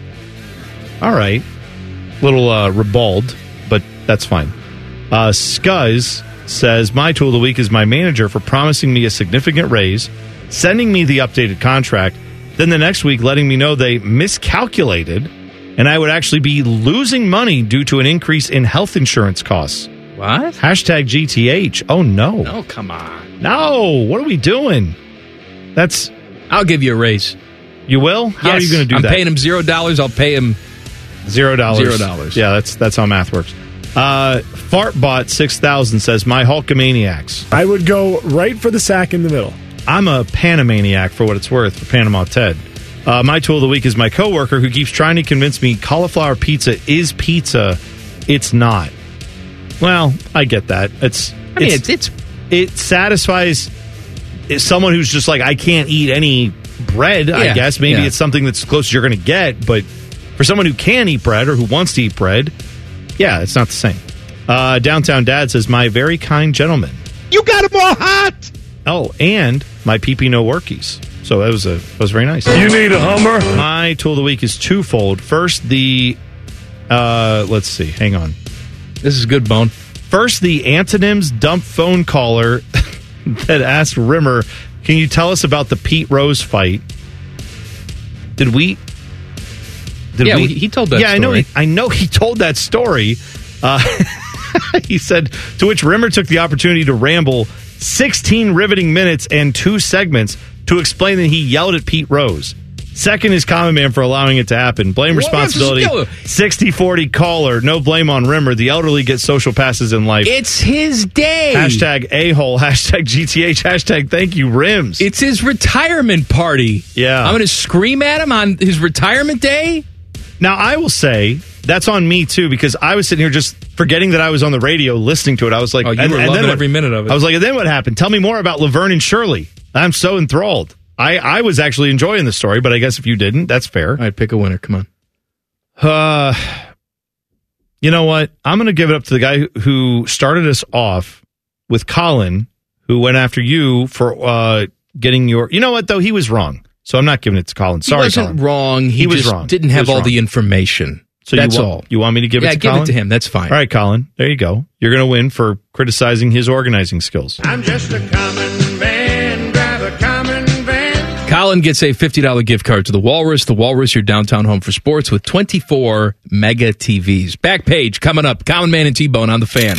All right. Little uh, ribald, but that's fine. Uh, Scuzz says, my tool of the week is my manager for promising me a significant raise, sending me the updated contract, then the next week letting me know they miscalculated and I would actually be losing money due to an increase in health insurance costs. What? Hashtag G T H. Oh, no. No, come on. No. What are we doing? That's... I'll give you a raise. You will? How yes, are you going to do I'm that? I'm paying him zero dollars. I'll pay him zero dollars. Zero dollars. Yeah, that's that's how math works. Uh, Fartbot six thousand says, my Hulkamaniacs. I would go right for the sack in the middle. I'm a Panamaniac for what it's worth for Panama Ted. Uh, my tool of the week is my coworker who keeps trying to convince me cauliflower pizza is pizza. It's not. Well, I get that. It's I mean, it's, it's it satisfies someone who's just like, I can't eat any bread, I Yeah, guess. Maybe yeah. it's something that's close as you're going to get, but for someone who can eat bread or who wants to eat bread, yeah, it's not the same. Uh, Downtown Dad says, my very kind gentleman. You got them all hot. Oh, and my P P no workies. So that was a that was very nice. You need a Hummer? My tool of the week is twofold. First, the uh, let's see, hang on. This is good, Bone. First, the antonyms dump phone caller that asked Rimmer, can you tell us about the Pete Rose fight? Did we? Did yeah, we, he told that yeah, story. I know. He, I know he told that story. Uh, he said, to which Rimmer took the opportunity to ramble sixteen riveting minutes and two segments to explain that he yelled at Pete Rose. Second is Common Man for allowing it to happen. Blame responsibility. sixty forty caller. No blame on Rimmer. The elderly get social passes in life. It's his day. Hashtag a-hole. Hashtag G T H. Hashtag thank you, Rims. It's his retirement party. Yeah. I'm going to scream at him on his retirement day. Now, I will say, that's on me, too, because I was sitting here just forgetting that I was on the radio listening to it. I was like, oh, you and, were and loving then every what, minute of it. I was like, and then what happened? Tell me more about Laverne and Shirley. I'm so enthralled. I, I was actually enjoying the story, but I guess if you didn't, that's fair. All right, pick a winner. Come on. Uh, you know what? I'm going to give it up to the guy who started us off with Colin, who went after you for uh, getting your... You know what, though? He was wrong. So I'm not giving it to Colin. Sorry, He wasn't Colin. wrong. He, He was just wrong. didn't He have was all wrong. the information. So That's you want, all. You want me to give yeah, it to give Colin? it to him. That's fine. All right, Colin. There you go. You're going to win for criticizing his organizing skills. I'm just a common man, drive a common van. Colin gets a fifty dollars gift card to the Walrus. The Walrus, your downtown home for sports with twenty-four mega T Vs. Back page coming up. Common Man and T-Bone on the Fan.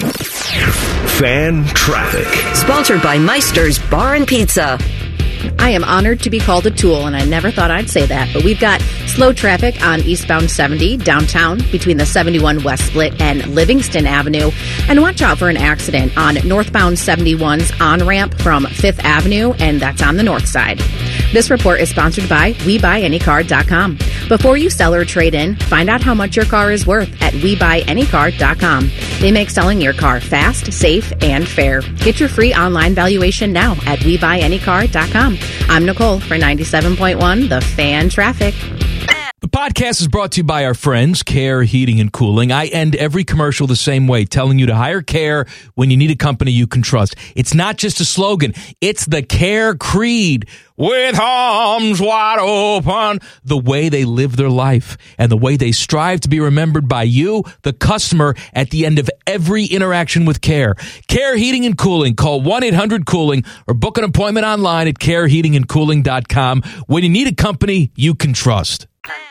Fan traffic. Sponsored by Meister's Bar and Pizza. I am honored to be called a tool, and I never thought I'd say that. But we've got slow traffic on eastbound seventy downtown between the seventy-one West Split and Livingston Avenue. And watch out for an accident on northbound seventy-one's on-ramp from Fifth Avenue, and that's on the north side. This report is sponsored by we buy any car dot com. Before you sell or trade in, find out how much your car is worth at we buy any car dot com. They make selling your car fast, safe, and fair. Get your free online valuation now at we buy any car dot com. I'm Nicole for ninety-seven point one, The Fan Traffic. The podcast is brought to you by our friends, Care Heating and Cooling. I end every commercial the same way, telling you to hire Care when you need a company you can trust. It's not just a slogan. It's the Care creed. With arms wide open, the way they live their life and the way they strive to be remembered by you, the customer, at the end of every interaction with Care. Care Heating and Cooling. Call one eight hundred cooling or book an appointment online at care heating and cooling dot com when you need a company you can trust.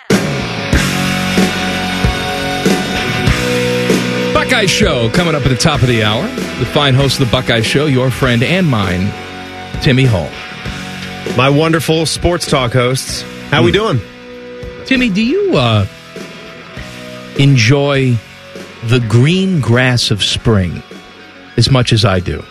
Buckeye Show coming up at the top of the hour. The fine host of the Buckeye Show, your friend and mine, Timmy Hall. My wonderful sports talk hosts. How Mm. we doing? Timmy, do you uh, enjoy the green grass of spring as much as I do?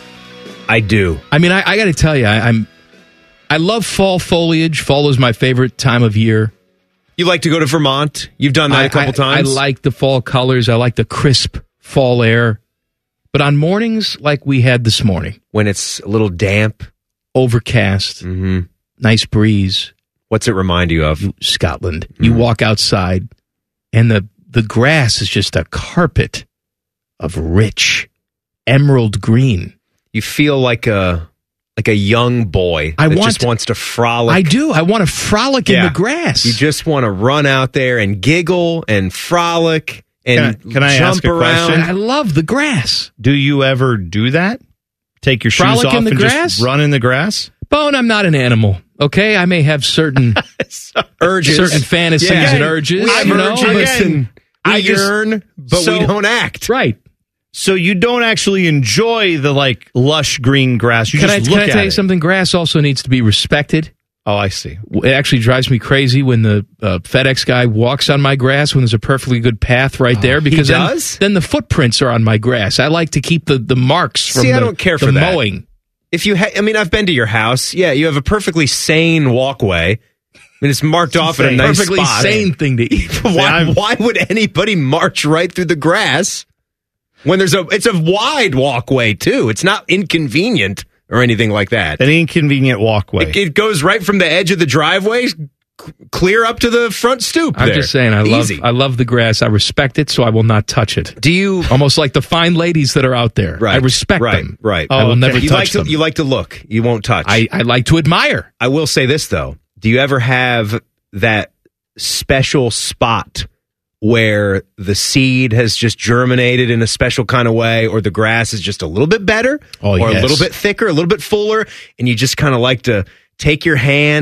I do. I mean, I, I got to tell you, I, I'm I love fall foliage. Fall is my favorite time of year. You like to go to Vermont? You've done that I, a couple I, times. I like the fall colors. I like the crisp fall air. But on mornings like we had this morning, when it's a little damp, overcast, mm-hmm. nice breeze. What's it remind you of? Scotland. Mm-hmm. You walk outside, and the, the grass is just a carpet of rich emerald green. You feel like a like a young boy I that want just to, wants to frolic. I do. I want to frolic yeah. in the grass. You just want to run out there and giggle and frolic and can I, can I jump ask a around. question? I love the grass. Do you ever do that? Take your Frolic shoes off in the and grass? just run in the grass? Bone, I'm not an animal. Okay, I may have certain urges, certain fantasies yeah. and urges. I you know, urges but- and I yearn, but so- we don't act. Right. So you don't actually enjoy the like lush green grass. You Can I, just can look I tell at you it. something? Grass also needs to be respected. Oh, I see. It actually drives me crazy when the uh, FedEx guy walks on my grass when there's a perfectly good path right there, because he then, does? then the footprints are on my grass. I like to keep the, the marks from See, the, I don't care the for that. mowing. If you, ha- I mean, I've been to your house. Yeah, you have a perfectly sane walkway. I mean, it's marked off in a nice perfectly spot. sane thing to eat. why, why would anybody march right through the grass when there's a? It's a wide walkway too. It's not inconvenient or anything like that. An inconvenient walkway. It, it goes right from the edge of the driveway, c- clear up to the front stoop. I'm there. just saying, I Easy. love I love the grass. I respect it, so I will not touch it. Do you almost like the fine ladies that are out there? Right, I respect right, them. Right. I will okay. never you touch like to, them. You like to look. You won't touch. I, I like to admire. I will say this though. Do you ever have that special spot where the seed has just germinated in a special kind of way, or the grass is just a little bit better, Oh, or yes. a little bit thicker, a little bit fuller, and you just kind of like to take your hand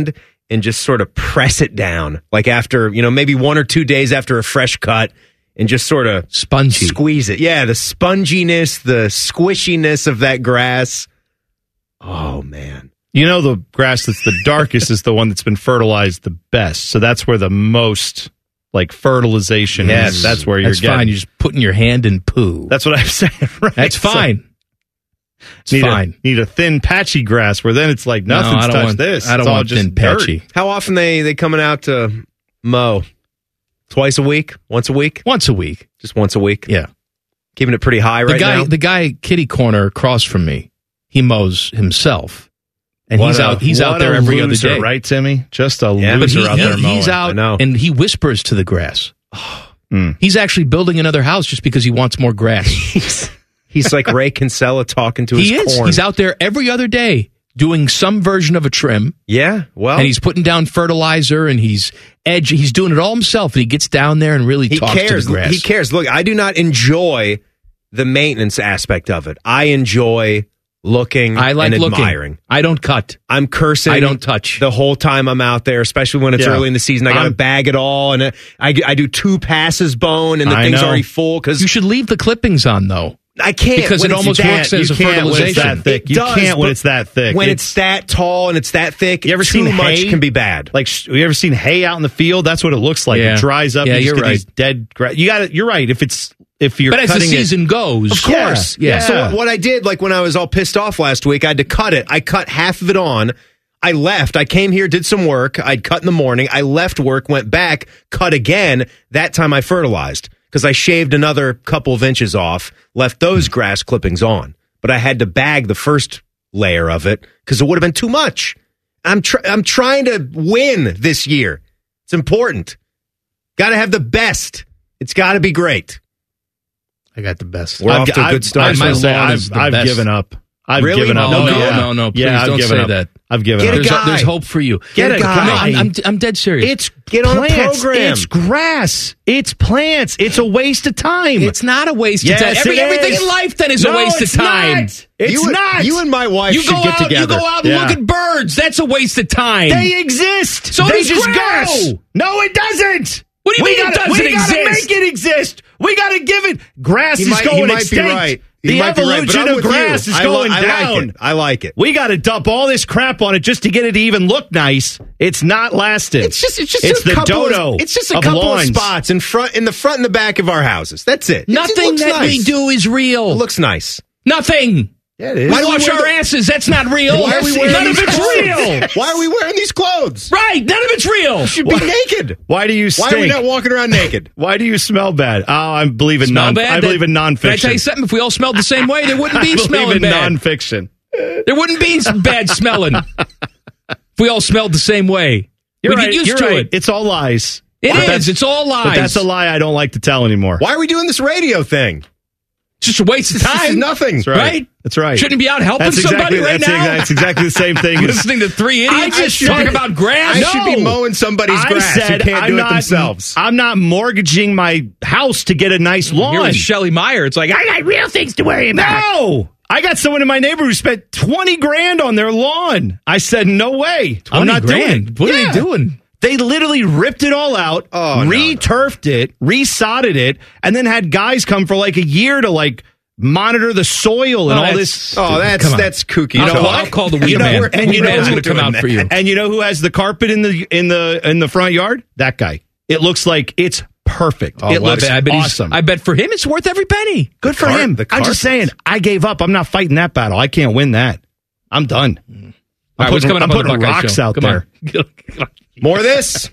and just sort of press it down, like after, you know, maybe one or two days after a fresh cut, and just sort of spongy squeeze it. Yeah, the sponginess, the squishiness of that grass. Oh, man. You know, the grass that's the darkest is the one that's been fertilized the best. So that's where the most, like, fertilization Yes. is. That's where you're That's getting. fine. You're just putting your hand in poo. That's what I'm saying, right? That's fine. It's need fine. A, need a thin, patchy grass where then it's like No, nothing's I don't touched want- this. I don't It's all want just thin, dirt. patchy. How often they they coming out to mow? Twice a week? Once a week? Once a week. Just once a week? Yeah. Keeping it pretty high The right guy, now? the guy, kitty corner across from me, he mows himself, and What he's a- out. He's out what there a every loser, other day, right, Timmy? Just a Yeah, but loser he- out he- there mowing. he's out, I know. and he whispers to the grass. Mm. He's actually building another house just because he wants more grass. He's like Ray Kinsella talking to his he is. corn. He's out there every other day doing some version of a trim. Yeah, well, and he's putting down fertilizer, and he's edge. He's doing it all himself, and he gets down there and really he talks cares. to the grass. He cares. Look, I do not enjoy the maintenance aspect of it. I enjoy looking I like and looking. admiring. I don't cut. I'm cursing. I don't touch the whole time I'm out there, especially when it's Yeah. early in the season. I got to I'm- bag it all, and uh, I, I do two passes bone, and the I thing's know. already full. Because you should leave the clippings on though. I can't because when it it's almost that- works as you a can't when it's fertilization. that thick. It You does, can't when but it's that thick. When It's- it's, that tall and it's that thick, You ever too seen much hay? can be bad. Like, sh- you ever seen hay out in the field? That's what it looks like. Yeah. It dries up. Yeah, you just you're get right. these dead grass. You got it. You're right. If it's if you're But as the cutting season it, goes, Of course. yeah. So what- what I did, like when I was all pissed off last week, I had to cut it. I cut half of it on. I left. I came here, did some work. I'd cut in the morning. I left work, went back, cut again. That time I fertilized because I shaved another couple of inches off, left those grass clippings on. But I had to bag the first layer of it because it would have been too much. I'm tr- I'm trying to win this year. It's important. Got to have the best. It's got to be great. I got the best. We're I've, off to a I've- good start. I'm My gonna say lawn I've, is the I've best. given up. I've Really? given up. No, Oh, no, yeah. no, no, please yeah, I've don't given say up. that. I've given Get up. a There's, guy. there's hope for you. Get a No, guy. I'm, I'm, I'm dead serious. It's Get on a plants. program. It's grass. It's plants. It's a waste of time. It's not a waste Yes, of time. Every, it everything is. in life then is No, a waste it's of time. not. It's you, and- not. You and my wife You should go get out. together. You go out and Yeah. look at birds. That's a waste of time. They exist. So they does just grass. go. No, it doesn't. What do you we mean it gotta, doesn't we gotta exist? make it exist. We got to give it. Grass He is might- he going might be extinct. right. He The might be right, but evolution I'm of with you. grass is I li- going I like down. it. I like it. We got to dump all this crap on it just to get it to even look nice. It's not lasting. It's just it's just it's a the couple dodo. Of, it's just a of couple lawns. of spots in front in the front and the back of our houses. That's it. It just Nothing looks that nice. we do is real. It looks nice. Nothing. Yeah, it is. We Why do we wash wear our the- asses. That's not real. Why are we wearing None of these it's clothes? real. Why are we wearing these clothes? Right. None of it's real. You should be naked. Why do you stink? Why are we not walking around naked? Why do you smell bad? Oh, I believe in Smell non. bad? I believe That- in nonfiction. Can I tell you something? If we all smelled the same way, there wouldn't I be believe smelling in bad. nonfiction. There wouldn't be some bad smelling. If we all smelled the same way, You're we right. get used You're to right. it. It's all lies. It But is. that's- It's all lies. But that's a lie I don't like to tell anymore. Why are we doing this radio thing? It's just a waste of This is time. nothing. That's right. Right? That's right. Shouldn't be out helping That's somebody exactly, right that's now. exa- That's exactly the same thing. as, Listening to three idiots I just talk said- about grass. I no. should be mowing somebody's I grass said who can't I'm do it not, themselves. I'm not mortgaging my house to get a nice lawn. Here with Shelley Meyer, it's like I got real things to worry about. No. I got someone in my neighborhood who spent twenty grand on their lawn. I said, no way. I'm not grand? doing it. What are Yeah. they doing? They literally ripped it all out, Oh, no, re-turfed it, re-sodded it, and then had guys come for like a year to like monitor the soil and Oh, all that's this. Oh, that's Come on. that's kooky. I'll, You know call, what? I'll call the weed You know, man. we're- and Weed you know man's who- going to come out for you. And you know who has the carpet in the in the in the front yard? That guy. It looks like it's perfect. Oh, it well, looks I bet, I bet he's- awesome. I bet for him it's worth every penny. Good for car- him. the I'm just carpets. saying. I gave up. I'm not fighting that battle. I can't win that. I'm done. I'm All right, what's putting, coming up I'm on the putting Buckeye rocks Show? out Come there. on. More of this?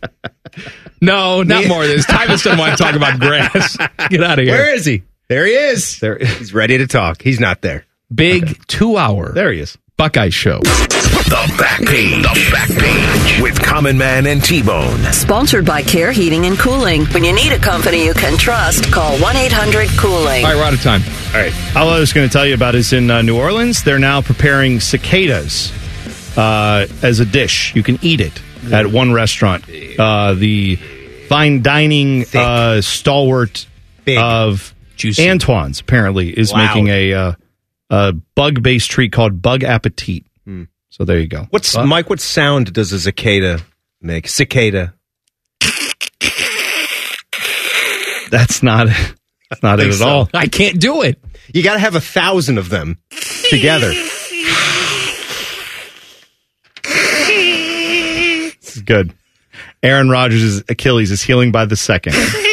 No, not more of this. Tyvus doesn't want to talk about grass. Get out of here. Where is he? There he is. There, he's ready to talk. He's not there. Big two-hour There he is. Buckeye Show. The back page. The back page with Common Man and T-Bone. Sponsored by Care Heating and Cooling. When you need a company you can trust, call one eight hundred cooling. All right, we're out of time. All right. All I was going to tell you about is in uh, New Orleans, they're now preparing cicadas uh, as a dish. You can eat it at one restaurant. Uh, the fine dining uh, stalwart Big. of Juicy. Antoine's, apparently, is Loud. making a, uh, a bug-based treat called Bug Appetit. So there you go. What's Mike? What sound does a cicada Make cicada. That's not that's not it at so. all. I can't do it. You got to have a thousand of them together. This is good. Aaron Rodgers' Achilles is healing by the second.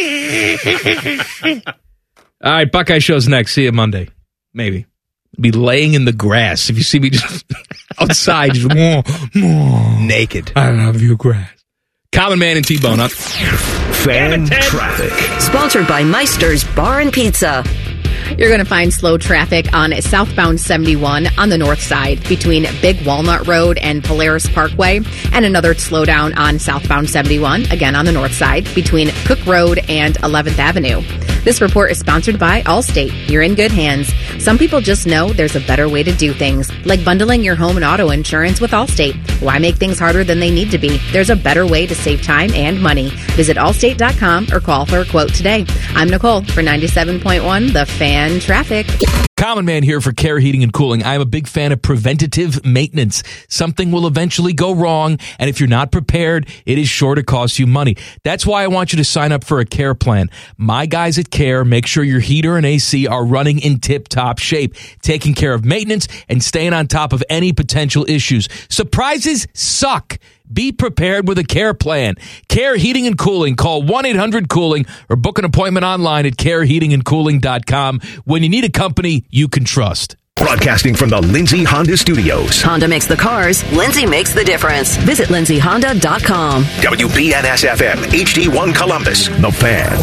All right, Buckeye Show's next. See you Monday. Maybe. Be laying in the grass. If you see me just outside, just more, more. Naked. I love you, grass. Common Man and T-Bone up. Fan traffic. Sponsored by Meister's Bar and Pizza. You're going to find slow traffic on southbound seventy-one on the north side between Big Walnut Road and Polaris Parkway, and another slowdown on southbound seventy-one, again on the north side, between Cook Road and eleventh Avenue. This report is sponsored by Allstate. You're in good hands. Some people just know there's a better way to do things, like bundling your home and auto insurance with Allstate. Why make things harder than they need to be? There's a better way to save time and money. Visit allstate dot com or call for a quote today. I'm Nicole for ninety-seven point one The Fan Traffic. Common Man here for Care Heating and Cooling. I'm a big fan of preventative maintenance. Something will eventually go wrong, and if you're not prepared, it is sure to cost you money. That's why I want you to sign up for a Care plan. My guys at Care make sure your heater and A C are running in tip-top shape, taking care of maintenance and staying on top of any potential issues. Surprises suck. Be prepared with a Care plan. Care Heating and Cooling. Call one eight hundred cooling or book an appointment online at care heating and cooling dot com when you need a company you can trust. Broadcasting from the Lindsay Honda Studios. Honda makes the cars. Lindsay makes the difference. Visit lindsay honda dot com. W B N S F M, H D one Columbus. The Fan.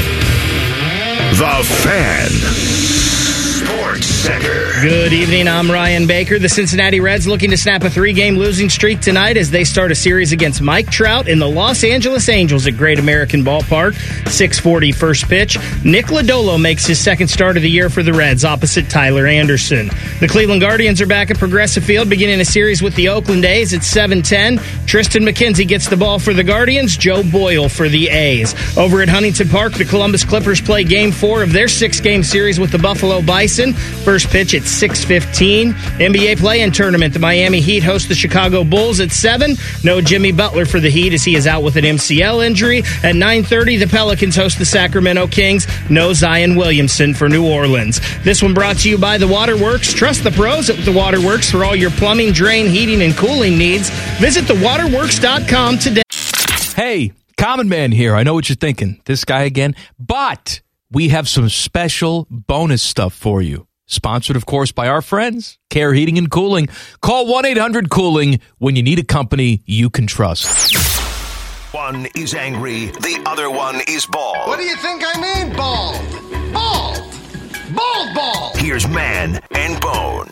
The Fan. Sports Center. Good evening, I'm Ryan Baker. The Cincinnati Reds looking to snap a three-game losing streak tonight as they start a series against Mike Trout and the Los Angeles Angels at Great American Ballpark. six forty first pitch. Nick Lodolo makes his second start of the year for the Reds opposite Tyler Anderson. The Cleveland Guardians are back at Progressive Field beginning a series with the Oakland A's at seven ten. Tristan McKenzie gets the ball for the Guardians. Joe Boyle for the A's. Over at Huntington Park, the Columbus Clippers play game four of their six-game series with the Buffalo Bison. First pitch at six fifteen. N B A play-in tournament. The Miami Heat host the Chicago Bulls at seven. No Jimmy Butler for the Heat as he is out with an M C L injury. At nine thirty, the Pelicans host the Sacramento Kings. No Zion Williamson for New Orleans. This one brought to you by The Waterworks. Trust the pros at The Waterworks for all your plumbing, drain, heating, and cooling needs. Visit the waterworks dot com today. Hey, Common Man here. I know what you're thinking. This guy again. But we have some special bonus stuff for you. Sponsored, of course, by our friends, Care Heating and Cooling. Call one eight hundred cooling when you need a company you can trust. One is angry, the other one is bald. What do you think I mean, bald? Bald! Bald, bald! Here's Man and Bone.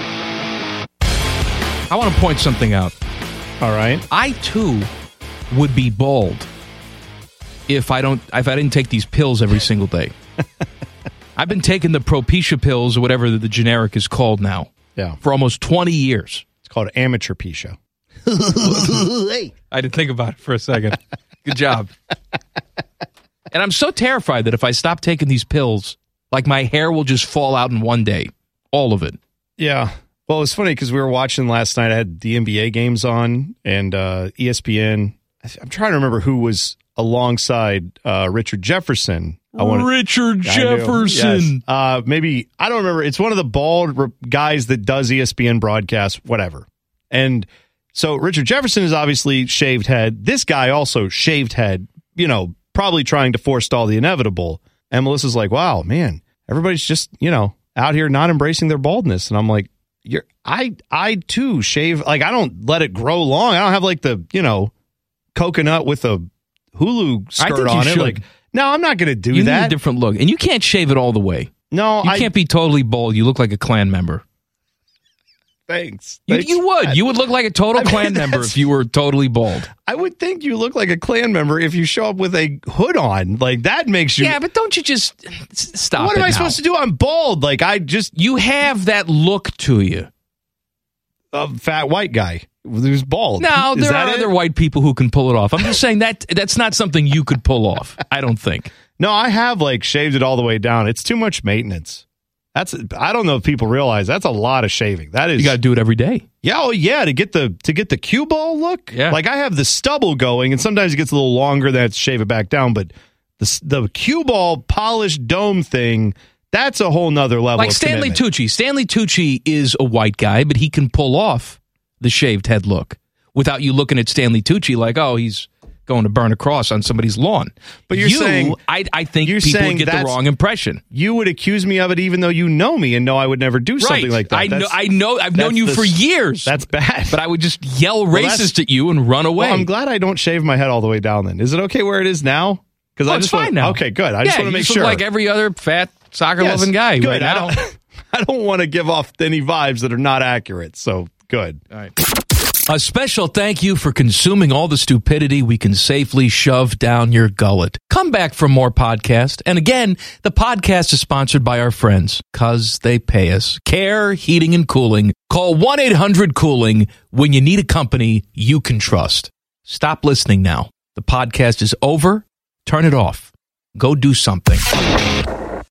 I want to point something out. All right. I, too, would be bald if I don't if I didn't take these pills every single day. I've been taking the Propecia pills, or whatever the generic is called now, yeah, for almost twenty years. It's called Amateurpecia. I didn't think about it for a second. Good job. And I'm so terrified that if I stop taking these pills, like my hair will just fall out in one day. All of it. Yeah. Well, it was funny because we were watching last night. I had the N B A games on and uh, E S P N. I'm trying to remember who was alongside uh, Richard Jefferson. I wanted, Richard Jefferson. Yes. Uh, maybe, I don't remember. It's one of the bald re- guys that does E S P N broadcasts, whatever. And so Richard Jefferson is obviously shaved head. This guy also shaved head, you know, probably trying to forestall the inevitable. And Melissa's like, wow, man, everybody's just, you know, out here not embracing their baldness. And I'm like, you're, I, I too shave. Like, I don't let it grow long. I don't have like the, you know, coconut with a Hulu skirt on it. Should. Like, no, I'm not going to do you that. Need a different look. And you can't shave it all the way. No, you I can't be totally bald. You look like a Klan member. Thanks. You, Thanks. you would. You would look like a total I Klan mean, member if you were totally bald. I would think you look like a Klan member if you show up with a hood on. Like, that makes you... Yeah, but don't you just... Stop What it am I now. supposed to do? I'm bald. Like, I just... You have that look to you. A fat white guy who's bald. No, Is there that are it? other white people who can pull it off. I'm just saying that that's not something you could pull off. I don't think. No, I have, like, shaved it all the way down. It's too much maintenance. That's I don't know if people realize that's a lot of shaving. That is You got to do it every day. Yeah, oh yeah, to get the to get the cue ball look. Yeah. Like I have the stubble going, and sometimes it gets a little longer. Then I have to shave it back down. But the the cue ball polished dome thing, that's a whole nother level. Like of Stanley commitment. Tucci. Stanley Tucci is a white guy, but he can pull off the shaved head look without you looking at Stanley Tucci like, oh, he's going to burn a cross on somebody's lawn. But you're you, saying I, I think you're people saying get the that's- wrong impression. You would accuse me of it, even though you know me and know I would never do something Right. like that. I know. That's- I know. I've known that's you the- for years. That's bad. But I would just yell Well, that's- racist at you and run away. Well, I'm glad I don't shave my head all the way down. Then is it okay where it is now? Because Oh, I it's just fine wanna, now. Okay, good. I yeah, just want to you make just sure. look like every other fat soccer loving Yes, guy good. right now. I don't, I don't want to give off any vibes that are not accurate. So good. All right. A special thank you for consuming all the stupidity we can safely shove down your gullet. Come back for more podcast. And again, the podcast is sponsored by our friends, cause they pay us. Care Heating and Cooling. Call one eight hundred cooling when you need a company you can trust. Stop listening now. The podcast is over. Turn it off. Go do something.